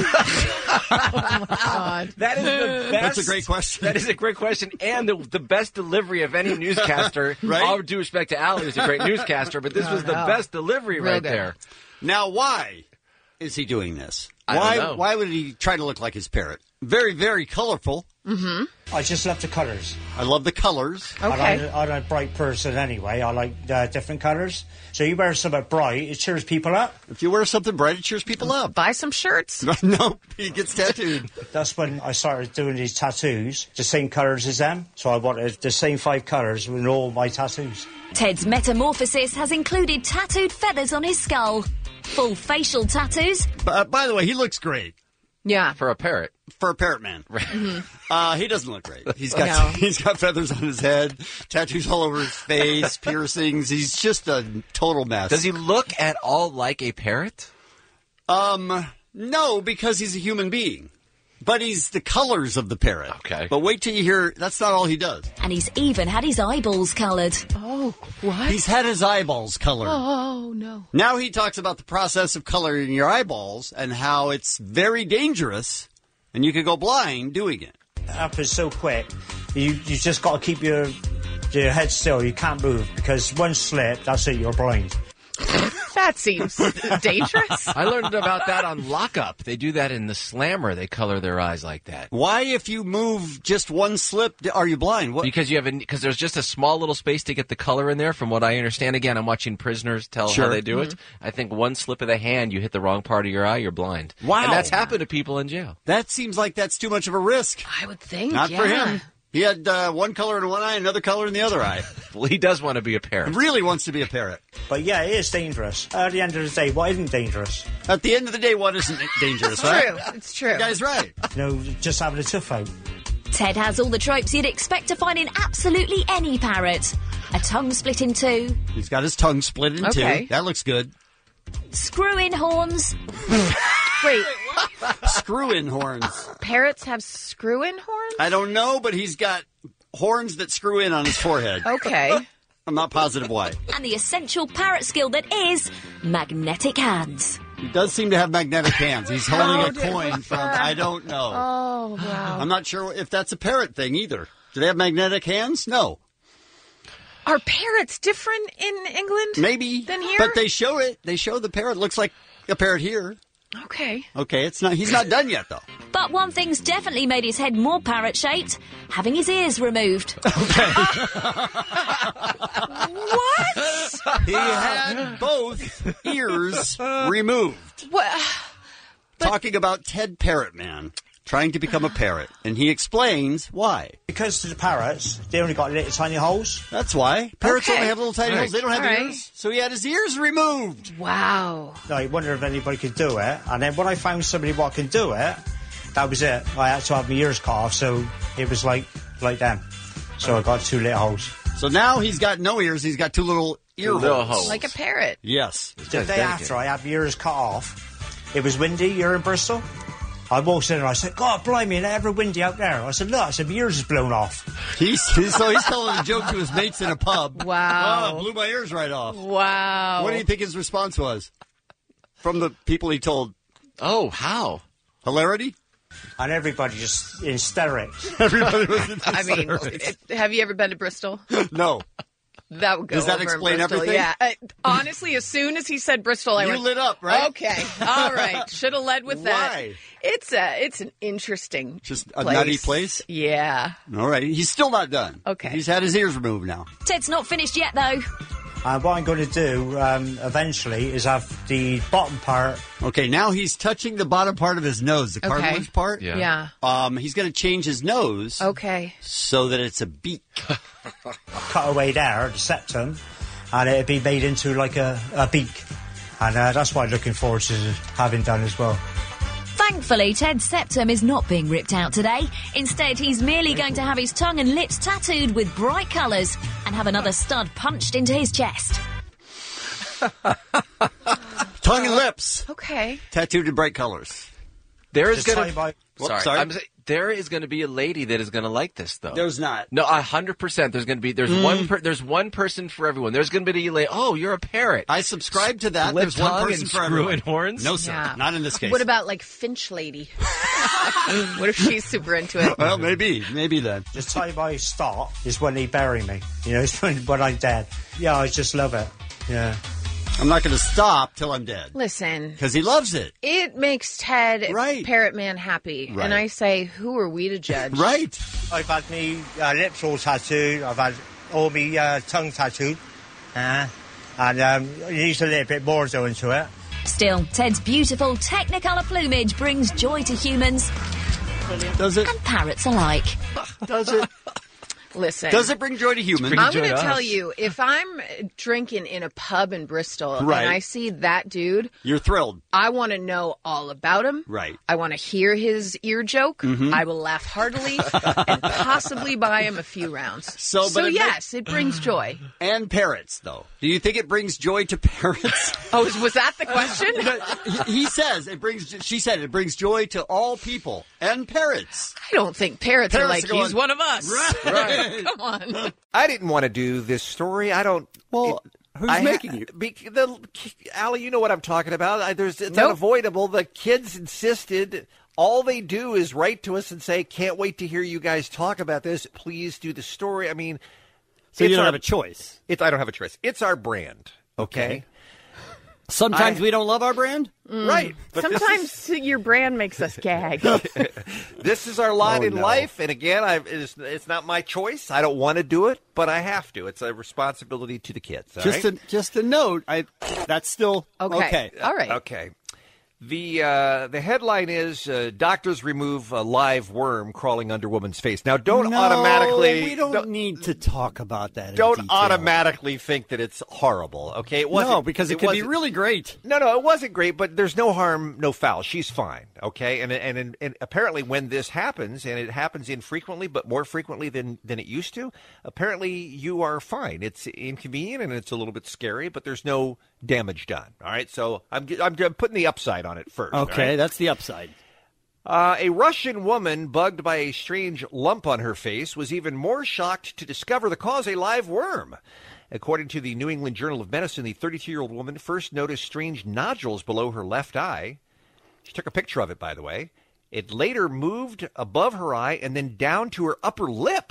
That is the best. That's a great question. That is a great question, and the best delivery of any newscaster. Right? All due respect to Allie, who's a great newscaster, but this was the best delivery right there. Now, why is he doing this? I don't know. Why would he try to look like his parrot? Very, very colorful. Mm-hmm. I just love the colours. I love the colors. I'm a bright person anyway. I like different colours. So you wear something bright, it cheers people up. If you wear something bright, it cheers people up. Buy some shirts. Nope, he gets tattooed. That's when I started doing these tattoos, the same colours as them. So I wanted the same 5 colours with all my tattoos. Ted's metamorphosis has included tattooed feathers on his skull, full facial tattoos. By the way, he looks great. Yeah. For a parrot. For a parrot man. He doesn't look great. He's got No. he's got feathers on his head, tattoos all over his face, piercings. He's just a total mess. Does he look at all like a parrot? No, because he's a human being. But he's the colors of the parrot. Okay. But wait till you hear, that's not all he does. And he's even had his eyeballs coloured. Oh, what? He's had his eyeballs colored. Oh, no. Now he talks about the process of coloring your eyeballs and how it's very dangerous and you could go blind doing it. It happens so quick. You just got to keep your head still. You can't move because one slip, that's it, you're blind. That seems dangerous. I learned about that on Lockup. They do that in the Slammer. They color their eyes like that. Why, if you move just one slip, are you blind? What? Because there's just a small little space to get the color in there. From what I understand, again, I'm watching prisoners tell how they do it. I think one slip of the hand, you hit the wrong part of your eye, you're blind. Wow. And that's happened to people in jail. That seems like that's too much of a risk. I would think, Not for yeah. him. He had one color in one eye, another color in the other eye. Well, he does want to be a parrot. Really wants to be a parrot. But yeah, it is dangerous. At the end of the day, what isn't dangerous? At the end of the day, what isn't dangerous, It's right? true. It's true. The guy's right. Just having a tough out. Ted has all the tropes you'd expect to find in absolutely any parrot. A tongue split in two, He's got his tongue split in Okay. two. That looks good. screw-in horns, Wait, Screw-in horns. parrots have screw-in horns? I don't know, but he's got horns that screw in on his forehead. Okay. I'm not positive why. and the essential parrot skill that is magnetic hands. He does seem to have magnetic hands. He's holding Oh, a dear. coin from, I don't know. Oh, wow. I'm not sure if that's a parrot thing either. Do they have magnetic hands? No. Are parrots different in England? Maybe. Than here? But they show it. They show the parrot. Looks like a parrot here. Okay. Okay, it's not. He's not done yet, though. But one thing's definitely made his head more parrot-shaped, having his ears removed. What? He had both ears removed. What? Talking about Ted Parrotman trying to become a parrot, and he explains why. Because the parrots, they only got little tiny holes. That's why. Parrots Okay. only have little tiny holes. They don't have All right. ears. So he had his ears removed. Wow. I wonder if anybody could do it. And then when I found somebody what can do it, that was it. I had to have my ears cut off, so it was like them. So I got two little holes. So now he's got no ears. He's got two little ear Little holes. holes. Like a parrot. Yes. The day after I had my ears cut off, it was windy here in Bristol. I walked in and I said, God, blimey, it's ever windy out there. I said, look, I said, my ears is blown off. So he's telling a joke to his mates in a pub. Wow. Oh, blew my ears right off. Wow. What do you think his response was? From the people he told. Oh, how? Hilarity? And everybody just in hysterics. Everybody was in I mean, hysterics. have you ever been to Bristol? No. That would go Does that over in explain Bristol. everything? Yeah. Honestly, as soon as he said Bristol, I You went, lit up, right? Okay. All right. Should have led with that. Why? It's an interesting Just a nutty place? Yeah. All right. He's still not done. Okay. He's had his ears removed now. Ted's not finished yet, though. And what I'm going to do eventually is have the bottom part. Okay, now he's touching the bottom part of his nose, the Okay. cartilage part. Yeah. He's going to change his nose Okay. so that it's a beak. Cut away there, the septum, and it'll be made into like a beak. And that's what I'm looking forward to having done as well. Thankfully, Ted's septum is not being ripped out today. Instead, he's merely going to have his tongue and lips tattooed with bright colours and have another stud punched into his chest. Tongue and lips. Okay. Tattooed in bright colors. There is Just going tell you to. about- Sorry, I'm saying there is going to be a lady that is going to like this, though. There's not. No, 100%. There's going to be there's one person for everyone. There's going to be a lady. Oh, you're a parrot. I subscribe to that. Split There's one tongue person and for everyone. screw-in horns? No, sir. Yeah. Not in this case. What about like Finch Lady? What if she's super into it? Well, maybe then. The time I stop is when they bury me. You know, it's when I'm dead. Yeah, I just love it. Yeah. I'm not going to stop till I'm dead. Listen. Because he loves it. It makes Ted Right. Parrot Man happy. Right. And I say, who are we to judge? Right. I've had me lips all tattooed. I've had all my tongue tattooed. And it needs a little bit more doing to it. Still, Ted's beautiful Technicolor plumage brings joy to humans Does it? and parrots alike. Does it? Listen. Does it bring joy to humans? I'm going to tell you, if I'm drinking in a pub in Bristol Right. and I see that dude, You're thrilled. I want to know all about him. Right. I want to hear his ear joke. Mhm. I will laugh heartily and possibly buy him a few rounds. So, but it yes, it brings joy. And parrots, though. Do you think it brings joy to parrots? Oh, was that the question? He says it brings. She said it brings joy to all people and parrots. I don't think parrots are like, are going, he's one of us. Right. Come on. I didn't want to do this story. I don't. Well, who's making you? Allie, you know what I'm talking about. It's Nope. unavoidable. The kids insisted. All they do is write to us and say, "Can't wait to hear you guys talk about this. Please do the story." I mean, So you it's don't our- have a choice. I don't have a choice. It's our brand. Okay. Sometimes we don't love our brand. Right. But Sometimes your brand makes us gag. This is our lot Oh, in no. life, and again, it's not my choice. I don't want to do it, but I have to. It's a responsibility to the kids. all right? Just a note. That's still Okay. All right. Okay. The headline is doctors remove a live worm crawling under woman's face. Now, don't automatically. We don't need to talk about that. Don't automatically think that it's horrible. Okay, it wasn't. No, because it could be really great. No, it wasn't great, but there's no harm, no foul. She's fine. Okay, and apparently when this happens, and it happens infrequently, but more frequently than it used to, apparently you are fine. It's inconvenient and it's a little bit scary, but there's no damage done. All right, so I'm putting the upside on it first. Okay, right? That's the upside. A Russian woman bugged by a strange lump on her face was even more shocked to discover the cause, a live worm. According to the New England Journal of Medicine, the 32-year-old woman first noticed strange nodules below her left eye. She took a picture of it, by the way. It later moved above her eye and then down to her upper lip.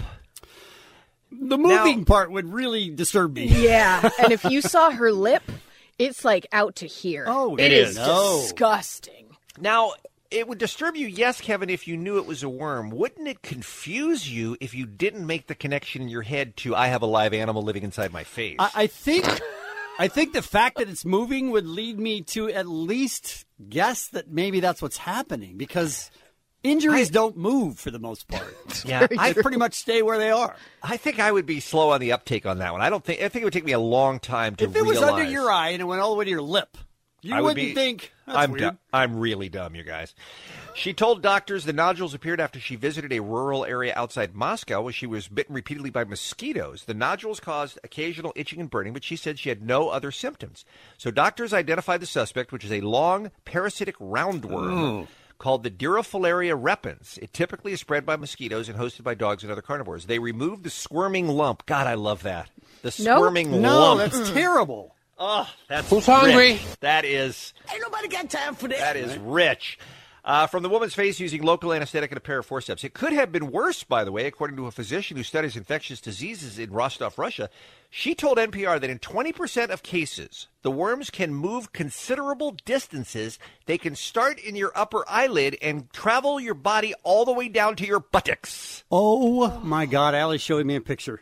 The moving part would really disturb me. Yeah, and if you saw her lip, it's like out to here. Oh, it is disgusting. Now, it would disturb you, yes, Kevin, if you knew it was a worm. Wouldn't it confuse you if you didn't make the connection in your head to, I have a live animal living inside my face? I think the fact that it's moving would lead me to at least guess that maybe that's what's happening, because injuries don't move for the most part. Yeah, I pretty much stay where they are. I think I would be slow on the uptake on that one. I think it would take me a long time to realize. If it was under your eye and it went all the way to your lip, you wouldn't think, that's weird. I'm really dumb, you guys. She told doctors the nodules appeared after she visited a rural area outside Moscow where she was bitten repeatedly by mosquitoes. The nodules caused occasional itching and burning, but she said she had no other symptoms. So doctors identified the suspect, which is a long parasitic roundworm. Called the Durifilaria repens. It typically is spread by mosquitoes and hosted by dogs and other carnivores. They removed the squirming lump. God, I love that. The squirming lump. No, that's terrible. Oh, that's Who's hungry? Rich. That is. Ain't nobody got time for this. That is rich. From the woman's face using local anesthetic and a pair of forceps. It could have been worse, by the way, according to a physician who studies infectious diseases in Rostov, Russia. She told NPR that in 20% of cases, the worms can move considerable distances. They can start in your upper eyelid and travel your body all the way down to your buttocks. Oh, my God. Allie's showing me a picture.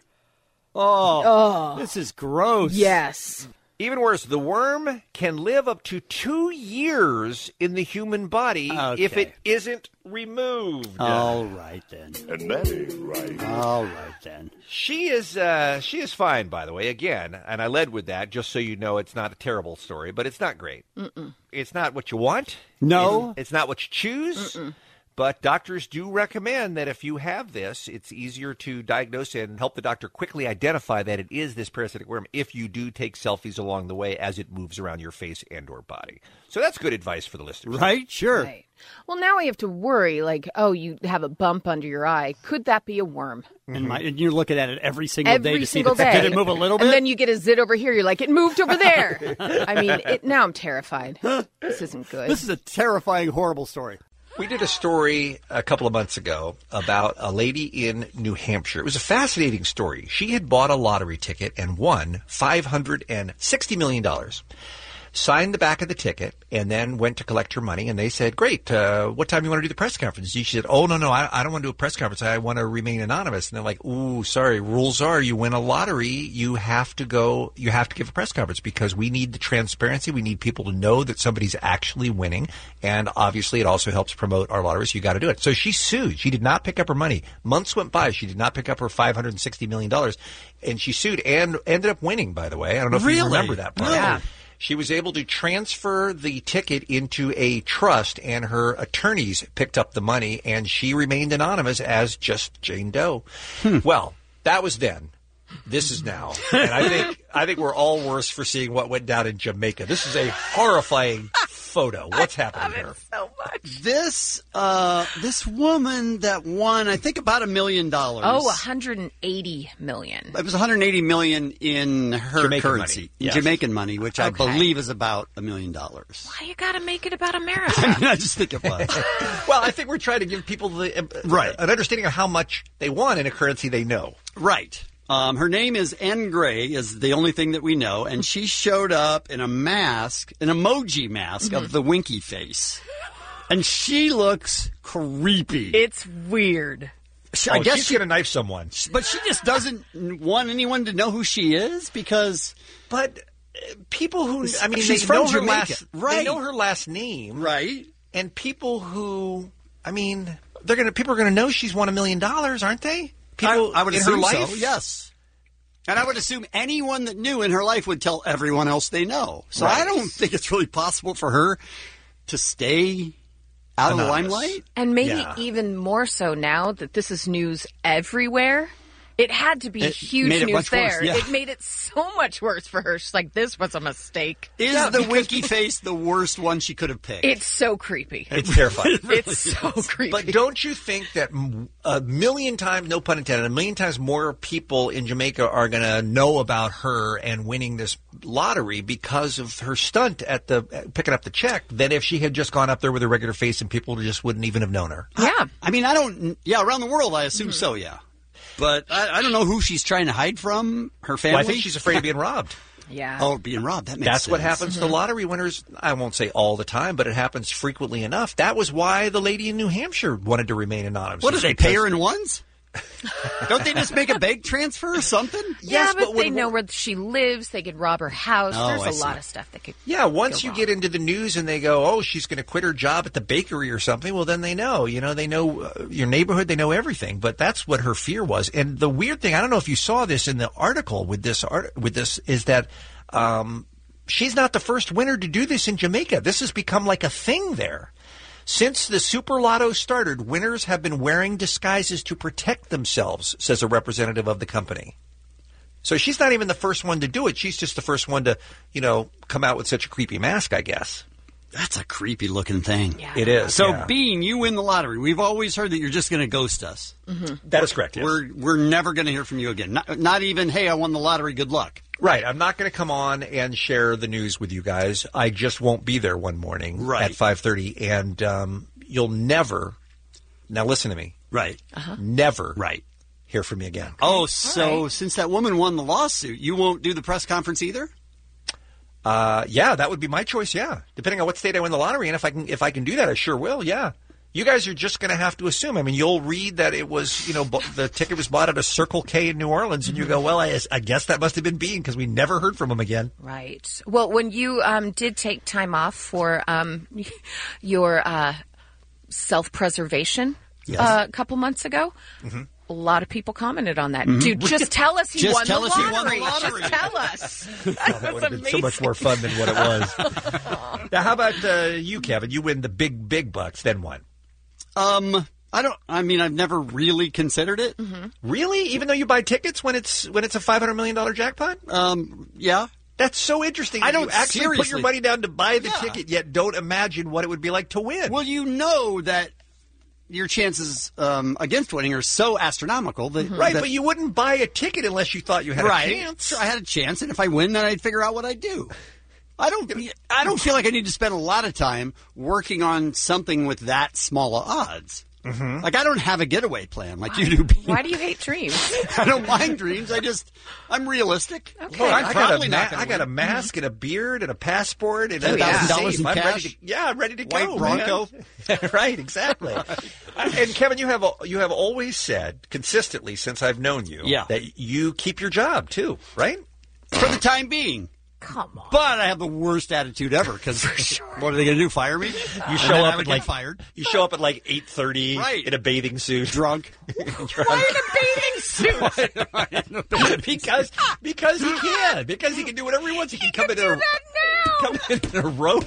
Oh, this is gross. Yes. Even worse, the worm can live up to 2 years in the human body if it isn't removed. All right, then. And that ain't right. All right, then. She is fine, by the way, again, and I led with that just so you know it's not a terrible story, but it's not great. It's not what you want. No. It's not what you choose. But doctors do recommend that if you have this, it's easier to diagnose and help the doctor quickly identify that it is this parasitic worm if you do take selfies along the way as it moves around your face and or body. So that's good advice for the listeners. Right? Sure. Right. Well, now we have to worry, like, you have a bump under your eye. Could that be a worm? And you're looking at it every single day to see day. Did it move a little bit? And then you get a zit over here. You're like, it moved over there. I mean, now I'm terrified. This isn't good. This is a terrifying, horrible story. We did a story a couple of months ago about a lady in New Hampshire. It was a fascinating story. She had bought a lottery ticket and won $560 million. Signed the back of the ticket and then went to collect her money. And they said, great, what time do you want to do the press conference? She said, oh, no, I don't want to do a press conference. I want to remain anonymous. And they're like, ooh, sorry, rules are you win a lottery, you have to give a press conference because we need the transparency. We need people to know that somebody's actually winning. And obviously it also helps promote our lottery. So you got to do it. So she sued. She did not pick up her money. Months went by. She did not pick up her $560 million. And she sued and ended up winning, by the way. I don't know if you remember that part. Yeah. She was able to transfer the ticket into a trust, and her attorneys picked up the money, and she remained anonymous as just Jane Doe. Well, that was then. This is now. And I think we're all worse for seeing what went down in Jamaica. This is a horrifying photo. What's happening here? So much. This woman that won, I think, about $1 million. Oh, $180 million. It was $180 million in her Jamaican currency, money. Yes. Jamaican money, which I believe is about $1 million. Why you got to make it about America? I just think it was. Well, I think we're trying to give people an understanding of how much they won in a currency they know. Right. Her name is Anne Gray, is the only thing that we know, and she showed up in a mask, an emoji mask of the winky face. And she looks creepy. It's weird. I guess she's going to knife someone. But she just doesn't want anyone to know who she is because... But people who, I mean, She's they from know her Jamaica. last, Right. They know her last name, right? And people who, I mean, people are gonna know she's won $1 million, aren't they? People I would in assume her life, so. Yes. And I would assume anyone that knew in her life would tell everyone else they know. So I don't think it's really possible for her to stay out of the limelight. And maybe even more so now that this is news everywhere. It had to be huge made it news much worse, there. yeah. It made it so much worse for her. She's like, this was a mistake. Is the winky face the worst one she could have picked? It's so creepy. It's terrifying. It's so creepy. But don't you think that a million times, no pun intended, 1,000,000 times more people in Jamaica are going to know about her and winning this lottery because of her stunt at the picking up the check than if she had just gone up there with a regular face and people just wouldn't even have known her? Yeah. I mean, around the world, I assume so, yeah. But I don't know who she's trying to hide from, her family. Well, I think she's afraid of being robbed. Yeah. Oh, being robbed. That makes That's sense. what happens to lottery winners. I won't say all the time, but it happens frequently enough. That was why the lady in New Hampshire wanted to remain anonymous. What, do they pay her in ones? Don't they just make a bank transfer or something? Yeah, but they know where she lives. They could rob her house. Oh, I There's a see. lot of stuff that could. Yeah, once you get into the news and they go, oh, she's going to quit her job at the bakery or something, well, then they know. You know, they know your neighborhood, they know everything. But that's what her fear was. And the weird thing, I don't know if you saw this in the article with this, is that she's not the first winner to do this in Jamaica. This has become like a thing there. Since the Super Lotto started, winners have been wearing disguises to protect themselves, says a representative of the company. So she's not even the first one to do it. She's just the first one to, come out with such a creepy mask, I guess. That's a creepy looking thing. Yeah. It is. So, yeah. Bean, you win the lottery. We've always heard that you're just going to ghost us. Mm-hmm. That is correct. Yes. We're never going to hear from you again. Not even, hey, I won the lottery. Good luck. Right. I'm not going to come on and share the news with you guys. I just won't be there one morning at 5:30, and you'll never. Now listen to me. Right. Never. Right. Hear from me again. Oh, so since that woman won the lawsuit, you won't do the press conference either? Yeah, that would be my choice. Yeah, depending on what state I win the lottery, and if I can do that, I sure will. Yeah. You guys are just going to have to assume. I mean, you'll read that it was, the ticket was bought at a Circle K in New Orleans, and you go, well, I guess that must have been Bean because we never heard from him again. Right. Well, when you did take time off for your self-preservation a couple months ago, a lot of people commented on that. Dude, just tell us he won the lottery. Just tell us. That would have been so much more fun than what it was. Now, how about you, Kevin? You win the big bucks, then what? I've never really considered it. Really? Even though you buy tickets when it's a $500 million jackpot? Yeah. That's so interesting. I don't you actually put seriously your money down to buy the ticket, yet don't imagine what it would be like to win. Well, you know that your chances against winning are so astronomical that right, but you wouldn't buy a ticket unless you thought you had a chance. Sure, I had a chance, and if I win, then I'd figure out what I'd do. I don't feel like I need to spend a lot of time working on something with that small of odds. Like, I don't have a getaway plan like you do. Why do you hate dreams? I don't mind dreams. I'm realistic. Okay. Look, I'm probably not gonna I got a win. mask and a beard and a passport and $10,000 in I'm cash. ready to, I'm ready to White go. Bronco. Man. Right, exactly. And Kevin, you have always said consistently since I've known you that you keep your job too, right? For the time being. Come on. But I have the worst attitude ever because what are they going to do? Fire me? You show up at fired. You show up at 8:30 in a bathing suit, drunk. Why in a bathing suit? because he can. Because he can do whatever he wants. He can come in a robe.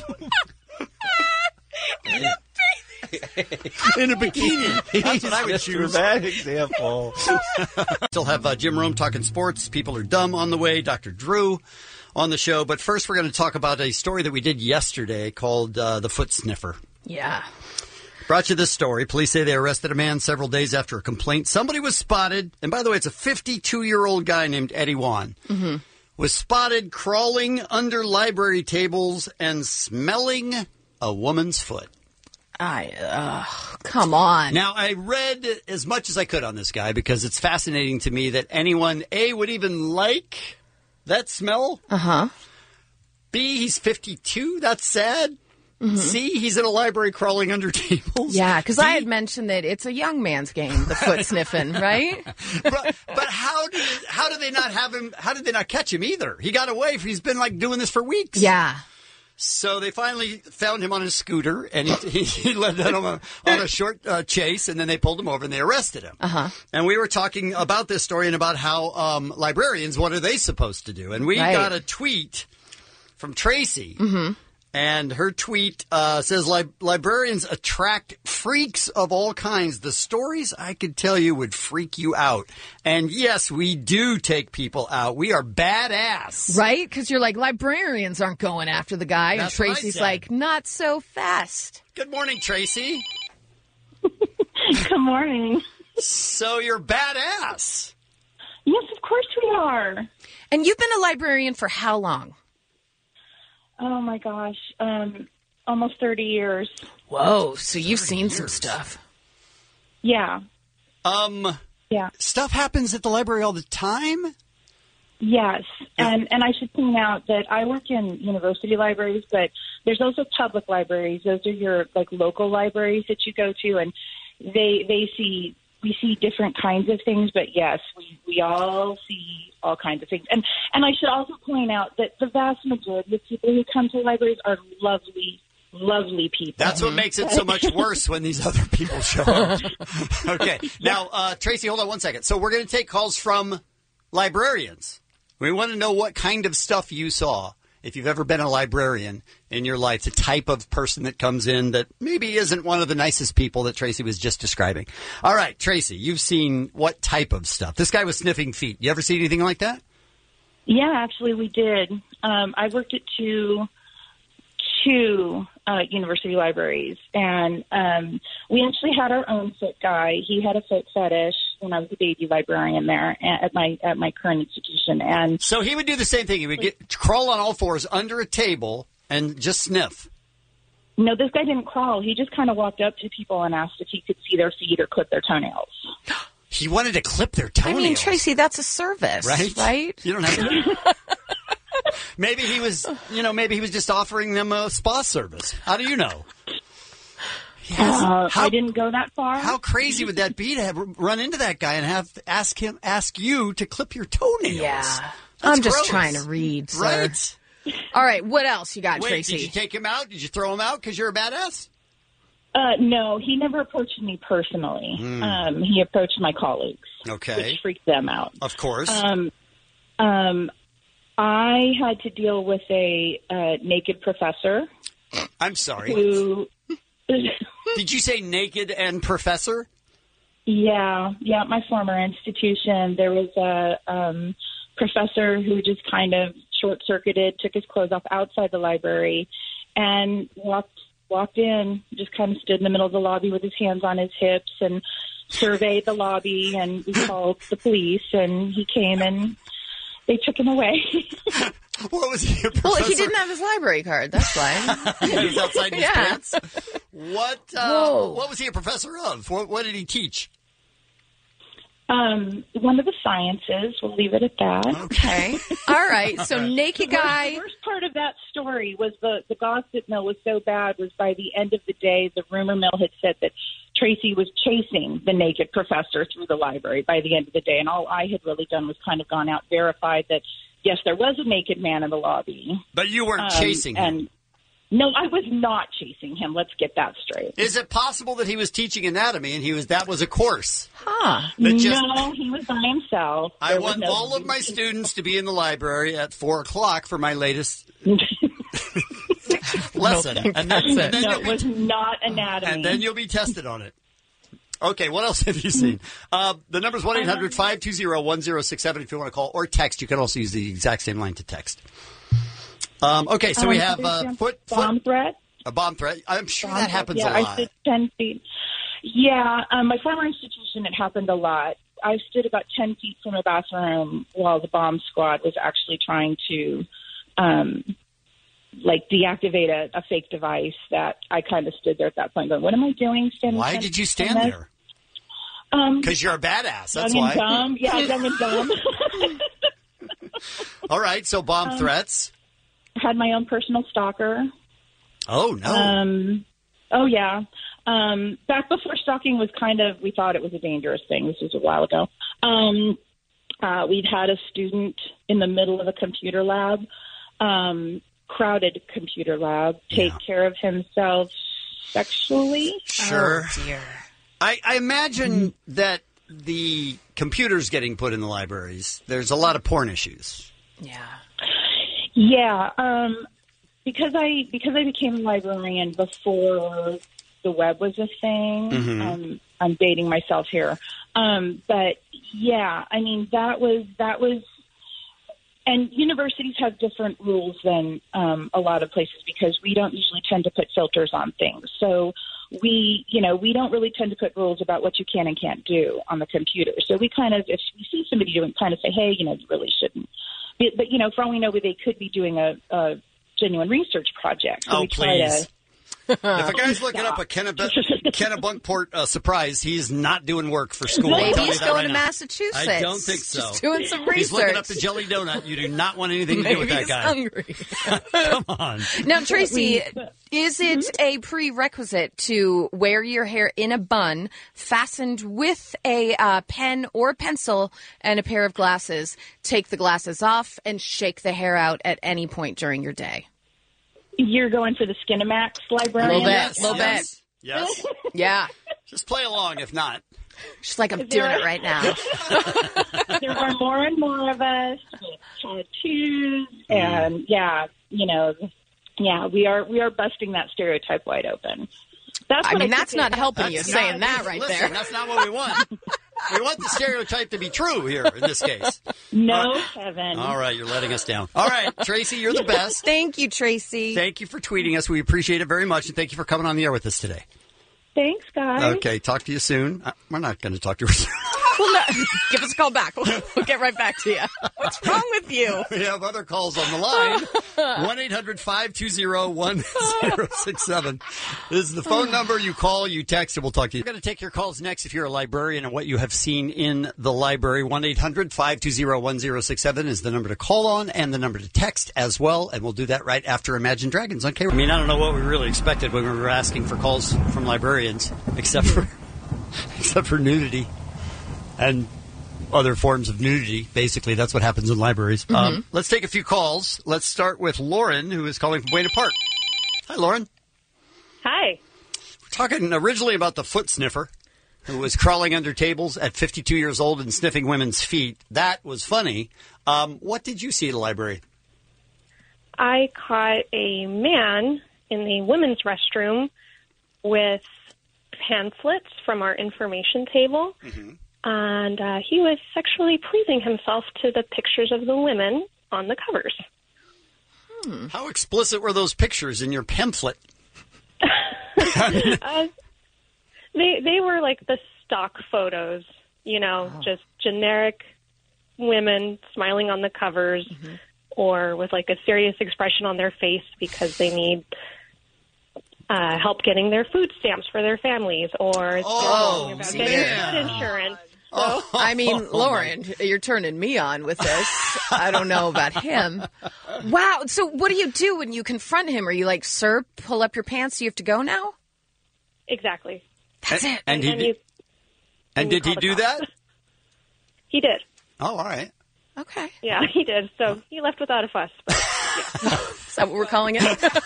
In a bikini. That's what I would choose. That example. Still have Jim Rome talking sports. People are dumb on the way. Dr. Drew on the show. But first, we're going to talk about a story that we did yesterday called The Foot Sniffer. Yeah. Brought you this story. Police say they arrested a man several days after a complaint. Somebody was spotted. And by the way, it's a 52-year-old guy named Eddie Wan. Was spotted crawling under library tables and smelling a woman's foot. Come on. Now, I read as much as I could on this guy because it's fascinating to me that anyone, A, would even like that smell. Uh-huh. B, he's 52. That's sad. See, he's in a library crawling under tables. Yeah, because I had mentioned that it's a young man's game, the foot sniffing, right? But how did they not have him? How did they not catch him either? He got away. He's been like doing this for weeks. Yeah. So they finally found him on his scooter, and he led them on a short chase, and then they pulled him over and they arrested him. Uh-huh. And we were talking about this story and about how librarians, what are they supposed to do? And we got a tweet from Tracy. Mm-hmm. And her tweet says, librarians attract freaks of all kinds. The stories I could tell you would freak you out. And yes, we do take people out. We are badass. Right? Because you're like, librarians aren't going after the guy. That's and what I Tracy's said. like, not so fast. Good morning, Tracy. Good morning. So you're badass. Yes, of course we are. And you've been a librarian for how long? Oh, my gosh. Almost 30 years. Whoa, so you've seen some stuff. Yeah. Yeah. Stuff happens at the library all the time? Yes. And I should point out that I work in university libraries, but there's also public libraries. Those are your, like, local libraries that you go to, and we see different kinds of things, but yes, we all see all kinds of things. And I should also point out that the vast majority of people who come to libraries are lovely, lovely people. That's what makes it so much worse when these other people show up. Okay. Now, Tracy, hold on one second. So we're going to take calls from librarians. We want to know what kind of stuff you saw. If you've ever been a librarian in your life, the type of person that comes in that maybe isn't one of the nicest people that Tracy was just describing. All right, Tracy, you've seen what type of stuff? This guy was sniffing feet. You ever see anything like that? Yeah, actually, we did. I worked at two university libraries, and we actually had our own foot guy. He had a foot fetish when I was a baby librarian there at my current institution. And so he would do the same thing. He would crawl on all fours under a table and just sniff. No, this guy didn't crawl. He just kind of walked up to people and asked if he could see their feet or clip their toenails. He wanted to clip their toenails. I mean, Tracy, that's a service, right? You don't have to. Maybe he was just offering them a spa service. How do you know? I didn't go that far. How crazy would that be to run into that guy and ask you to clip your toenails? Yeah. That's I'm just gross. trying to read, sir. Right. All right, what else you got, Wait, Tracy? did you take him out? Did you throw him out because you're a badass? No, he never approached me personally. He approached my colleagues. Okay. Which freaked them out. Of course. I had to deal with a naked professor. I'm sorry. Who... Did you say naked and professor? Yeah, my former institution. There was a professor who just kind of short-circuited, took his clothes off outside the library, and walked in, just kind of stood in the middle of the lobby with his hands on his hips and surveyed the lobby, and we called the police, and he came and they took him away. What was he, a professor? Well, he didn't have his library card. That's why. He was outside his Yeah. pants? What was he a professor of? What did he teach? One of the sciences. We'll leave it at that. Okay. All right. So naked guy. The worst part of that story was the gossip mill was so bad was by the end of the day, the rumor mill had said that Tracy was chasing the naked professor through the library by the end of the day. And all I had really done was kind of gone out, verified that, yes, there was a naked man in the lobby. But you weren't chasing him. And no, I was not chasing him. Let's get that straight. Is it possible that he was teaching anatomy and that was a course? Huh. No, he was by himself. I There was want no- all of my students to be in the library at 4:00 for my latest lesson. And then No, you'll it be was not anatomy. And then you'll be tested on it. Okay, what else have you seen? The number's 1-800-520-1067 if you want to call or text. You can also use the exact same line to text. Okay, so we have bomb threat. A bomb threat. I'm sure that happens yeah, a lot. I stood 10 feet. Yeah, my former institution, it happened a lot. I stood about 10 feet from a bathroom while the bomb squad was actually trying to, deactivate a fake device that I kind of stood there at that point going, what am I doing? Why did you stand there? Because you're a badass. That's young why. and dumb. Yeah, young and dumb. All right, so bomb threats. Had my own personal stalker. Oh, no. Oh, yeah. Back before stalking was we thought it was a dangerous thing. This was a while ago. We'd had a student in the middle of a computer lab, crowded computer lab, take care of himself sexually. Sure. Oh, dear. I imagine that the computers getting put in the libraries, there's a lot of porn issues. Yeah. Yeah. Because I became a librarian before the web was a thing. Mm-hmm. I'm dating myself here. But yeah, I mean, that was, and universities have different rules than a lot of places because we don't usually tend to put filters on things. So we don't really tend to put rules about what you can and can't do on the computer. So we kind of, if we see somebody doing, kind of say, hey, you really shouldn't. But for all we know, they could be doing a genuine research project. So we try please. If a guy's looking Stop. up a Kennebunkport surprise, he's not doing work for school. Maybe I'm telling he's you that going right to now. Massachusetts. I don't think so. Just doing some research. He's looking up the jelly donut. You do not want anything to do with that Maybe guy. he's hungry. Come on. Now, Tracy, is it a prerequisite to wear your hair in a bun, fastened with a pen or pencil and a pair of glasses, take the glasses off, and shake the hair out at any point during your day? You're going for the Skinamax librarian? Little bit. Yes. Yeah. Just play along if not. She's like, I'm doing it right now. There are more and more of us with tattoos, and we are busting that stereotype wide open. That's not helping you saying that right listen, there. That's not what we want. We want the stereotype to be true here in this case. No, Kevin. All right, you're letting us down. All right, Tracy, you're the best. Thank you, Tracy. Thank you for tweeting us. We appreciate it very much, and thank you for coming on the air with us today. Thanks, guys. Okay, talk to you soon. We're not going to talk to her soon. Well, no, give us a call back. We'll get right back to you. What's wrong with you? We have other calls on the line. 1-800-520-1067. This is the phone number. You call, you text, and we'll talk to you. We're going to take your calls next if you're a librarian and what you have seen in the library. 1-800-520-1067 is the number to call on and the number to text as well. And we'll do that right after Imagine Dragons. Okay. I mean, I don't know what we really expected when we were asking for calls from librarians, except for nudity. And other forms of nudity. Basically, that's what happens in libraries. Mm-hmm. Let's take a few calls. Let's start with Lauren, who is calling from Buena Park. Hi, Lauren. Hi. We're talking originally about the foot sniffer who was crawling under tables at 52 years old and sniffing women's feet. That was funny. What did you see at the library? I caught a man in the women's restroom with pamphlets from our information table. Mm-hmm. And he was sexually pleasing himself to the pictures of the women on the covers. How explicit were those pictures in your pamphlet? They were like the stock photos, just generic women smiling on the covers or with like a serious expression on their face because they need help getting their food stamps for their families or about getting flood insurance. So. I mean, Lauren, you're turning me on with this. I don't know about him. Wow. So what do you do when you confront him? Are you like, sir, pull up your pants, you have to go now? Exactly. That's it. And did he do that? He did. Oh, all right. Okay. Yeah, he did. So he left without a fuss. But, yeah. Is that what we're calling it?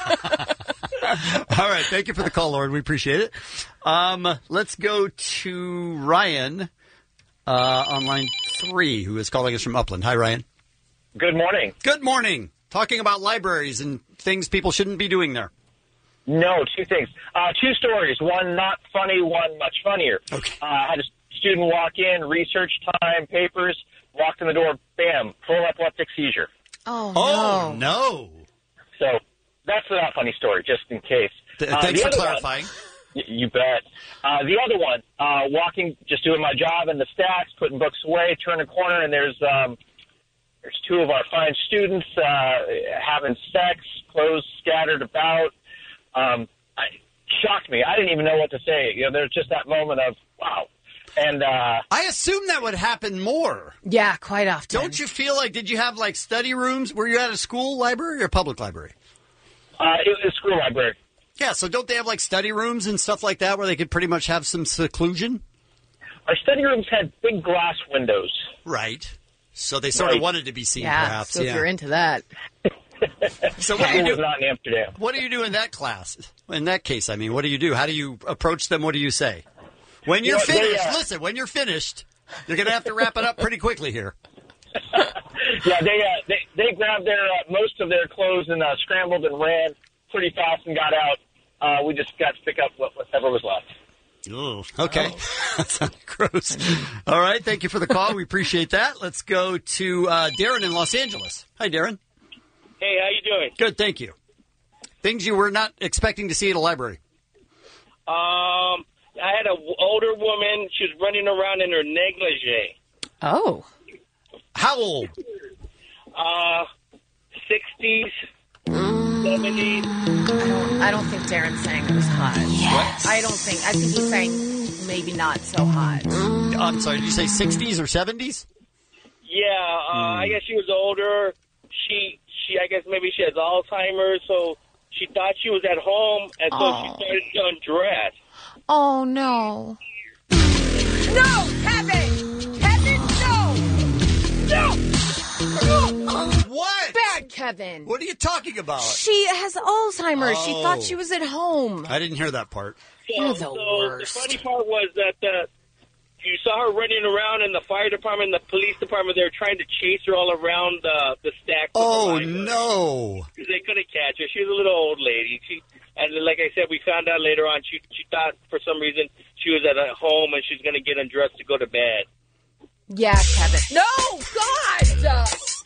All right. Thank you for the call, Lauren. We appreciate it. Let's go to Ryan on line 3, who is calling us from Upland. Hi, Ryan. Good morning. Good morning. Talking about libraries and things people shouldn't be doing there. No, two things. Two stories. One not funny, one much funnier. Okay. I had a student walk in, research time, papers, walked in the door, bam, full epileptic seizure. Oh, no. So that's the not funny story, just in case. Thanks for clarifying. You bet. The other one, walking, just doing my job in the stacks, putting books away, turn a corner, and there's two of our fine students having sex, clothes scattered about. Shocked me. I didn't even know what to say. There's just that moment of, wow. And I assume that would happen more. Yeah, quite often. Don't you feel like, did you have like study rooms? Were you at a school library or a public library? It was a school library. Yeah, so don't they have like study rooms and stuff like that where they could pretty much have some seclusion? Our study rooms had big glass windows. Right. So they sort of wanted to be seen, perhaps. So if you're into that. So what do you do? Not in Amsterdam. What do you do in that class? In that case, I mean, what do you do? How do you approach them? What do you say? When you're finished, listen, when you're finished, you're going to have to wrap it up pretty quickly here. Yeah, they grabbed their most of their clothes and scrambled and ran pretty fast and got out. We just got to pick up whatever was left. Ooh, okay. That sounds gross. All right, thank you for the call. We appreciate that. Let's go to Darren in Los Angeles. Hi, Darren. Hey, how you doing? Good, thank you. Things you were not expecting to see at a library. I had an older woman. She was running around in her negligee. Oh. How old? 60s, 70s. I don't think Darren's saying it was hot. Yes. I think he's saying maybe not so hot. I'm sorry, did you say 60s or 70s? Yeah, I guess she was older. I guess maybe she has Alzheimer's, so she thought she was at home, and so she started to undress. Oh, no. No, Kevin! Kevin, no! What? Bad Kevin. What are you talking about? She has Alzheimer's. She thought she was at home. I didn't hear that part. You're the worst. The funny part was that you saw her running around in the fire department, the police department. They were trying to chase her all around the stack. Oh, no. Because they couldn't catch her. She was a little old lady. And like I said, we found out later on, she thought for some reason she was at home and she was going to get undressed to go to bed. Yeah, Kevin. No, God!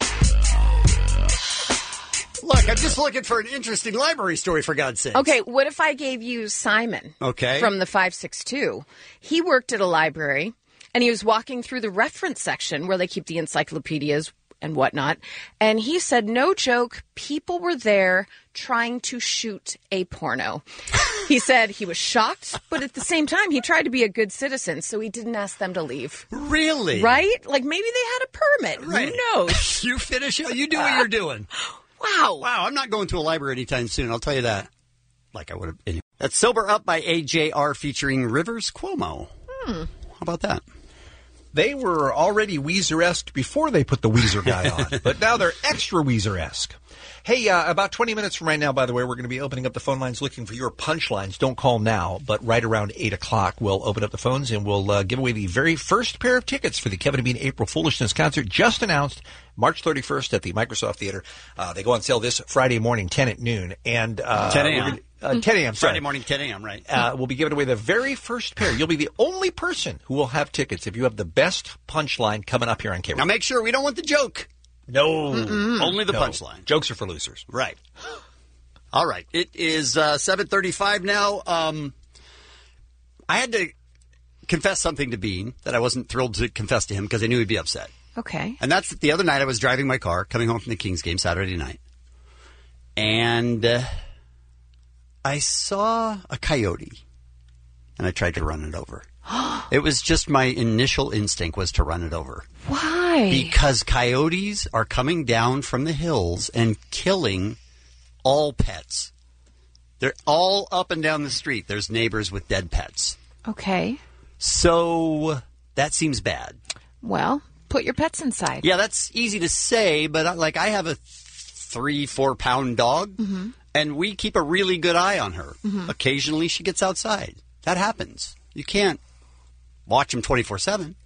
Look, I'm just looking for an interesting library story, for God's sake. Okay, what if I gave you Simon from the 562? He worked at a library, and he was walking through the reference section where they keep the encyclopedias and whatnot, and he said, no joke, people were there trying to shoot a porno. He said he was shocked, but at the same time, he tried to be a good citizen, so he didn't ask them to leave. Really? Right? Like, maybe they had a permit. Right. Who knows? You finish it. You do what you're doing. Wow. Wow, I'm not going to a library anytime soon, I'll tell you that. Like I would have. Anyway. That's Sober Up by AJR featuring Rivers Cuomo. How about that? They were already Weezer-esque before they put the Weezer guy on, but now they're extra Weezer-esque. Hey, about 20 minutes from right now, by the way, we're going to be opening up the phone lines looking for your punchlines. Don't call now, but right around 8 o'clock, we'll open up the phones and we'll give away the very first pair of tickets for the Kevin and Bean April Foolishness concert, just announced March 31st at the Microsoft Theater. They go on sale this Friday morning, 10 at noon. And 10 a.m. 10 a.m. Sorry. Friday morning, 10 a.m., right. We'll be giving away the very first pair. You'll be the only person who will have tickets if you have the best punchline coming up here on K-Rock. Now make sure we don't want the joke. No. Only the punchline. Jokes are for losers. Right. All right. It is 7:35 now. I had to confess something to Bean that I wasn't thrilled to confess to him because I knew he'd be upset. Okay. And that's the other night I was driving my car, coming home from the Kings game Saturday night. And I saw a coyote. And I tried to run it over. It was just my initial instinct was to run it over. Why? Because coyotes are coming down from the hills and killing all pets. They're all up and down the street. There's neighbors with dead pets. Okay. So that seems bad. Well, put your pets inside. Yeah, that's easy to say, but I have a 3-4 pound dog, and we keep a really good eye on her. Occasionally she gets outside. That happens. You can't watch him 24/7.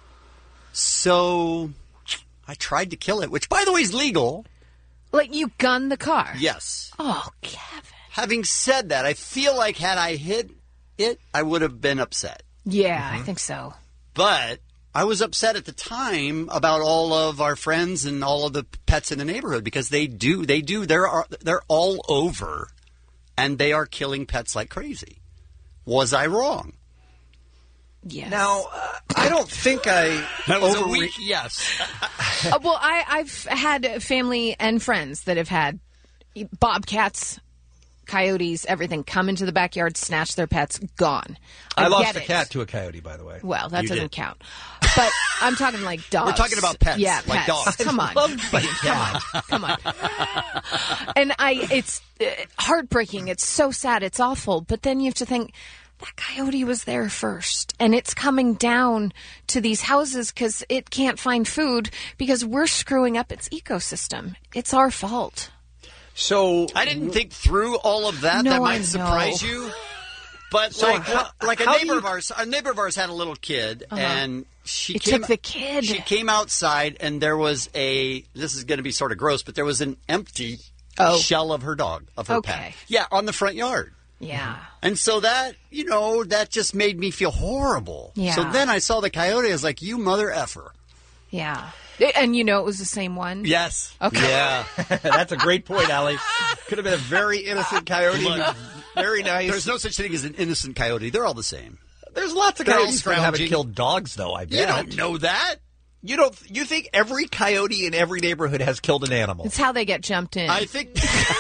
So I tried to kill it, which, by the way, is legal. Like you gunned the car? Yes. Oh, Kevin. Having said that, I feel like had I hit it, I would have been upset. Yeah, I think so. But I was upset at the time about all of our friends and all of the pets in the neighborhood because they're all over, and they are killing pets like crazy. Was I wrong? Yes. Now, I don't think I... That was a weak yes. Well, I've had family and friends that have had bobcats coyotes, everything, come into the backyard, snatch their pets, gone. I lost get a it. cat to a coyote, by the way. Well, that You doesn't did. count. But I'm talking like dogs. We're talking about pets, Yeah, like pets. dogs. Come on. I love fighting cats. Come on. And it's heartbreaking. It's so sad. It's awful. But then you have to think, that coyote was there first, and it's coming down to these houses because it can't find food because we're screwing up its ecosystem. It's our fault. So I didn't think through all of that. No, That I might know. surprise you. But So like a how neighbor do you- of ours, a neighbor of ours had a little kid, and she It came, took the kid. She came outside, and there was this is going to be sort of gross, but there was an empty shell of her dog, of her pet. Okay. Yeah, on the front yard. Yeah. And so that, that just made me feel horrible. Yeah. So then I saw the coyote. I was like, you mother effer. Yeah. And it was the same one? Yes. Okay. Yeah. That's a great point, Allie. Could have been a very innocent coyote. Look, Very nice. There's no such thing as an innocent coyote. They're all the same. There's lots of They're all coyotes that haven't scrounging. killed dogs, though, I bet. You don't know that. You think every coyote in every neighborhood has killed an animal? It's how they get jumped in. I think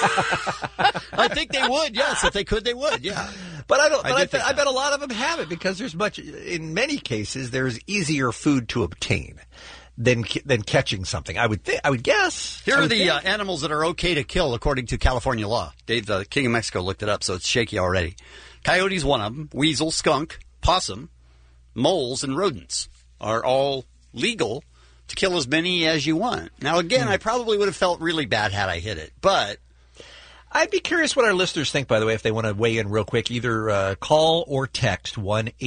they would. Yes, if they could, they would. Yeah. But I don't. I But do I, think I bet a lot of them haven't because in many cases, there's easier food to obtain than catching something. I would guess. Here are the animals that are okay to kill according to California law. Dave, the King of Mexico, looked it up, so it's shaky already. Coyote's one of them. Weasel, skunk, possum, moles, and rodents are all legal to kill as many as you want. Now, again, I probably would have felt really bad had I hit it, but I'd be curious what our listeners think, by the way, if they want to weigh in real quick. Either call or text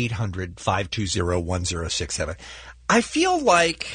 1-800-520-1067. I feel like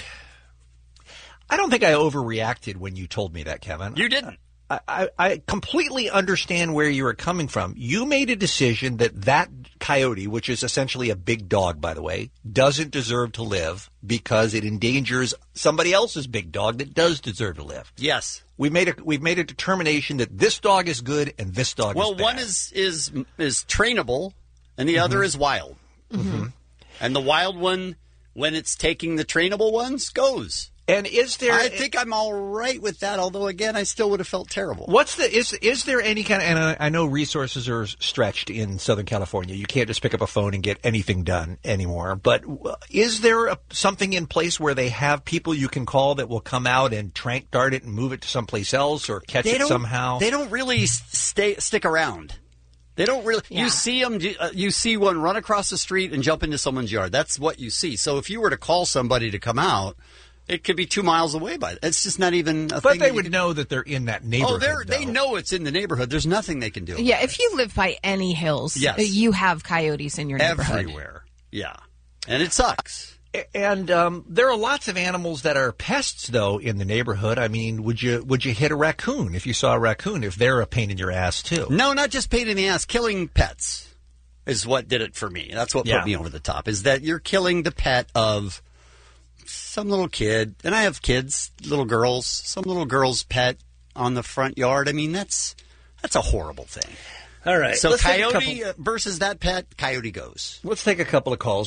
I don't think I overreacted when you told me that, Kevin. You didn't. I completely understand where you were coming from. You made a decision that coyote, which is essentially a big dog, by the way, doesn't deserve to live because it endangers somebody else's big dog that does deserve to live. yes. We've made a determination that this dog is good and this dog Well, is bad. one is trainable, and the other is wild. Mm-hmm. And the wild one, when it's taking the trainable ones, goes. And is there? I think I'm all right with that. Although, again, I still would have felt terrible. Is there any kind of? And I know resources are stretched in Southern California. You can't just pick up a phone and get anything done anymore. But is there something in place where they have people you can call that will come out and trank dart it and move it to someplace else or catch it somehow? They don't really stick around. They don't really. Yeah. You see them. You see one run across the street and jump into someone's yard. That's what you see. So if you were to call somebody to come out, it could be 2 miles away. It's just not even a thing. But they would know that they're in that neighborhood. Oh, they know it's in the neighborhood. There's nothing they can do. Yeah, if you live by any hills, Yes. you have coyotes in your neighborhood. Everywhere. Yeah, and it sucks. And there are lots of animals that are pests, though, in the neighborhood. I mean, would you hit a raccoon if you saw a raccoon if they're a pain in your ass too? No, not just pain in the ass. Killing pets is what did it for me. That's what put me over the top. Is that you're killing the pet of some little kid, and I have kids, little girls, some little girl's pet on the front yard. I mean, that's a horrible thing. All right. So Let's take a coyote versus that pet, coyote goes. Let's take a couple of calls.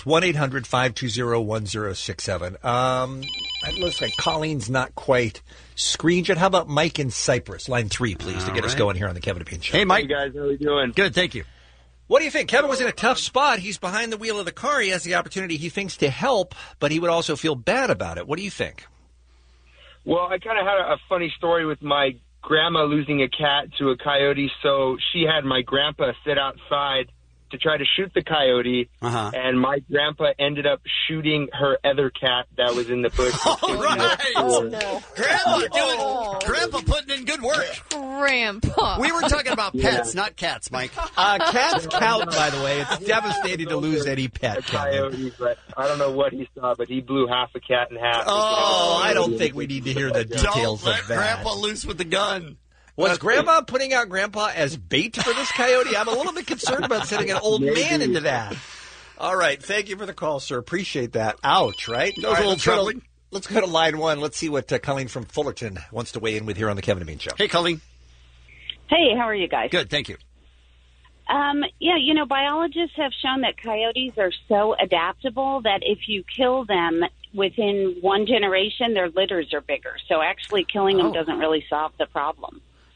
1-800-520-1067. It looks like Colleen's not quite screened yet. How about Mike in Cyprus? Line 3, please, to get us going here on the Kevin and Bean Show. Hey, Mike. Hey, guys. How are you doing? Good, thank you. What do you think? Kevin was in a tough spot. He's behind the wheel of the car. He has the opportunity, he thinks, to help, but he would also feel bad about it. What do you think? Well, I kind of had a funny story with my grandma losing a cat to a coyote. So she had my grandpa sit outside to try to shoot the coyote, and my grandpa ended up shooting her other cat that was in the bush. All right. Oh, no. Grandpa putting in good work. Grandpa. We were talking about pets, not cats, Mike. Cats count, by the way. It's devastating to lose any pet, Coyote, but I don't know what he saw, but he blew half a cat in half. Oh, I don't think we need to hear the details Don't let of that. Grandpa loose with the gun. Was Grandma putting out Grandpa as bait for this coyote? I'm a little bit concerned about sending an old man into that. All right. Thank you for the call, sir. Appreciate that. Ouch, right? That was a little troubling. Let's go to line 1. Let's see what Colleen from Fullerton wants to weigh in with here on the Kevin and Bean Show. Hey, Colleen. Hey, how are you guys? Good, thank you. Yeah, biologists have shown that coyotes are so adaptable that if you kill them within one generation, their litters are bigger. So actually killing them doesn't really solve the problem.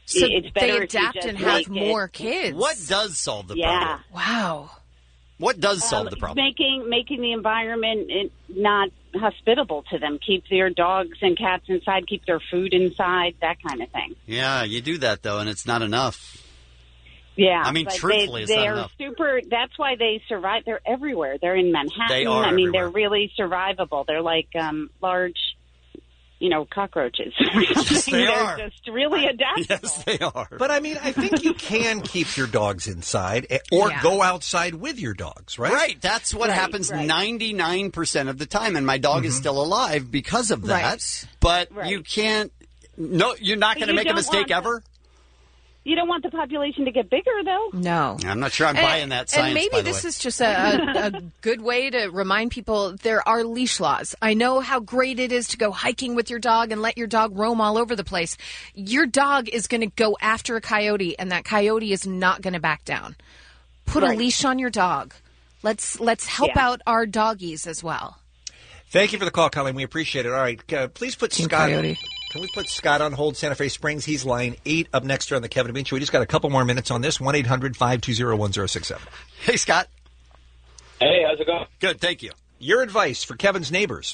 So it's better they if you adapt just and have make more it. kids. What does solve the Yeah. problem? Wow. What does solve the problem? Making the environment not hospitable to them. Keep their dogs and cats inside. Keep their food inside. That kind of thing. Yeah, you do that, though, and it's not enough. Yeah, I mean, but truthfully, it's not they're enough. super. That's why they survive. They're everywhere. They're in Manhattan. They are I mean, everywhere. they're really survivable. They're like large, cockroaches. Yes, they they're are. just really adaptable. Yes, they are. But I mean, I think you can keep your dogs inside or Yeah. go outside with your dogs, right? Right. That's what happens 99% of the time. And my dog is still alive because of that. Right. But you can't. No, you're not going to You make a don't mistake want ever? You don't want the population to get bigger, though. No. I'm not sure I'm buying that science, And maybe by the this way. is just a good way to remind people there are leash laws. I know how great it is to go hiking with your dog and let your dog roam all over the place. Your dog is going to go after a coyote, and that coyote is not going to back down. Put a leash on your dog. Let's help out our doggies as well. Thank you for the call, Colleen. We appreciate it. All right, please put Team Scott. Coyote. Can we put Scott on hold? Santa Fe Springs. He's line 8 up next here on the Kevin and Bean Show. We just got a couple more minutes on this. 1-800-520-1067. Hey, Scott. Hey, how's it going? Good, thank you. Your advice for Kevin's neighbors.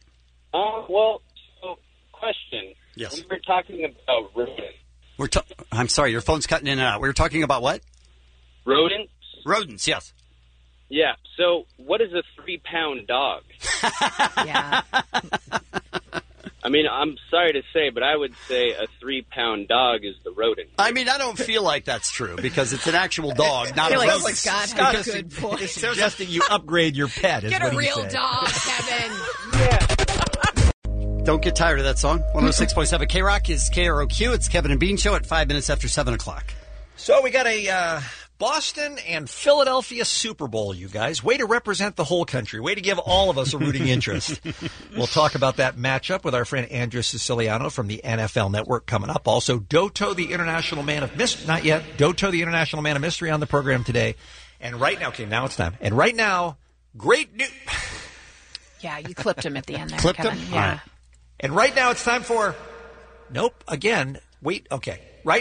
Question. Yes. We were talking about rodents. I'm sorry, your phone's cutting in and out. We were talking about what? Rodents? Rodents, yes. Yeah. So, what is a 3-pound dog? Yeah. I mean, I'm sorry to say, but I would say a 3-pound dog is the rodent. I mean, I don't feel like that's true because it's an actual dog, not a feel like rodent. Scott Scott has is a good point. is suggesting you upgrade your pet. Is Get what a he's real saying. dog, Kevin. Don't get tired of that song. 106.7 K-Rock is KROQ. It's Kevin and Bean Show at 5 minutes after 7 o'clock. So we got a Boston and Philadelphia Super Bowl, you guys. Way to represent the whole country. Way to give all of us a rooting interest. We'll talk about that matchup with our friend Andrew Siciliano from the NFL Network coming up. Also, Doto, the International Man of Mystery. Not yet. Doto, the International Man of Mystery on the program today. And right now, now it's time. And right now, great news. Yeah, you clipped him at the end there, Clipped Kevin. him? Yeah. All right. And right now it's time for... Nope. Again. Wait. Okay. Right.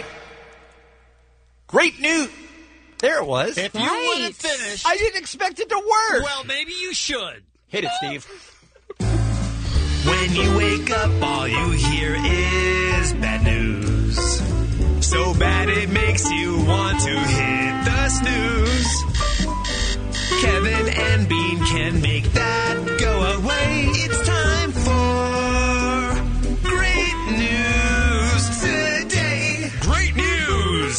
Great news. There it was. If you want to finish... I didn't expect it to work. Well, maybe you should. Hit it, Steve. When you wake up, all you hear is bad news. So bad it makes you want to hit the snooze. Kevin and Bean can make that go away. It's time for great news today. Great news.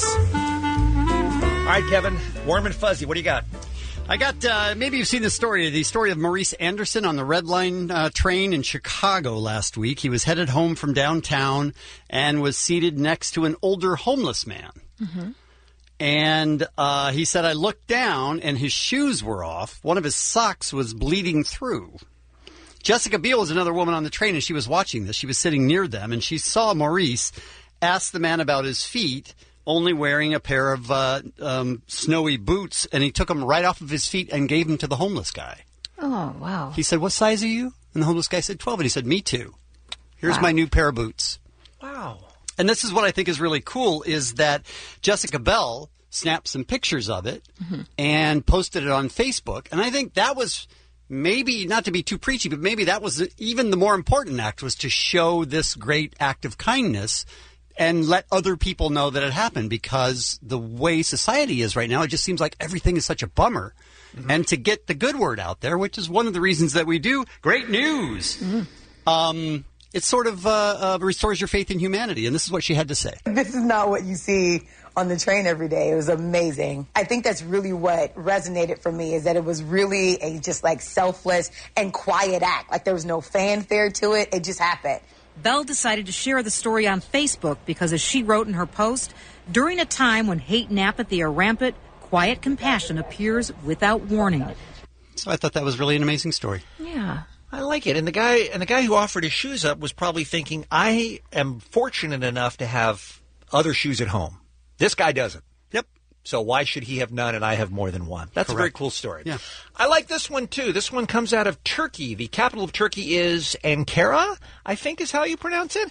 All right, Kevin. Warm and fuzzy. What do you got? I got, maybe you've seen the story of Maurice Anderson on the Red Line train in Chicago last week. He was headed home from downtown and was seated next to an older homeless man. Mm-hmm. And he said, I looked down and his shoes were off. One of his socks was bleeding through. Jessica Biel was another woman on the train, and she was watching this. She was sitting near them, and she saw Maurice ask the man about his feet, only wearing a pair of snowy boots, and he took them right off of his feet and gave them to the homeless guy. Oh, wow. He said, what size are you? And the homeless guy said 12, and he said, me too. Here's Wow. my new pair of boots. Wow. And this is what I think is really cool is that Jessica Biel snapped some pictures of it and posted it on Facebook. And I think that was maybe, not to be too preachy, but maybe that was even the more important act, was to show this great act of kindness and let other people know that it happened, because the way society is right now, it just seems like everything is such a bummer. And to get the good word out there, which is one of the reasons that we do great news, it sort of restores your faith in humanity. And this is what she had to say. This is not what you see on the train every day. It was amazing. I think that's really what resonated for me, is that it was really a just like selfless and quiet act. Like there was no fanfare to it. It just happened. Belle decided to share the story on Facebook because, as she wrote in her post, during a time when hate and apathy are rampant, quiet compassion appears without warning. So I thought that was really an amazing story. Yeah. I like it. And the guy who offered his shoes up was probably thinking, I am fortunate enough to have other shoes at home. This guy doesn't. Yep. So why should he have none and I have more than one? That's a very cool story. Yeah. I like this one, too. This one comes out of Turkey. The capital of Turkey is Ankara, I think is how you pronounce it.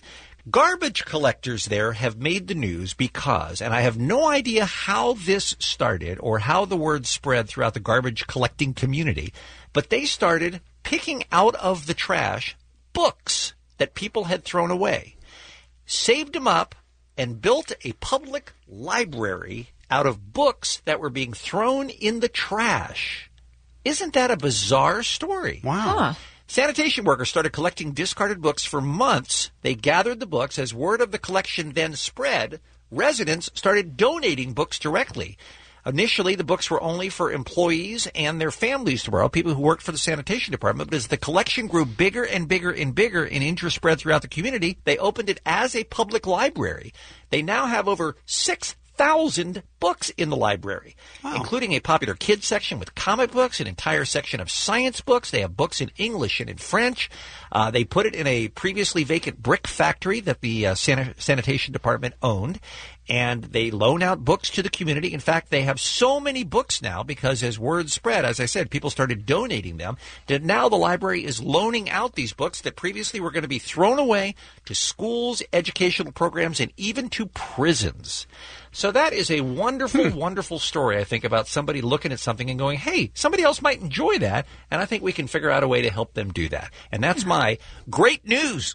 Garbage collectors there have made the news because, and I have no idea how this started or how the word spread throughout the garbage collecting community, but they started picking out of the trash books that people had thrown away, saved them up, and built a public library out of books that were being thrown in the trash. Isn't that a bizarre story? Wow. Huh. Sanitation workers started collecting discarded books for months. They gathered the books. As word of the collection then spread, residents started donating books directly. Initially, the books were only for employees and their families to borrow, people who worked for the sanitation department. But as the collection grew bigger and bigger and bigger and interest spread throughout the community, they opened it as a public library. They now have over 6,000 books in the library, including a popular kids section with comic books, an entire section of science books. They have books in English and in French. They put it in a previously vacant brick factory that the sanitation department owned, and they loan out books to the community. In fact, they have so many books now because as word spread, as I said, people started donating them, that now the library is loaning out these books that previously were going to be thrown away to schools, educational programs, and even to prisons. So that is a wonderful, wonderful story, I think, about somebody looking at something and going, hey, somebody else might enjoy that, and I think we can figure out a way to help them do that. And that's my great news.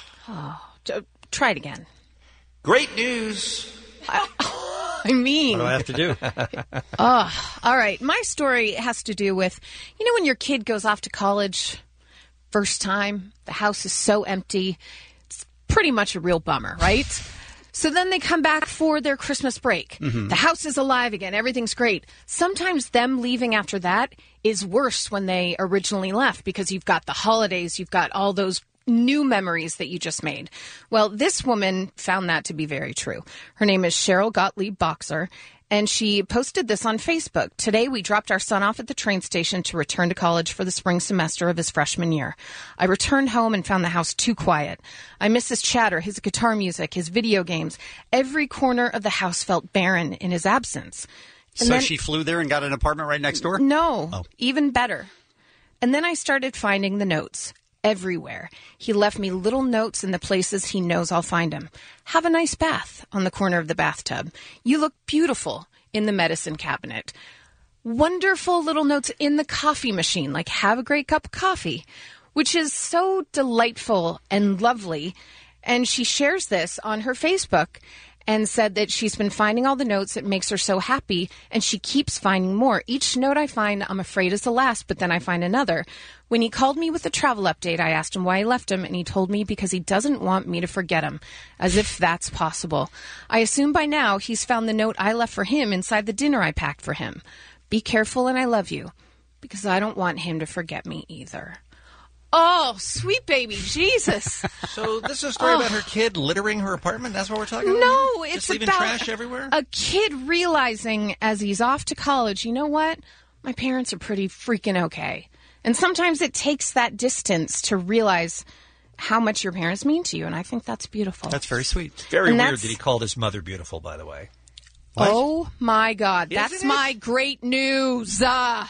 Try it again. Great news. I mean. What do I have to do? All right. My story has to do with, when your kid goes off to college first time, the house is so empty. It's pretty much a real bummer, right? So then they come back for their Christmas break. Mm-hmm. The house is alive again. Everything's great. Sometimes them leaving after that is worse when they originally left because you've got the holidays, you've got all those new memories that you just made. Well, this woman found that to be very true. Her name is Cheryl Gottlieb Boxer, and she posted this on Facebook. Today, we dropped our son off at the train station to return to college for the spring semester of his freshman year. I returned home and found the house too quiet. I miss his chatter, his guitar music, his video games. Every corner of the house felt barren in his absence. And so then, she flew there and got an apartment right next door? No, even better. And then I started finding the notes. Everywhere. He left me little notes in the places he knows I'll find him. Have a nice bath on the corner of the bathtub. You look beautiful in the medicine cabinet. Wonderful little notes in the coffee machine, like have a great cup of coffee, which is so delightful and lovely. And she shares this on her Facebook and said that she's been finding all the notes that makes her so happy, and she keeps finding more. Each note I find, I'm afraid is the last, but then I find another. When he called me with a travel update, I asked him why he left him, and he told me because he doesn't want me to forget him, as if that's possible. I assume by now he's found the note I left for him inside the dinner I packed for him. Be careful and I love you, because I don't want him to forget me either. Oh, sweet baby Jesus. So this is a story about her kid littering her apartment? That's what we're talking about? No, Just it's leaving about trash everywhere? A kid realizing as he's off to college, you know what? My parents are pretty freaking okay. And sometimes it takes that distance to realize how much your parents mean to you, and I think that's beautiful. That's very sweet. Very weird that he called his mother beautiful, by the way. What? Oh, my God. That's my great news.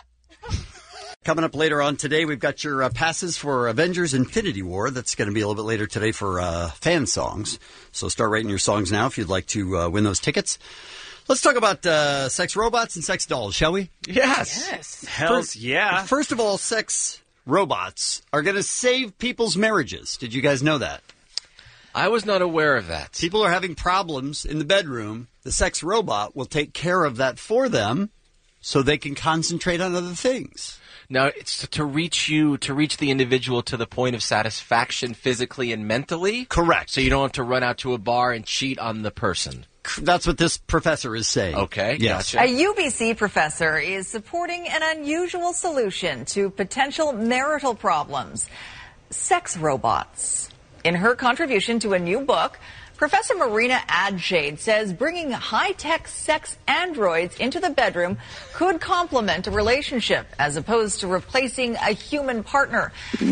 Coming up later on today, we've got your passes for Avengers Infinity War. That's going to be a little bit later today for fan songs. So start writing your songs now if you'd like to win those tickets. Let's talk about sex robots and sex dolls, shall we? Yes. Hells yeah. First of all, sex robots are going to save people's marriages. Did you guys know that? I was not aware of that. People are having problems in the bedroom. The sex robot will take care of that for them so they can concentrate on other things. Now, it's to reach the individual to the point of satisfaction physically and mentally? Correct. So you don't have to run out to a bar and cheat on the person. That's what this professor is saying. Okay, yes. Gotcha. A UBC professor is supporting an unusual solution to potential marital problems: sex robots. In her contribution to a new book, Professor Marina Adshade says bringing high-tech sex androids into the bedroom could complement a relationship as opposed to replacing a human partner.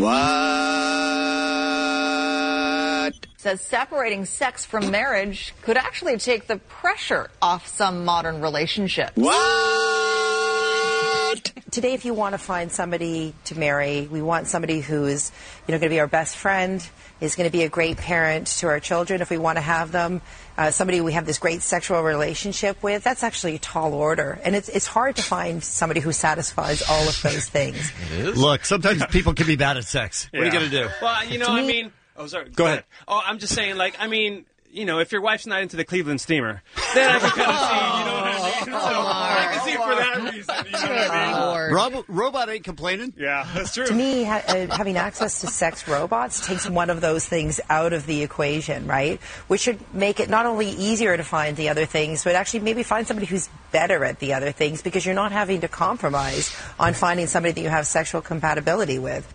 What? Says separating sex from marriage could actually take the pressure off some modern relationships. What? today, if you want to find somebody to marry, we want somebody who is, going to be our best friend, is going to be a great parent to our children if we want to have them, somebody we have this great sexual relationship with. That's actually a tall order. And it's hard to find somebody who satisfies all of those things. Look, sometimes people can be bad at sex. What are you going to do? Well, oh, sorry. Go ahead. Oh, I'm just saying, if your wife's not into the Cleveland Steamer, then I can kind of see, you know what I mean? So I can see it for that reason, you know what I mean? Robot ain't complaining. Yeah, that's true. To me, having access to sex robots takes one of those things out of the equation, right? Which should make it not only easier to find the other things, but actually maybe find somebody who's better at the other things, because you're not having to compromise on finding somebody that you have sexual compatibility with.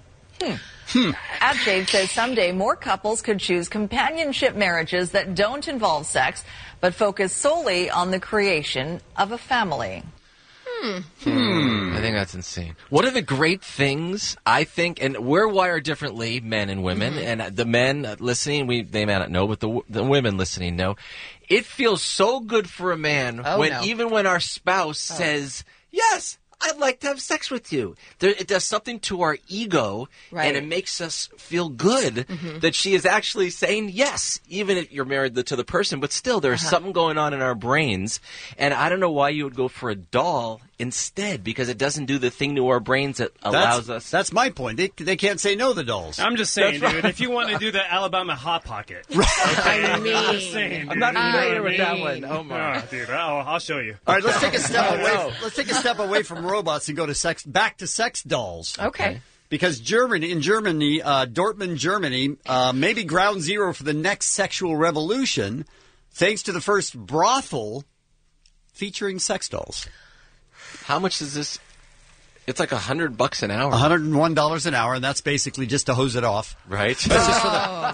AdShave says someday more couples could choose companionship marriages that don't involve sex, but focus solely on the creation of a family. I think that's insane. One of the great things, I think, and we're wired differently, men and women, and the men listening, they may not know, but the women listening know. It feels so good for a man even when our spouse says, yes, I'd like to have sex with you. It does something to our ego, and it makes us feel good that she is actually saying yes, even if you're married to the person. But still, there's something going on in our brains. And I don't know why you would go for a doll instead, because it doesn't do the thing to our brains that allows us. That's my point. They can't say no, the dolls. I'm just saying, dude, if you want to do the Alabama Hot Pocket. I'm just saying, dude. I'm not familiar with that one. Oh, my. Oh, dude, I'll show you. All right, let's take a step away. Let's take a step away from robots and go to back to sex dolls. Okay. Because Dortmund, Germany, may be ground zero for the next sexual revolution, thanks to the first brothel featuring sex dolls. How much is this? It's like $100 an hour. $101 an hour, and that's basically just to hose it off. Right. That's just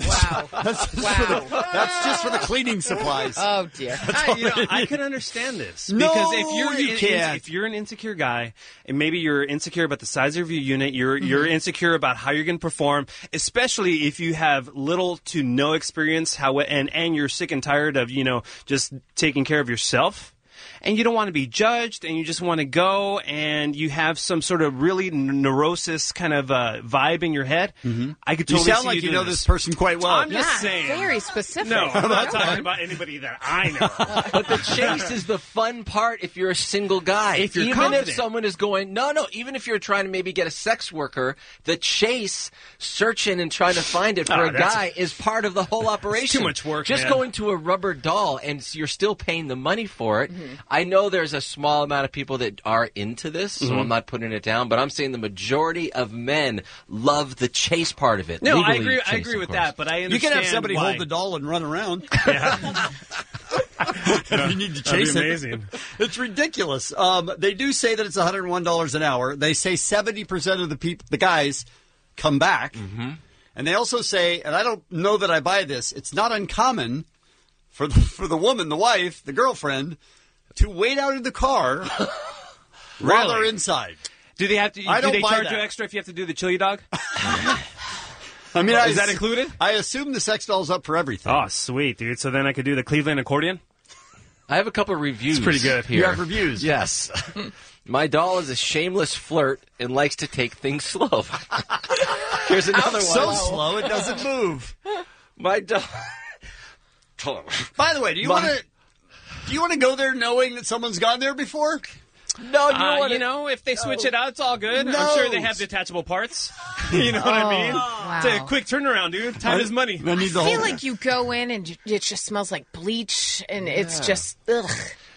for the cleaning supplies. Oh, dear. I can understand this. No, because if you're an insecure guy, and maybe you're insecure about the size of your unit, you're insecure about how you're going to perform, especially if you have little to no experience, and you're sick and tired of, just taking care of yourself. And you don't want to be judged, and you just want to go, and you have some sort of really neurosis kind of vibe in your head. I could totally you sound see like you know this this person quite well. I'm just saying. Very specific. No, I'm not talking about anybody that I know. But the chase is the fun part if you're a single guy. If you're even confident. if someone is going, even if you're trying to maybe get a sex worker, the chase, searching and trying to find it for a guy is part of the whole operation. Too much work, Just man. going to a rubber doll and you're still paying the money for it. I know there's a small amount of people that are into this, so I'm not putting it down, but I'm saying the majority of men love the chase part of it. No, I Legally agree. I chase, agree of with course. that, but I understand. You can have somebody why. hold the doll and run around. Yeah. If you need to chase That'd be amazing. It's ridiculous. They do say that it's $101 an hour. They say 70% of the guys come back. And they also say, and I don't know that I buy this, it's not uncommon for the woman, the wife, the girlfriend, to wait out in the car while they're inside. Do they have to? I don't do they buy charge that. you extra if you have to do the chili dog? I mean, is that included? I assume the sex doll's up for everything. Oh, sweet, dude. So then I could do the Cleveland accordion? I have a couple of reviews. It's pretty good. Here. You have reviews? Yes. My doll is a shameless flirt and likes to take things slow. Here's another one. So slow it doesn't move. My doll. By the way, do you want to go there knowing that someone's gone there before? No, if they switch it out, it's all good. No. I'm sure they have detachable parts. You know what I mean? Wow. It's a quick turnaround, dude. Time is money. I feel like you go in and it just smells like bleach, and it's just ugh.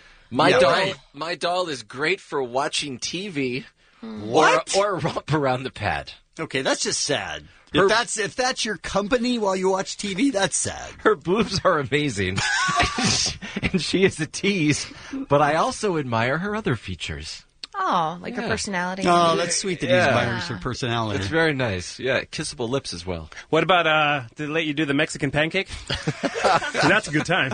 My doll is great for watching TV or romp around the pad. Okay, that's just sad. If that's your company while you watch TV, that's sad. Her boobs are amazing, and she is a tease, but I also admire her other features. Oh, like her personality. Oh, that's sweet that he admires her personality. It's very nice. Yeah, kissable lips as well. What about, did they let you do the Mexican pancake? That's a good time.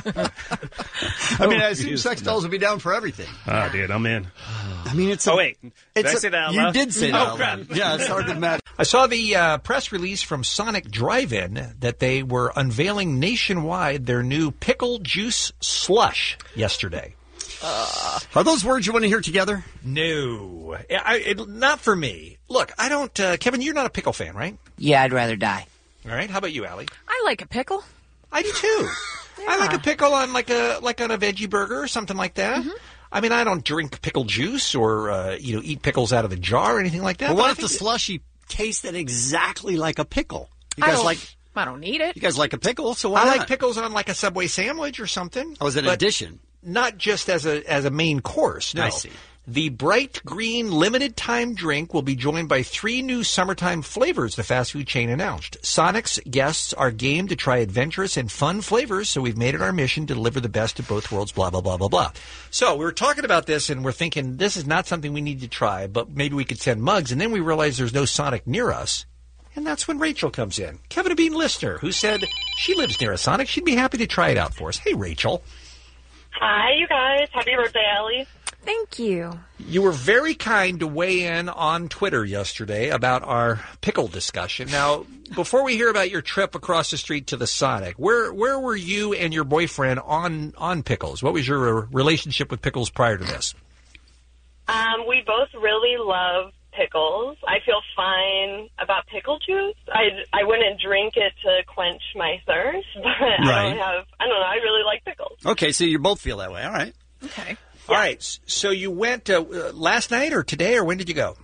I mean, I assume sex dolls will be down for everything. Oh, dude, I'm in. I mean, it's Oh, wait. Did I say that out loud? You did say that out loud. Yeah, it's hard to imagine. I saw the press release from Sonic Drive-In that they were unveiling nationwide their new pickle juice slush yesterday. Are those words you want to hear together? No. Not for me. Look, I don't... Kevin, you're not a pickle fan, right? Yeah, I'd rather die. All right. How about you, Allie? I like a pickle. I do, too. I like a pickle on like on a veggie burger or something like that. Mm-hmm. I mean, I don't drink pickle juice or, eat pickles out of the jar or anything like that. Well, what if the slushy tasted exactly like a pickle? You guys I don't need it. You guys like a pickle, so why I not? like pickles on like a Subway sandwich or something. Oh, as an addition? Not just as a main course. No. I see. The Bright Green limited time drink will be joined by 3 new summertime flavors, the fast food chain announced. Sonic's guests are game to try adventurous and fun flavors, so we've made it our mission to deliver the best of both worlds, blah, blah, blah, blah, blah. So we were talking about this, and we're thinking this is not something we need to try, but maybe we could send mugs, and then we realized there's no Sonic near us. And that's when Rachel comes in. Kevin Bean listener, who said she lives near a Sonic. She'd be happy to try it out for us. Hey, Rachel. Hi, you guys. Happy birthday, Allie. Thank you. You were very kind to weigh in on Twitter yesterday about our pickle discussion. Now, before we hear about your trip across the street to the Sonic, where were you and your boyfriend on pickles? What was your relationship with pickles prior to this? We both really love pickles. I feel fine about pickle juice. I wouldn't drink it to quench my thirst, but I don't know, I really like pickles. Okay, so you both feel that way. All right. Okay. All right. So you went last night or today, or when did you go?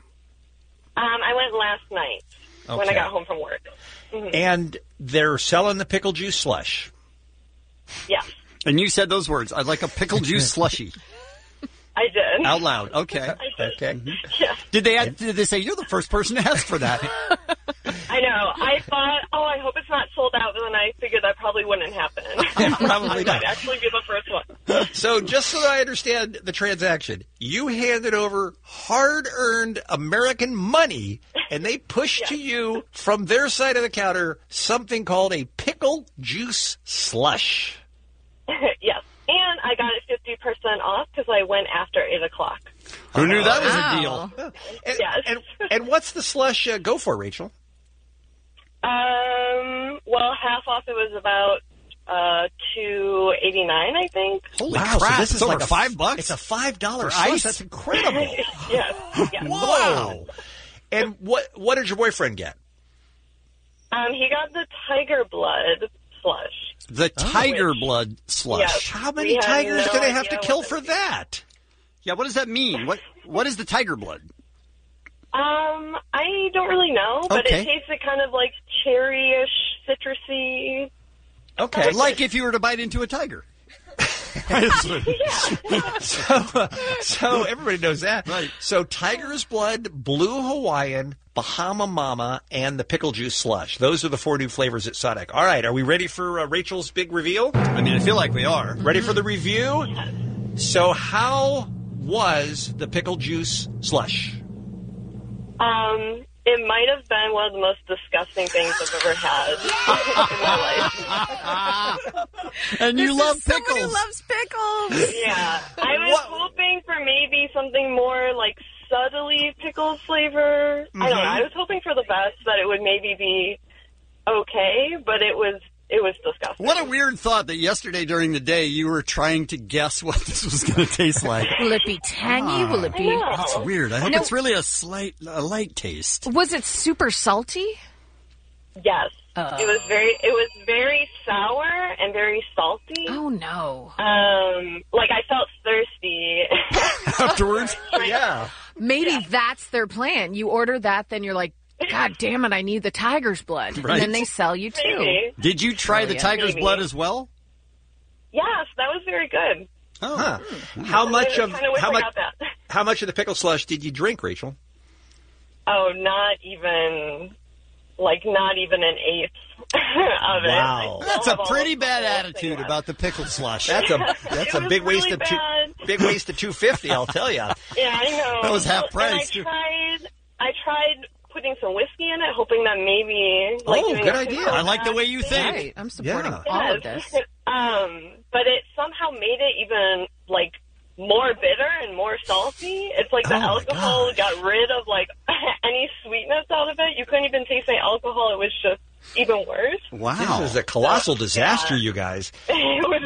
I went last night when I got home from work. Mm-hmm. And they're selling the pickle juice slush. Yeah. And you said those words. I'd like a pickle juice slushy. I did. Out loud. Okay. I did. Okay. Yeah. Did they say, you're the first person to ask for that? I know. I thought, I hope it's not sold out, but then I figured that probably wouldn't happen. Probably not. I'd actually be the first one. So just so that I understand the transaction, you handed over hard-earned American money, and they pushed to you from their side of the counter something called a pickle juice slush. Yes. And I got it 50% off because I went after 8 o'clock. Who knew that was a deal? Yes. And what's the slush go for, Rachel? Well, half off it was about $2.89, I think. Holy wow, crap! So this is over like $5. It's a $5 slush. Ice? That's incredible. Yes. Wow. And what did your boyfriend get? He got the tiger blood slush. The tiger blood slush. Yes. How many tigers do they have to kill for that? Yeah, what does that mean? What is the tiger blood? I don't really know, but Okay. it tasted kind of like cherry-ish, citrusy. Okay. Like if you were to bite into a tiger. So everybody knows that. Right. So Tiger's Blood, Blue Hawaiian, Bahama Mama, and the Pickle Juice Slush. Those are the 4 new flavors at Sonic. All right, are we ready for Rachel's big reveal? I mean, I feel like we are. Ready for the review? So how was the Pickle Juice Slush? It might have been one of the most disgusting things I've ever had in my life. And you love pickles. Someone who loves pickles. Yeah. I was hoping for maybe something more like subtly pickle flavor. I don't know. I was hoping for the best, that it would maybe be okay, but it was disgusting. What a weird thought that yesterday during the day you were trying to guess what this was going to taste like. Will it be tangy? Will it be? That's weird. I hope No. it's really a light taste. Was it super salty? Yes. It was very sour and very salty. Oh no. Like I felt thirsty afterwards. Yeah. Maybe that's their plan. You order that, then you're like, God damn it, I need the tiger's blood. Right. And then they sell you too. Maybe. Did you try the tiger's Maybe. blood as well? Yes, that was very good. Oh. Huh. How much of kinda wish I got that. how much of the pickle slush did you drink, Rachel? Oh, not even an eighth of it. Wow. I That's still a have pretty almost bad the whole attitude thing left. about the pickle slush. That's It a was big waste really of bad. big waste of $2.50, I'll tell you. Yeah, I know. That was half And price, too. I tried putting some whiskey in it, hoping that maybe doing good a idea. pickle I like the way you think. Right. I'm supporting Yeah. all of Yes. this. But it somehow made it even more bitter and more salty. It's like the alcohol got rid of any sweetness out of it. You couldn't even taste the alcohol. It was just even worse. Wow. This is a colossal disaster, you guys. It was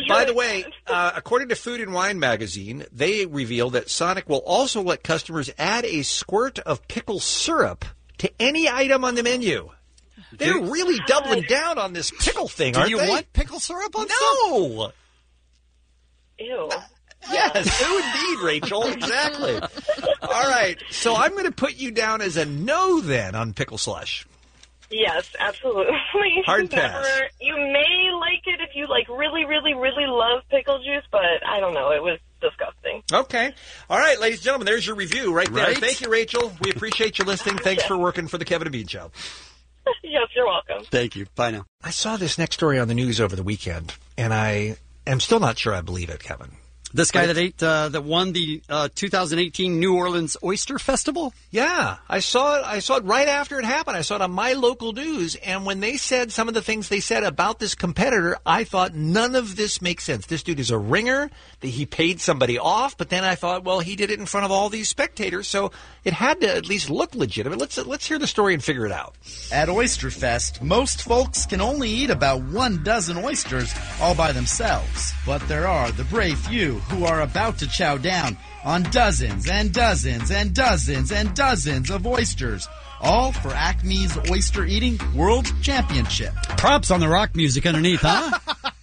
By the way, according to Food and Wine magazine, they reveal that Sonic will also let customers add a squirt of pickle syrup to any item on the menu. They're really doubling down on this pickle thing, aren't they? Do you want pickle syrup on No! Ew. Yes, who indeed, Rachel. Exactly. All right, so I'm going to put you down as a no then on pickle slush. Yes, absolutely. Hard pass. You may like it if you like really, really, really love pickle juice, but I don't know. It was disgusting. Okay. All right, ladies and gentlemen, there's your review right there. Right. Thank you, Rachel. We appreciate you listening. Thanks for working for the Kevin and Bean Show. Yes, you're welcome. Thank you. Bye now. I saw this next story on the news over the weekend, and I am still not sure I believe it, Kevin. This guy that won the 2018 New Orleans Oyster Festival? Yeah, I saw it right after it happened. I saw it on My Local News, and when they said some of the things they said about this competitor, I thought none of this makes sense. This dude is a ringer, that he paid somebody off, but then I thought, well, he did it in front of all these spectators, so it had to at least look legitimate. Let's hear the story and figure it out. At Oysterfest, most folks can only eat about 1 dozen oysters all by themselves. But there are the brave few who are about to chow down on dozens and dozens and dozens and dozens of oysters, all for Acme's Oyster Eating World Championship. Props on the rock music underneath, huh?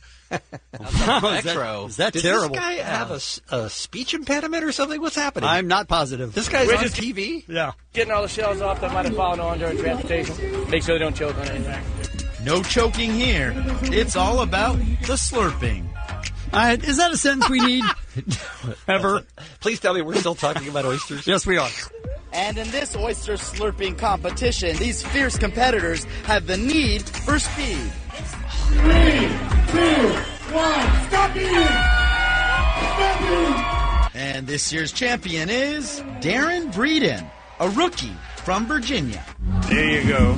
Is that Does terrible? this guy have a speech impediment or something? What's happening? I'm not positive. This guy's on TV? Yeah. Getting all the shells off that might have fallen on during transportation. Make sure they don't choke on anything. No choking here. It's all about the slurping. Is that a sentence we need? Ever? Please tell me we're still talking about oysters. Yes, we are. And in this oyster slurping competition, these fierce competitors have the need for speed. 3, 2, 1, stop eating! Stop eating! And this year's champion is Darren Breeden, a rookie from Virginia. There you go.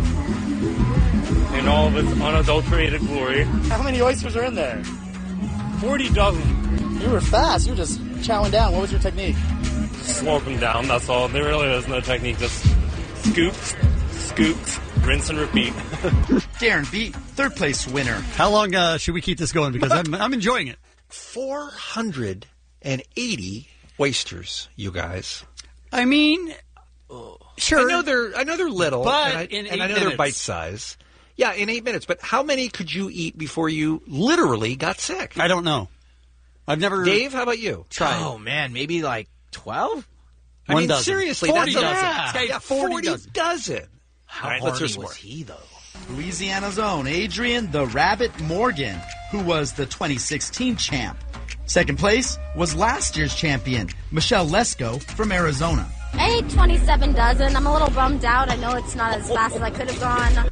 In all of its unadulterated glory. How many oysters are in there? 40 dozen. You were fast. You were just chowing down. What was your technique? Slurp them down, that's all. There really is no technique. Just scoops, rinse and repeat. Darren beat third place winner. How long should we keep this going? Because I'm enjoying it. 480 oysters, you guys. I mean, sure. I know they're little, but and I know they're bite size. Yeah, in 8 minutes. But how many could you eat before you literally got sick? I don't know. I've never. Dave, how about you? Tried. Oh man, maybe like 12. I mean, dozen. seriously, 40 that's dozen. Yeah, 40 dozen. How All right, let's hear horny some was more. he though? Louisiana's own Adrian the Rabbit Morgan, who was the 2016 champ. Second place was last year's champion, Michelle Lesko from Arizona. I ate 27 dozen. I'm a little bummed out. I know it's not as fast as I could have gone.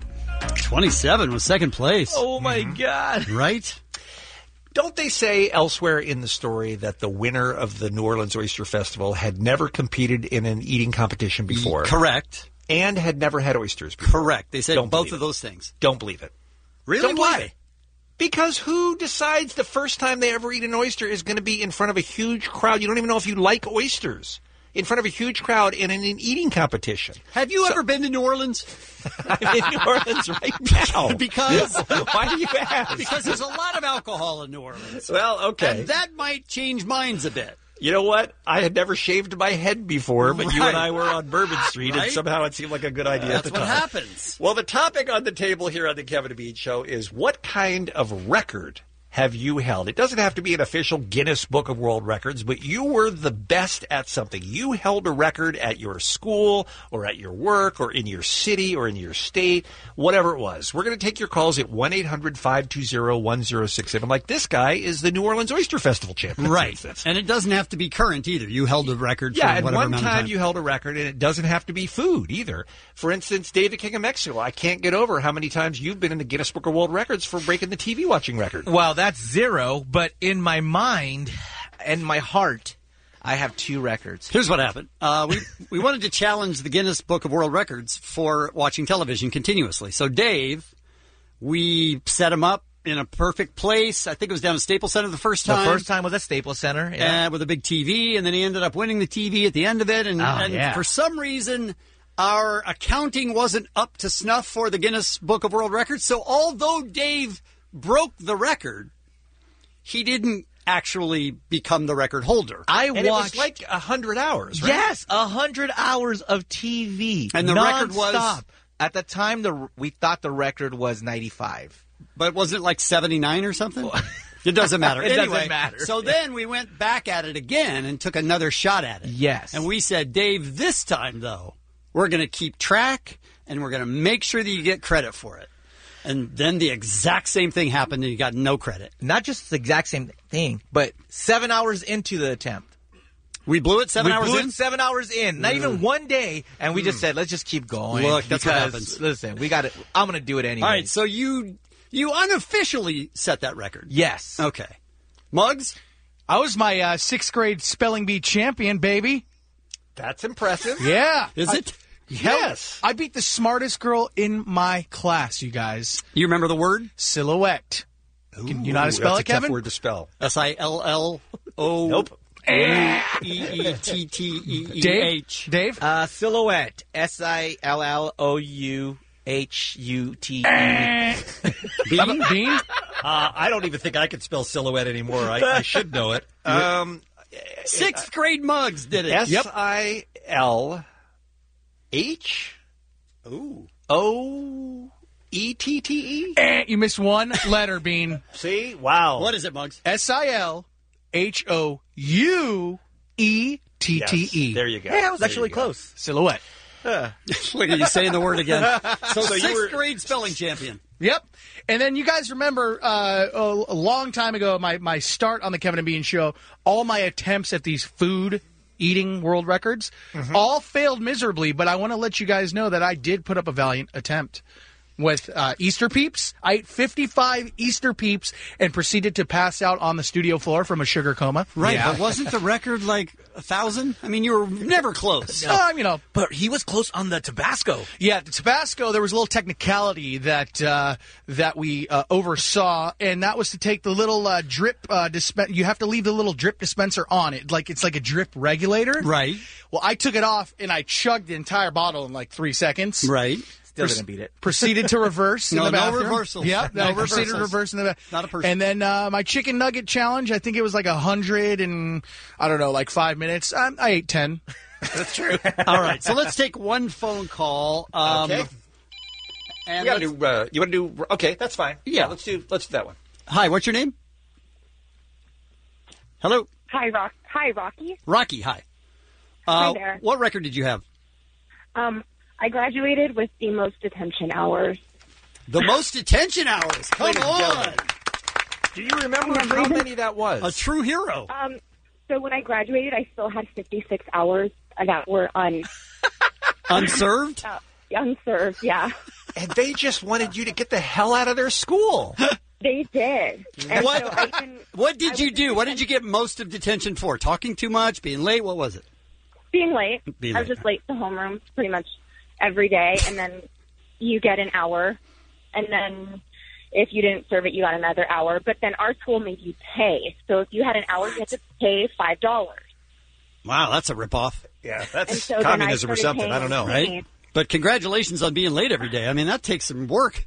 27 was second place. Oh, my God. Right? Don't they say elsewhere in the story that the winner of the New Orleans Oyster Festival had never competed in an eating competition before? Correct. And had never had oysters before? Correct. They said both of those things. Don't believe it. Really? Don't believe Why? it. Because who decides the first time they ever eat an oyster is going to be in front of a huge crowd? You don't even know if you like oysters. In front of a huge crowd in an eating competition. Have you ever been to New Orleans? I'm in New Orleans right now. Because why do you ask? Because there's a lot of alcohol in New Orleans. Well, okay. And that might change minds a bit. You know what? I had never shaved my head before, but you and I were on Bourbon Street, Right? and somehow it seemed like a good idea at That's the what time. happens. Well, the topic on the table here on the Kevin and Bean Show is what kind of record have you held? It doesn't have to be an official Guinness Book of World Records, but you were the best at something. You held a record at your school or at your work or in your city or in your state, whatever it was. We're going to take your calls at 1-800-520-1067. Like, this guy is the New Orleans Oyster Festival champion. Right. And it doesn't have to be current either. You held a record for Yeah, at whatever one amount of time time. you held a record, and it doesn't have to be food either. For instance, David King of Mexico. I can't get over how many times you've been in the Guinness Book of World Records for breaking the TV watching record. Well, that's 0, but in my mind and my heart, I have 2 records. Here's what happened. We wanted to challenge the Guinness Book of World Records for watching television continuously. So Dave, we set him up in a perfect place. I think it was down at Staples Center the first time. The first time was at Staples Center, yeah. With a big TV, and then he ended up winning the TV at the end of it. And for some reason, our accounting wasn't up to snuff for the Guinness Book of World Records. So although Dave broke the record, he didn't actually become the record holder. And it was like 100 hours, right? Yes, 100 hours of TV. And the record was... nonstop. At the time, we thought the record was 95. But wasn't it like 79 or something? It doesn't matter. It Anyway, doesn't matter. So then we went back at it again and took another shot at it. Yes. And we said, Dave, this time, though, we're going to keep track and we're going to make sure that you get credit for it. And then the exact same thing happened and you got no credit. Not just the exact same thing, but 7 hours into the attempt. We blew it 7 hours in? We blew it 7 hours in. Not even one day. And we just said, let's just keep going. Look, that's what happens. Listen, we got it. I'm going to do it anyway. All right, so you unofficially set that record. Yes. Okay. Muggs? I was my 6th grade spelling bee champion, baby. That's impressive. Yeah. Is it? Yes. I beat the smartest girl in my class, you guys. You remember the word? Silhouette. Can you know how to spell it, Kevin? Tough word to spell. Sillo. Nope. Eetteeh. Dave? Silhouette. SILLOUHUTE. Bean? I don't even think I could spell silhouette anymore. I should know it. 6th grade Muggs did it. SILH OETTE. You missed one letter, Bean. See? Wow. What is it, Muggs? SILHOUETTE. Yes, there you go. Hey, I was actually close. Silhouette. Look at you saying the word again. So 6th grade spelling champion. Yep. And then you guys remember a long time ago, my start on the Kevin and Bean show, all my attempts at these food eating world records all failed miserably, but I want to let you guys know that I did put up a valiant attempt. With Easter Peeps. I ate 55 Easter Peeps and proceeded to pass out on the studio floor from a sugar coma. Right, but wasn't the record like 1,000? I mean, you were never close. But he was close on the Tabasco. Yeah, the Tabasco, there was a little technicality that we oversaw, and that was to take the little drip dispenser. You have to leave the little drip dispenser on it. It's like a drip regulator. Right. Well, I took it off, and I chugged the entire bottle in like 3 seconds. Right. Still didn't beat it. Proceeded to reverse in the bathroom. No reversals. Yeah, no proceeded to reverse in the bathroom. Not a person. And then my chicken nugget challenge, I think it was like 100 and, I don't know, like 5 minutes. I ate 10. That's true. All right, so let's take one phone call. Okay. And you want to do? Okay, that's fine. Yeah, let's do that one. Hi, what's your name? Hello. Hi, Rocky. Rocky, hi. Hi there. What record did you have? I graduated with the most detention hours. The most detention hours? Come on. Do you remember how many that was? A true hero. So when I graduated, I still had 56 hours that were unserved? Unserved, yeah. And they just wanted you to get the hell out of their school. They did. And what did you do? What did you get most of detention for? Talking too much? Being late? What was it? Being late. I was just late to homeroom pretty much every day, and then you get an hour, and then if you didn't serve it, you got another hour. But then our school made you pay. So if you had an hour, you had to pay $5. Wow, that's a ripoff. Yeah, that's communism or something. I don't know. Right? But congratulations on being late every day. I mean, that takes some work.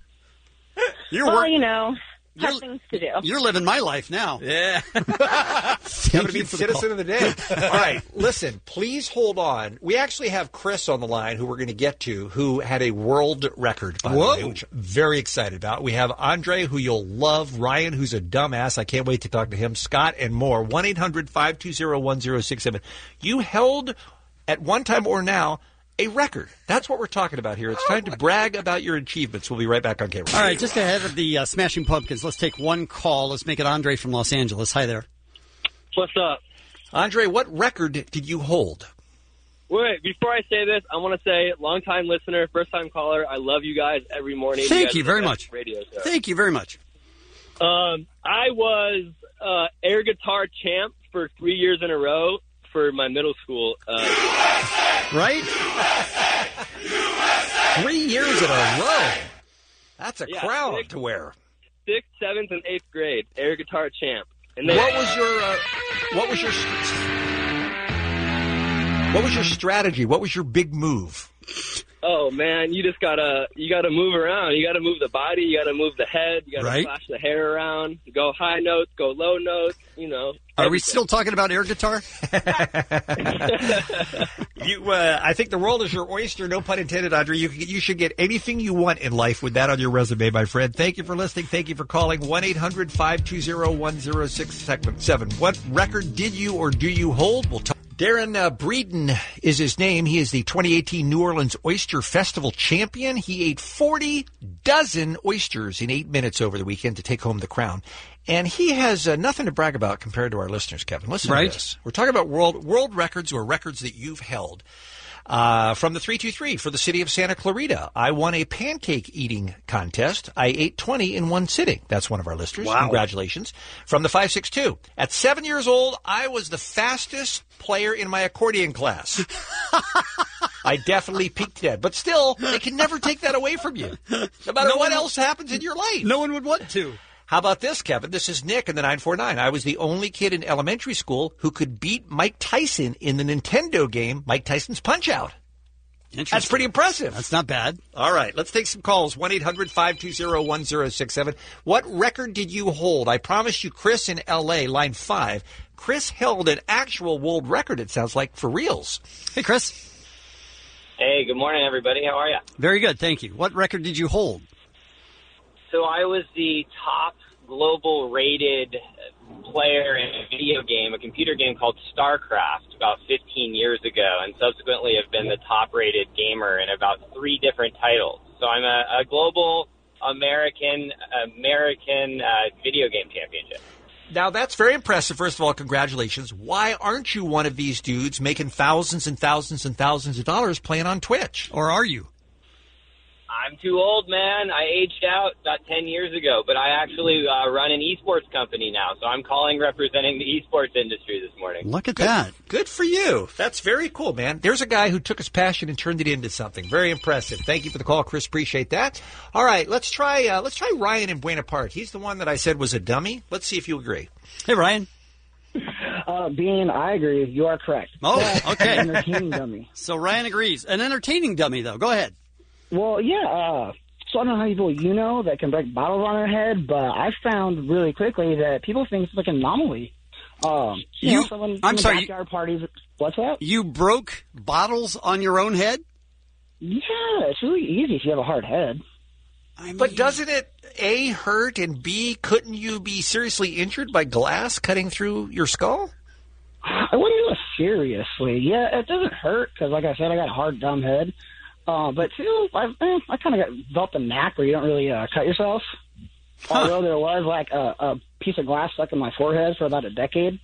Have things to do. You're living my life now. Yeah. Having to be citizen of the day. All right, listen, please hold on. We actually have Chris on the line who we're going to get to, who had a world record, by the way, which I'm very excited about. We have Andre, who you'll love, Ryan, who's a dumbass. I can't wait to talk to him, Scott, and more. 1-800-520-1067. You held, at one time or now, a record. That's what we're talking about here. It's time to brag about your achievements. We'll be right back on K-Rock. All right, just ahead of the Smashing Pumpkins, let's take one call. Let's make it Andre from Los Angeles. Hi there. What's up? Andre, what record did you hold? Wait, before I say this, I want to say, long-time listener, first-time caller, I love you guys every morning. Thank you very much. Radio show. Thank you very much. I was air guitar champ for 3 years in a row for my middle school. Right? 3 years in a row. That's a crown to wear. 6th, 7th, and 8th grade, air guitar champ. And then, what was your strategy? What was your big move? oh man, you gotta move around. You gotta move the body. You gotta move the head. You gotta flash the hair around. Go high notes. Go low notes. You know. Are we still talking about air guitar? I think the world is your oyster. No pun intended, Andre. You should get anything you want in life with that on your resume, my friend. Thank you for listening. Thank you for calling 1-800-520-1067. What record did you or do you hold? We'll talk. Darren Breeden is his name. He is the 2018 New Orleans Oyster Festival champion. He ate 40 dozen oysters in 8 minutes over the weekend to take home the crown. And he has nothing to brag about compared to our listeners, Kevin. Listen to this. We're talking about world records or records that you've held. From the 323 for the city of Santa Clarita, I won a pancake eating contest. I ate 20 in one sitting. That's one of our listeners. Wow. Congratulations. From the 562, at 7 years old, I was the fastest player in my accordion class. I definitely peaked dead. But still, they can never take that away from you. No matter what else happens in your life. No one would want to. How about this, Kevin? This is Nick in the 949. I was the only kid in elementary school who could beat Mike Tyson in the Nintendo game, Mike Tyson's Punch-Out. That's pretty impressive. That's not bad. All right, let's take some calls. 1-800-520-1067. What record did you hold? I promised you Chris in L.A., line 5. Chris held an actual world record, it sounds like, for reals. Hey, Chris. Hey, good morning, everybody. How are you? Very good, thank you. What record did you hold? So I was the top global rated player in a video game, a computer game called StarCraft, about 15 years ago, and subsequently have been the top rated gamer in about 3 different titles. So I'm a global American video game championship. Now, that's very impressive. First of all, congratulations. Why aren't you one of these dudes making thousands and thousands and thousands of dollars playing on Twitch? Or are you? I'm too old, man. I aged out about 10 years ago, but I actually run an esports company now, so I'm calling representing the esports industry this morning. Look at that. Good for you. That's very cool, man. There's a guy who took his passion and turned it into something. Very impressive. Thank you for the call, Chris. Appreciate that. All right, let's try Ryan in Buena Park. He's the one that I said was a dummy. Let's see if you agree. Hey, Ryan. Bean, I agree. You are correct. Oh, okay. An entertaining dummy. So Ryan agrees. An entertaining dummy, though. Go ahead. Well, yeah. So I don't know how many people you know that can break bottles on their head, but I found really quickly that people think it's like an anomaly. I'm sorry. Backyard parties. What's that? You broke bottles on your own head? Yeah, it's really easy if you have a hard head. But doesn't it, A, hurt, and B, couldn't you be seriously injured by glass cutting through your skull? I wouldn't do it seriously. Yeah, it doesn't hurt because, like I said, I got a hard, dumb head. But too, I kind of developed a knack where you don't really cut yourself. Although there was like a piece of glass stuck in my forehead for about a decade.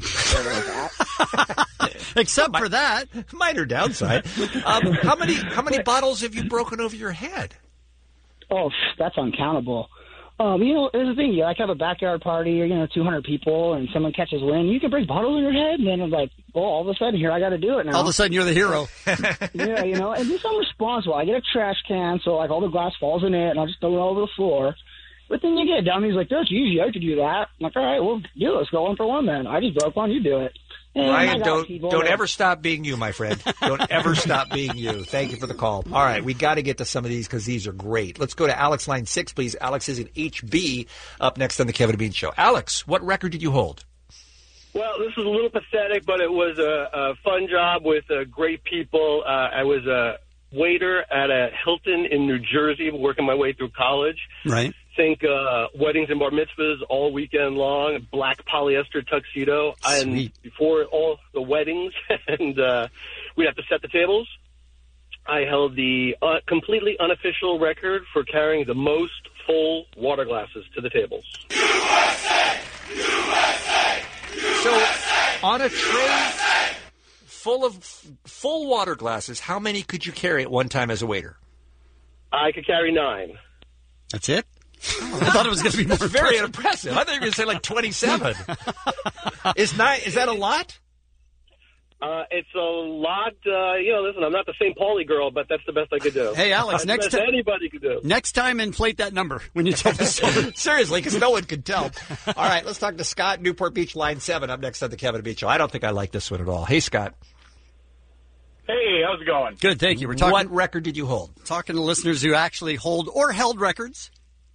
Except for that, minor downside. How many bottles have you broken over your head? Oh, that's uncountable. There's the thing. You like have a backyard party or 200 people, and someone catches wind. You can break bottles in your head, and then it's like, well, all of a sudden here I got to do it now. All of a sudden you're the hero. Yeah, and do something responsible. I get a trash can, so like all the glass falls in it, and I'll just throw it all over the floor. But then you get dummies like, that's easy. I could do that. I'm like, all right, well, do it. Let's go 1 for 1 then. I just broke one. You do it. And Ryan, don't ever stop being you, my friend. Don't ever stop being you. Thank you for the call. All right, we got to get to some of these because these are great. Let's go to Alex, line 6, please. Alex is in HB, up next on the Kevin and Bean Show. Alex, what record did you hold? Well, this is a little pathetic, but it was a fun job with great people. I was a waiter at a Hilton in New Jersey, working my way through college. Right. Think weddings and bar mitzvahs all weekend long, black polyester tuxedo. And before all the weddings, and we'd have to set the tables. I held the completely unofficial record for carrying the most full water glasses to the tables. USA! USA! So, on a tray full of full water glasses, how many could you carry at one time as a waiter? I could carry 9. That's it? I thought it was going to be more very impressive. I thought you were going to say like 27. Is that a lot? It's a lot. Listen, I'm not the St. Pauli girl, but that's the best I could do. Hey, Alex, next time anybody could do. Next time, inflate that number when you tell the story. Seriously, because no one could tell. All right, let's talk to Scott, Newport Beach, line 7, up next on the Kevin and Bean Show. I don't think I like this one at all. Hey, Scott. Hey, how's it going? Good, thank you. We're talking. What record did you hold? Talking to listeners who actually hold or held records.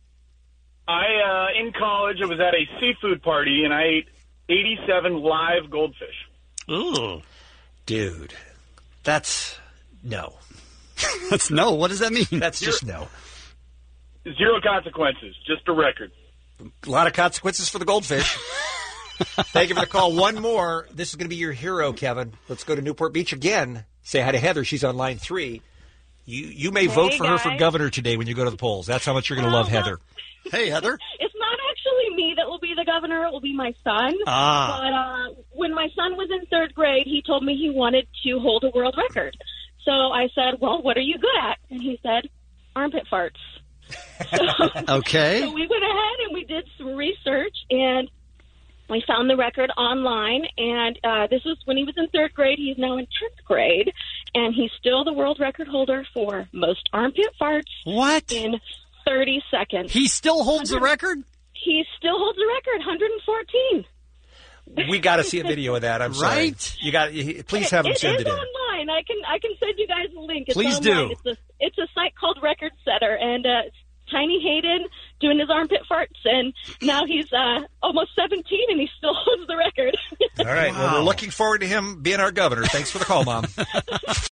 In college, I was at a seafood party, and I ate 87 live goldfish. Ooh. Dude, that's no. That's no. What does that mean? That's just no. Zero consequences, just a record. A lot of consequences for the goldfish. Thank you for the call. One more. This is going to be your hero, Kevin. Let's go to Newport Beach again. Say hi to Heather. She's on line 3. You may vote for her for governor today when you go to the polls. That's how much you're going to love Heather. Hey, Heather. It's not actually me that will be the governor. It will be my son. But when my son was in 3rd grade, he told me he wanted to hold a world record. So I said, well, what are you good at? And he said, armpit farts. Okay. So we went ahead and we did some research, and we found the record online. And this was when he was in 3rd grade. He's now in 10th grade, and he's still the world record holder for most armpit farts. What? In 30 seconds. He still holds the record? He still holds the record, 114. We got to see a video of that. I'm sorry. Right? You got. Please have him send it in. It's online. I can send you guys a link. It's Please online. do. It's a site called Record Setter, and it's Tiny Hayden doing his armpit farts, and now he's almost 17, and he still holds the record. All right. Well, we're looking forward to him being our governor. Thanks for the call, Mom.